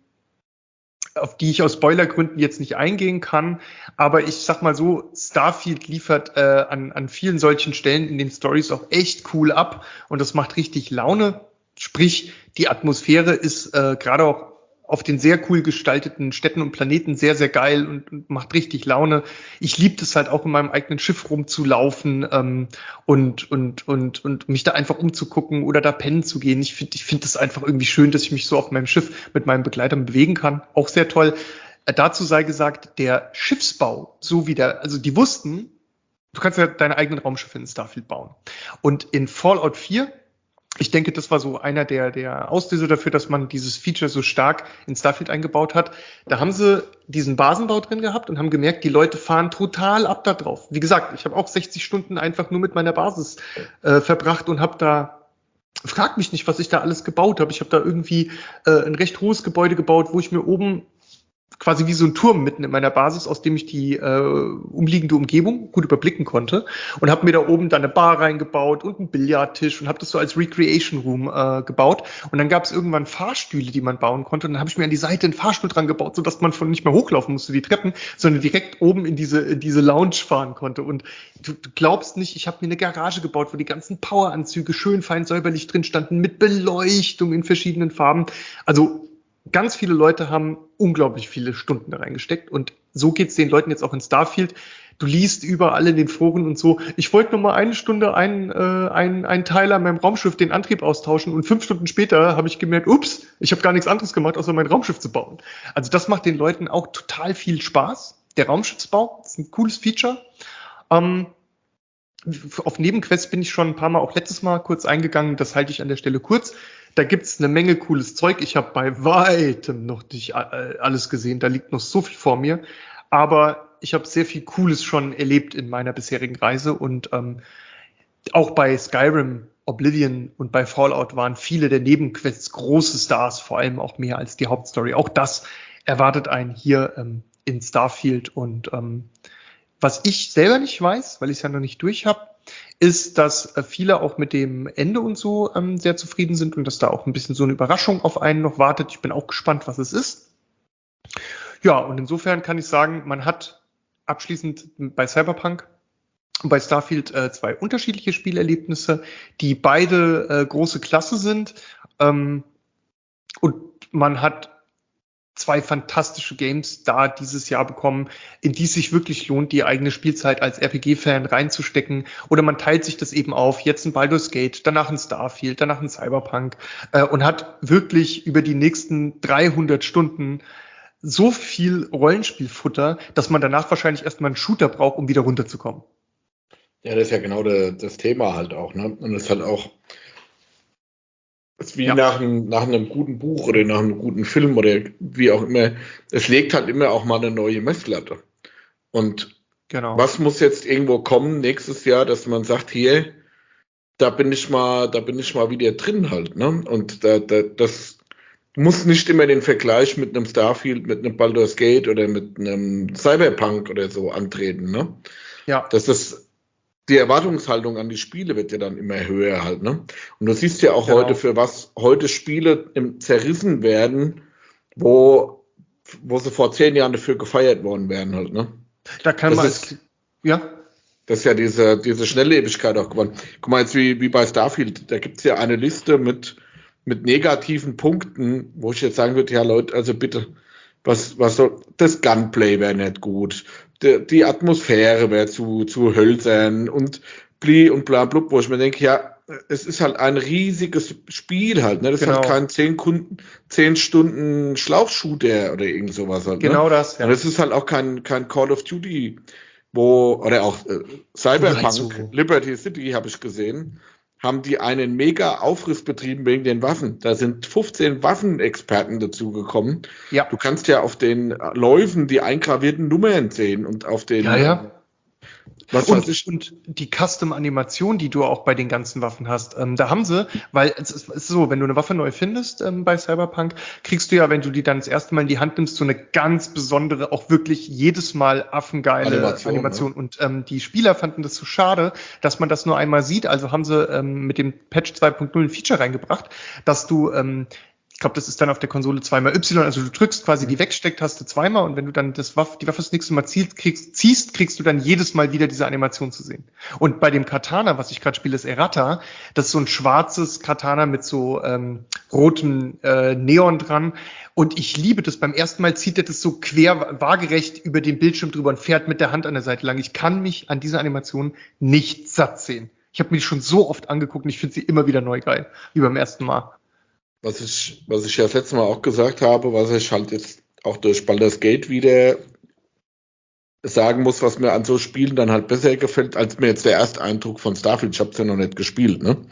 auf die ich aus Spoilergründen jetzt nicht eingehen kann. Aber ich sag mal so, Starfield liefert äh, an, an vielen solchen Stellen in den Stories auch echt cool ab. Und das macht richtig Laune. Sprich, die Atmosphäre ist äh, gerade auch auf den sehr cool gestalteten Städten und Planeten sehr, sehr geil und, und macht richtig Laune. Ich liebe es halt auch in meinem eigenen Schiff rumzulaufen ähm, und, und, und, und mich da einfach umzugucken oder da pennen zu gehen. Ich finde ich finde das einfach irgendwie schön, dass ich mich so auf meinem Schiff mit meinen Begleitern bewegen kann. Auch sehr toll. Äh, dazu sei gesagt, der Schiffsbau, so wie der, also die wussten, du kannst ja deine eigenen Raumschiffe in Starfield bauen. Und in Fallout vier, ich denke, das war so einer der, der Auslöser dafür, dass man dieses Feature so stark in Starfield eingebaut hat. Da haben sie diesen Basenbau drin gehabt und haben gemerkt, die Leute fahren total ab da drauf. Wie gesagt, ich habe auch sechzig Stunden einfach nur mit meiner Basis äh, verbracht und habe da, frag mich nicht, was ich da alles gebaut habe. Ich habe da irgendwie äh, ein recht hohes Gebäude gebaut, wo ich mir oben quasi wie so ein Turm mitten in meiner Basis, aus dem ich die äh, umliegende Umgebung gut überblicken konnte und habe mir da oben dann eine Bar reingebaut und einen Billardtisch und habe das so als Recreation Room äh, gebaut. Und dann gab es irgendwann Fahrstühle, die man bauen konnte und dann habe ich mir an die Seite einen Fahrstuhl dran gebaut, sodass man von nicht mehr hochlaufen musste, die Treppen, sondern direkt oben in diese in diese Lounge fahren konnte. Und du, du glaubst nicht, ich habe mir eine Garage gebaut, wo die ganzen Poweranzüge schön fein säuberlich drin standen, mit Beleuchtung in verschiedenen Farben. Also ganz viele Leute haben unglaublich viele Stunden da reingesteckt und so geht's den Leuten jetzt auch in Starfield. Du liest überall in den Foren und so, ich wollte noch mal eine Stunde einen, äh, einen, einen Teil an meinem Raumschiff den Antrieb austauschen und fünf Stunden später habe ich gemerkt, ups, ich habe gar nichts anderes gemacht, außer mein Raumschiff zu bauen. Also das macht den Leuten auch total viel Spaß. Der Raumschiffsbau ist ein cooles Feature. Ähm, auf Nebenquests bin ich schon ein paar Mal, auch letztes Mal kurz eingegangen, das halte ich an der Stelle kurz. Da gibt's eine Menge cooles Zeug. Ich habe bei weitem noch nicht alles gesehen. Da liegt noch so viel vor mir. Aber ich habe sehr viel Cooles schon erlebt in meiner bisherigen Reise. Und ähm, auch bei Skyrim, Oblivion und bei Fallout waren viele der Nebenquests große Stars, vor allem auch mehr als die Hauptstory. Auch das erwartet einen hier ähm, in Starfield. Und ähm, was ich selber nicht weiß, weil ich es ja noch nicht durch habe, ist, dass viele auch mit dem Ende und so ähm, sehr zufrieden sind und dass da auch ein bisschen so eine Überraschung auf einen noch wartet. Ich bin auch gespannt, was es ist. Ja, und insofern kann ich sagen, man hat abschließend bei Cyberpunk und bei Starfield äh, zwei unterschiedliche Spielerlebnisse, die beide äh, große Klasse sind. Ähm, und man hat zwei fantastische Games da dieses Jahr bekommen, in die es sich wirklich lohnt, die eigene Spielzeit als R P G-Fan reinzustecken. Oder man teilt sich das eben auf, jetzt ein Baldur's Gate, danach ein Starfield, danach ein Cyberpunk äh, und hat wirklich über die nächsten dreihundert Stunden so viel Rollenspielfutter, dass man danach wahrscheinlich erstmal einen Shooter braucht, um wieder runterzukommen. Ja, das ist ja genau de, das Thema halt auch, ne? Und es ist halt auch ist wie Ja. nach, einem, nach einem guten Buch oder nach einem guten Film oder wie auch immer. Es legt halt immer auch mal eine neue Messlatte. Und Genau. was muss jetzt irgendwo kommen nächstes Jahr, dass man sagt, hier, da bin ich mal, da bin ich mal wieder drin halt, ne? Und da, da, das muss nicht immer den Vergleich mit einem Starfield, mit einem Baldur's Gate oder mit einem Cyberpunk oder so antreten, ne? Ja. Das ist die Erwartungshaltung an die Spiele wird ja dann immer höher halt, ne? Und du siehst ja auch Genau. heute, für was heute Spiele im, zerrissen werden, wo, wo sie vor zehn Jahren dafür gefeiert worden wären halt, ne? Da kann Das man ist- als, ja, Das ist ja diese, diese Schnelllebigkeit auch geworden. Guck mal, jetzt wie, wie bei Starfield, da gibt's ja eine Liste mit, mit negativen Punkten, wo ich jetzt sagen würde, ja Leute, also bitte, was, was soll, das Gunplay wäre nicht gut, die, die Atmosphäre wäre zu, zu hölzern und bli und bla blub, wo ich mir denke, ja, es ist halt ein riesiges Spiel halt, ne? Das Genau. ist halt kein zehn Kunden, zehn Stunden Schlauchshooter oder irgend sowas halt, ne? genau das. Ja. Und es ist halt auch kein, kein Call of Duty, wo, oder auch äh, Cyberpunk, Halt so. Liberty City habe ich gesehen, haben die einen mega Aufriss betrieben wegen den Waffen. Da sind fünfzehn Waffenexperten dazugekommen. Ja. Du kannst ja auf den Läufen die eingravierten Nummern sehen und auf den, Ja, ja. was weiß Und, ich, und die Custom-Animation, die du auch bei den ganzen Waffen hast, ähm, da haben sie, weil es ist, es ist so, wenn du eine Waffe neu findest ähm, bei Cyberpunk, kriegst du ja, wenn du die dann das erste Mal in die Hand nimmst, so eine ganz besondere, auch wirklich jedes Mal affengeile Animation, Animation. Und ähm, die Spieler fanden das so schade, dass man das nur einmal sieht. Also haben sie ähm, mit dem Patch zwei Punkt null ein Feature reingebracht, dass du ähm, ich glaube, das ist dann auf der Konsole zweimal Y, also du drückst quasi die Wegstecktaste zweimal und wenn du dann das Waff, die Waffe das nächste Mal ziehst, kriegst, ziehst, kriegst du dann jedes Mal wieder diese Animation zu sehen. Und bei dem Katana, was ich gerade spiele, ist Errata, das ist so ein schwarzes Katana mit so ähm, rotem äh, Neon dran und ich liebe das. Beim ersten Mal zieht er das so quer, waagerecht über den Bildschirm drüber und fährt mit der Hand an der Seite lang. Ich kann mich an dieser Animation nicht satt sehen. Ich habe mir die schon so oft angeguckt und ich finde sie immer wieder neu geil, wie beim ersten Mal. was ich, was ich ja das letzte Mal auch gesagt habe, was ich halt jetzt auch durch Baldur's Gate wieder sagen muss, was mir an so Spielen dann halt besser gefällt, als mir jetzt der erste Eindruck von Starfield. Ich habe es ja noch nicht gespielt, ne?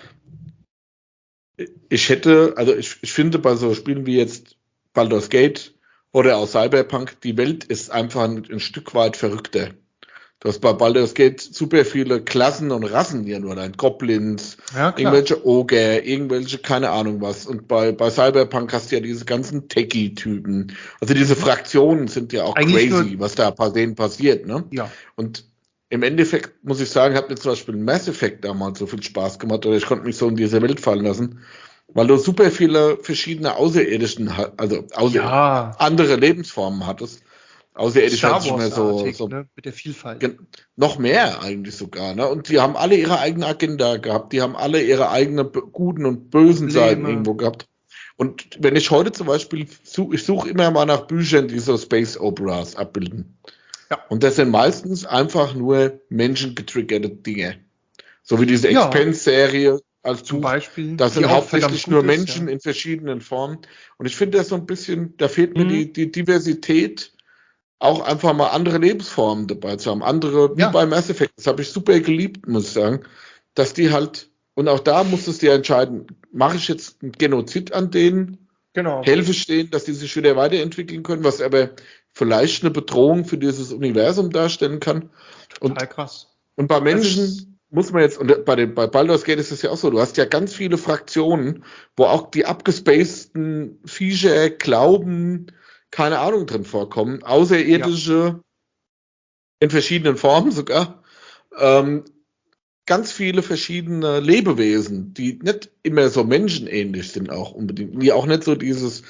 Ich hätte, also ich, ich finde bei so Spielen wie jetzt Baldur's Gate oder auch Cyberpunk, die Welt ist einfach ein, ein Stück weit verrückter. Du hast bei Baldur's Gate super viele Klassen und Rassen hier nur rein. Goblins, Ja, klar. irgendwelche Oger, irgendwelche, keine Ahnung was. Und bei, bei Cyberpunk hast du ja diese ganzen Techie-Typen. Also diese Fraktionen sind ja auch Eigentlich crazy, nur- was da bei denen passiert, ne? Ja. Und im Endeffekt muss ich sagen, hat mir zum Beispiel Mass Effect damals so viel Spaß gemacht, oder ich konnte mich so in diese Welt fallen lassen, weil du super viele verschiedene Außerirdischen, ha- also außer Ja. andere Lebensformen hattest. Außerirdisch Star hört sich immer so, Wars-artig, so ne? Mit der Vielfalt. gen- noch mehr eigentlich sogar, ne? Und die haben alle ihre eigene Agenda gehabt, die haben alle ihre eigenen b- guten und bösen Probleme. Seiten irgendwo gehabt. Und wenn ich heute zum Beispiel suche, ich suche immer mal nach Büchern, die so Space Operas abbilden. Ja. Und das sind meistens einfach nur menschengetriggerte Dinge. So wie diese Ja. Expense-Serie als Zum Buch. Beispiel. Das die sind auch hauptsächlich verdammt nur gut ist, Menschen ja. in verschiedenen Formen. Und ich finde das so ein bisschen, da fehlt mir Mhm. die, die Diversität, auch einfach mal andere Lebensformen dabei zu haben. Andere, wie Ja. bei Mass Effect, das habe ich super geliebt, muss ich sagen, dass die halt, und auch da musstest du ja entscheiden, mache ich jetzt einen Genozid an denen, Genau. helfe ich denen, dass die sich wieder weiterentwickeln können, was aber vielleicht eine Bedrohung für dieses Universum darstellen kann. Und, Total krass. und bei Das Menschen ist- muss man jetzt, und bei, den, bei Baldur's Gate ist es ja auch so, du hast ja ganz viele Fraktionen, wo auch die abgespaceden Viecher, Glauben, keine Ahnung drin vorkommen, außerirdische, in verschiedenen Formen sogar, ähm, ganz viele verschiedene Lebewesen, die nicht immer so menschenähnlich sind auch unbedingt, die auch nicht so dieses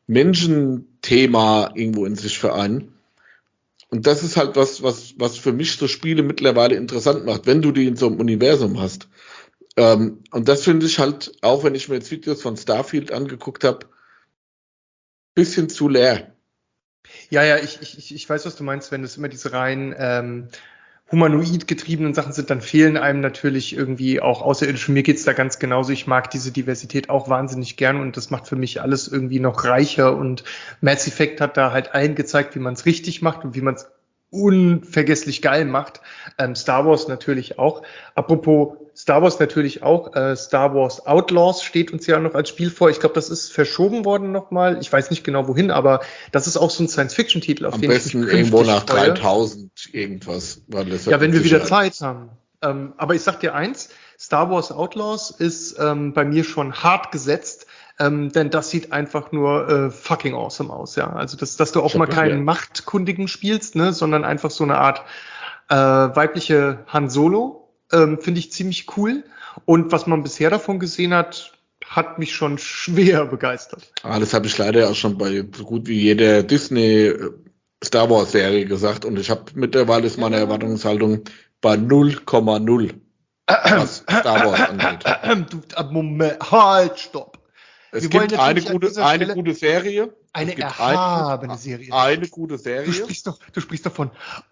Menschenthema irgendwo in sich vereinen. Und das ist halt was, was, was für mich so Spiele mittlerweile interessant macht, wenn du die in so einem Universum hast. Ähm, und das finde ich halt, auch wenn ich mir jetzt Videos von Starfield angeguckt habe, bisschen zu leer. Ja, ja, ich, ich, ich weiß, was du meinst, wenn es immer diese rein ähm, humanoid getriebenen Sachen sind, dann fehlen einem natürlich irgendwie auch Außerirdische. Mir geht's da ganz genauso. Ich mag diese Diversität auch wahnsinnig gern und das macht für mich alles irgendwie noch reicher und Mass Effect hat da halt allen gezeigt, wie man es richtig macht und wie man es unvergesslich geil macht. Ähm, Star Wars natürlich auch. Apropos Star Wars natürlich auch. Äh, Star Wars Outlaws steht uns ja noch als Spiel vor. Ich glaube, das ist verschoben worden nochmal. Ich weiß nicht genau wohin, aber das ist auch so ein Science-Fiction-Titel, auf Am den ich besten mich irgendwo künftig nach freue. dreitausend irgendwas. Weil das Ja, wenn wir wieder Sicherheit- Zeit haben. Ähm, aber ich sag dir eins, Star Wars Outlaws ist ähm, bei mir schon hart gesetzt, ähm, denn das sieht einfach nur äh, fucking awesome aus, ja. Also, dass, dass du auch Ich hab mal das keinen ja. Machtkundigen spielst, ne, sondern einfach so eine Art äh, weibliche Han Solo, ähm, finde ich ziemlich cool. Und was man bisher davon gesehen hat, hat mich schon schwer begeistert. Ah, das habe ich leider auch schon bei so gut wie jeder Disney äh, Star Wars Serie gesagt und ich habe mittlerweile ist meine Erwartungshaltung bei null Komma null, was Star Wars angeht. Du, äh, Moment, halt, stopp. Es Wir wollen gibt eine natürlich an gute, dieser eine Stelle gute Serie. eine es gibt erhabene eine, Serie. Eine gute Du Serie. sprichst doch, du sprichst doch von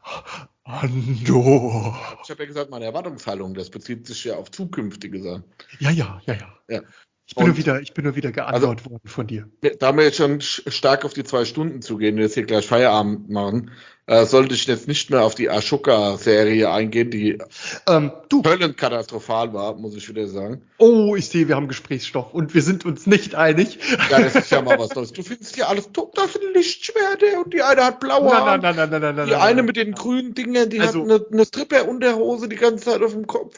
Andor. Ich habe ja gesagt, meine Erwartungshaltung, das bezieht sich ja auf zukünftige Sachen. Ja, ja, ja, ja. Ja. Ich bin Und- nur wieder, ich bin nur wieder geantwortet worden von dir. Da wir jetzt schon sch- stark auf die zwei Stunden zugehen und jetzt hier gleich Feierabend machen, äh, sollte ich jetzt nicht mehr auf die Ashoka-Serie eingehen, die Ähm, du, höllenkatastrophal war, muss ich wieder sagen. oh, ich sehe, wir haben Gesprächsstoff und wir sind uns nicht einig. Ja, das ist ja mal was Neues. Du findest ja alles top, da sind Lichtschwerte und die eine hat blaue Nein, Arme. nein, nein, nein, nein, nein, Die nein, eine nein. mit den grünen Dingern, die Also- hat eine, eine Stripper-Unterhose die ganze Zeit auf dem Kopf.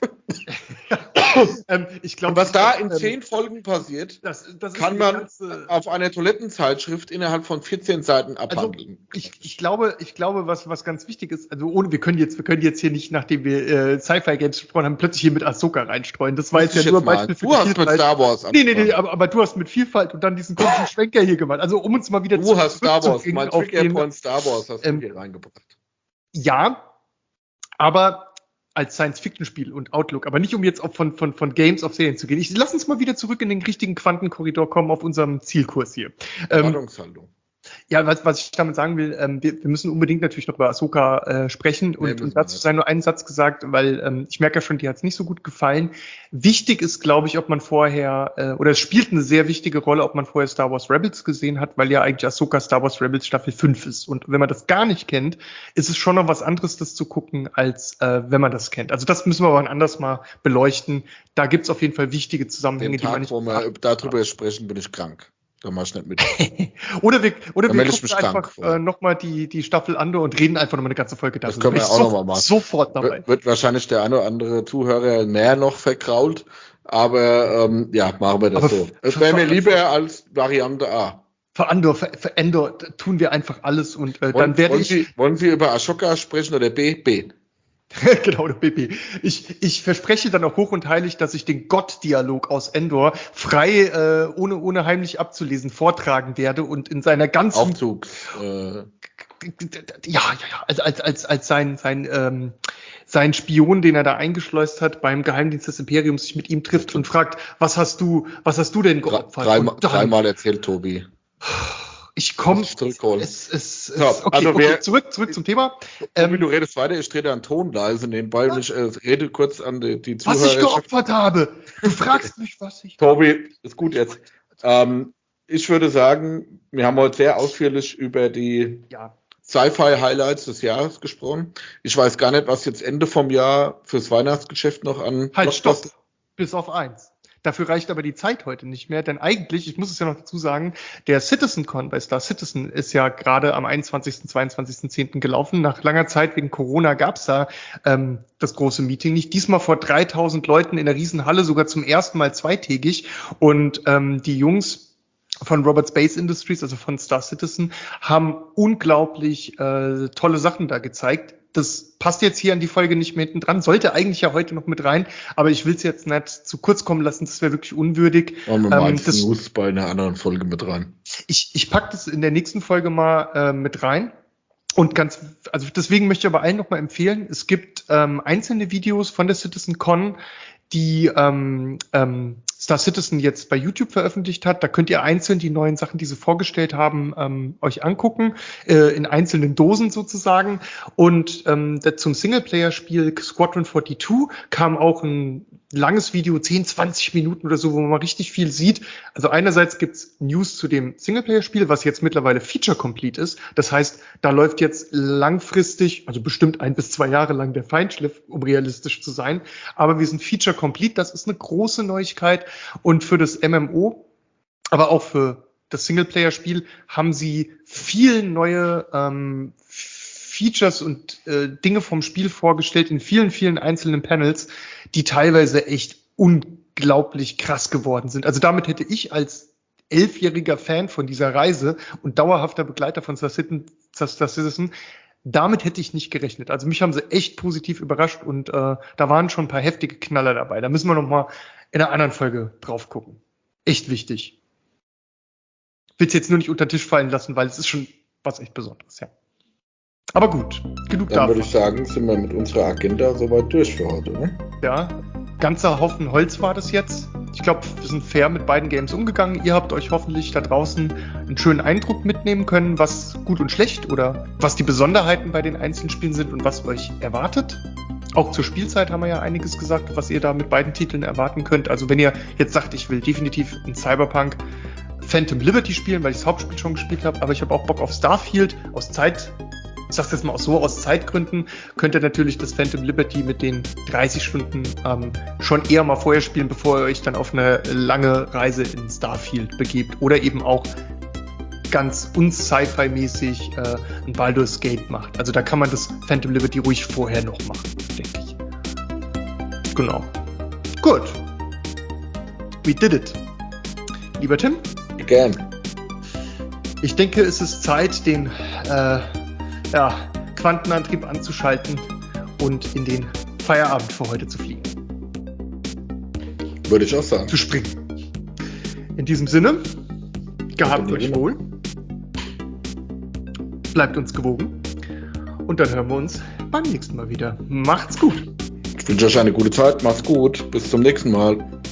ähm, ich glaube, Und was da in ähm, zehn Folgen passiert, das, das ist kann die man ganze- auf einer Toilettenzeitschrift innerhalb von vierzehn Seiten Also abhandeln. ich, ich glaube, ich glaube, was was ganz wichtig ist, also ohne, wir können jetzt, wir können jetzt hier nicht, nachdem wir äh, Sci-Fi Games gesprochen haben, plötzlich hier mit Ahsoka reinstreuen. Das war jetzt ja Ich nur jetzt ein mal. Beispiel für Du hast mit Vielfalt. Star Wars Nee, nee, nee, angefangen. aber, aber du hast mit Vielfalt und dann diesen komischen Schwenker hier gemacht. Also um uns mal wieder Du hast Star Wars, zurückzubringen mein auf Trigger den- Point Star Wars hast ähm, du hier reingebracht. Ja, aber als Science-Fiction-Spiel und Outlook, aber nicht um jetzt auch von, von, von Games auf Serien zu gehen. Ich lass uns mal wieder zurück in den richtigen Quantenkorridor kommen auf unserem Zielkurs hier. Ähm, Erwartungshaltung. ja, was, was ich damit sagen will, ähm, wir, wir müssen unbedingt natürlich noch über Ahsoka äh, sprechen und, müssen und wir dazu nicht. sei nur einen Satz gesagt, weil ähm, ich merke ja schon, dir hat es nicht so gut gefallen. Wichtig ist, glaube ich, ob man vorher, äh, oder es spielt eine sehr wichtige Rolle, ob man vorher Star Wars Rebels gesehen hat, weil ja eigentlich Ahsoka Star Wars Rebels Staffel fünf ist. Und wenn man das gar nicht kennt, ist es schon noch was anderes, das zu gucken, als äh, wenn man das kennt. Also das müssen wir aber anders mal beleuchten. Da gibt's auf jeden Fall wichtige Zusammenhänge, Den die man Tag, nicht wo wir darüber sprechen, bin ich krank. Da mach ich nicht mit. Oder wir, oder Da wir melde ich gucken mich krank einfach vor. äh, nochmal die, die Staffel an und reden einfach nochmal eine ganze Folge darüber. Das können wir Bin ich auch so, noch mal machen. Sofort dabei. Wird, wird wahrscheinlich der eine oder andere Zuhörer mehr noch verkrault, aber ähm, ja, machen wir das Aber so. f- Es wäre mir f- lieber als Variante A. Für Andor, für, für Endor tun wir einfach alles und äh, Wollen, dann werde wollen, ich, Sie, wollen Sie über Ashoka sprechen oder B? B. genau, der B P. Ich, ich verspreche dann auch hoch und heilig, dass ich den Gott-Dialog aus Endor frei, äh, ohne, ohne heimlich abzulesen, vortragen werde und in seiner ganzen, Aufzugs. Äh, ja, ja, ja, als, als, als, als sein, sein, ähm, sein Spion, den er da eingeschleust hat, beim Geheimdienst des Imperiums sich mit ihm trifft und fragt, was hast du, was hast du denn drei, geopfert? dreimal, Und dann- dreimal erzählt Tobi. Ich komme, Muss ich zurückholen. es, es, es, Ja, okay, also okay, wer- zurück, zurück zum Thema. Tobi, Ähm, du redest weiter, ich trete an Ton leise nebenbei und ich äh, rede kurz an die, die was ich Zuhörer. geopfert habe. Du fragst mich, was ich. Tobi, ist gut jetzt. Ähm, ich würde sagen, wir haben heute sehr ausführlich über die Ja, Sci-Fi-Highlights des Jahres gesprochen. Ich weiß gar nicht, was jetzt Ende vom Jahr fürs Weihnachtsgeschäft noch an halt, stopp. Blockbuster- Bis auf eins. Dafür reicht aber die Zeit heute nicht mehr, denn eigentlich, ich muss es ja noch dazu sagen, der CitizenCon bei Star Citizen ist ja gerade am einundzwanzigsten, zweiundzwanzigsten zehnten gelaufen. Nach langer Zeit wegen Corona gab's da ähm, das große Meeting nicht. Diesmal vor dreitausend Leuten in der Riesenhalle, sogar zum ersten Mal zweitägig. Und ähm, die Jungs von Robert Space Industries, also von Star Citizen, haben unglaublich äh, tolle Sachen da gezeigt. Das passt jetzt hier an die Folge nicht mehr hinten dran, sollte eigentlich ja heute noch mit rein, aber ich will es jetzt nicht zu kurz kommen lassen, das wäre wirklich unwürdig. Machen wir mal Ähm, als das- News bei einer anderen Folge mit rein. Ich, ich pack das in der nächsten Folge mal äh, mit rein. Und ganz, also deswegen möchte ich aber allen nochmal empfehlen, es gibt ähm, einzelne Videos von der CitizenCon, die ähm, ähm, Star Citizen jetzt bei YouTube veröffentlicht hat. Da könnt ihr einzeln die neuen Sachen, die sie vorgestellt haben, ähm, euch angucken, äh, in einzelnen Dosen sozusagen. Und ähm, zum Singleplayer-Spiel Squadron zweiundvierzig kam auch ein langes Video, zehn, zwanzig Minuten oder so, wo man mal richtig viel sieht. Also einerseits gibt's News zu dem Singleplayer-Spiel, was jetzt mittlerweile Feature-Complete ist. Das heißt, da läuft jetzt langfristig, also bestimmt ein bis zwei Jahre lang der Feinschliff, um realistisch zu sein. Aber wir sind Feature-Complete, das ist eine große Neuigkeit. Und für das M M O, aber auch für das Singleplayer-Spiel, haben sie viel neue ähm, Features und äh, Dinge vom Spiel vorgestellt in vielen, vielen einzelnen Panels, die teilweise echt unglaublich krass geworden sind. Also damit hätte ich als elfjähriger Fan von dieser Reise und dauerhafter Begleiter von Star Citizen, damit hätte ich nicht gerechnet. Also mich haben sie echt positiv überrascht und äh, da waren schon ein paar heftige Knaller dabei. Da müssen wir noch mal in einer anderen Folge drauf gucken. Echt wichtig. Ich will es jetzt nur nicht unter den Tisch fallen lassen, weil es ist schon was echt Besonderes, ja. Aber gut, genug davon. Dann würde ich sagen, sind wir mit unserer Agenda soweit durch für heute, ne? Ja, ganzer Haufen Holz war das jetzt. Ich glaube, wir sind fair mit beiden Games umgegangen. Ihr habt euch hoffentlich da draußen einen schönen Eindruck mitnehmen können, was gut und schlecht oder was die Besonderheiten bei den einzelnen Spielen sind und was euch erwartet. Auch zur Spielzeit haben wir ja einiges gesagt, was ihr da mit beiden Titeln erwarten könnt. Also wenn ihr jetzt sagt, ich will definitiv in Cyberpunk Phantom Liberty spielen, weil ich das Hauptspiel schon gespielt habe, aber ich habe auch Bock auf Starfield aus Zeit, ich sag's jetzt mal auch so, aus Zeitgründen, könnt ihr natürlich das Phantom Liberty mit den dreißig Stunden ähm, schon eher mal vorher spielen, bevor ihr euch dann auf eine lange Reise in Starfield begebt oder eben auch ganz un-Sci-Fi-mäßig äh, ein Baldur's Gate macht. Also da kann man das Phantom Liberty ruhig vorher noch machen, denke ich. Genau. Gut. We did it. Lieber Tim? Gern. Ich denke, es ist Zeit, den äh, ja, Quantenantrieb anzuschalten und in den Feierabend für heute zu fliegen. Würde ich auch sagen. Zu springen. In diesem Sinne, gehabt euch wohl. Bleibt uns gewogen. Und dann hören wir uns beim nächsten Mal wieder. Macht's gut. Ich wünsche euch eine gute Zeit. Macht's gut. Bis zum nächsten Mal.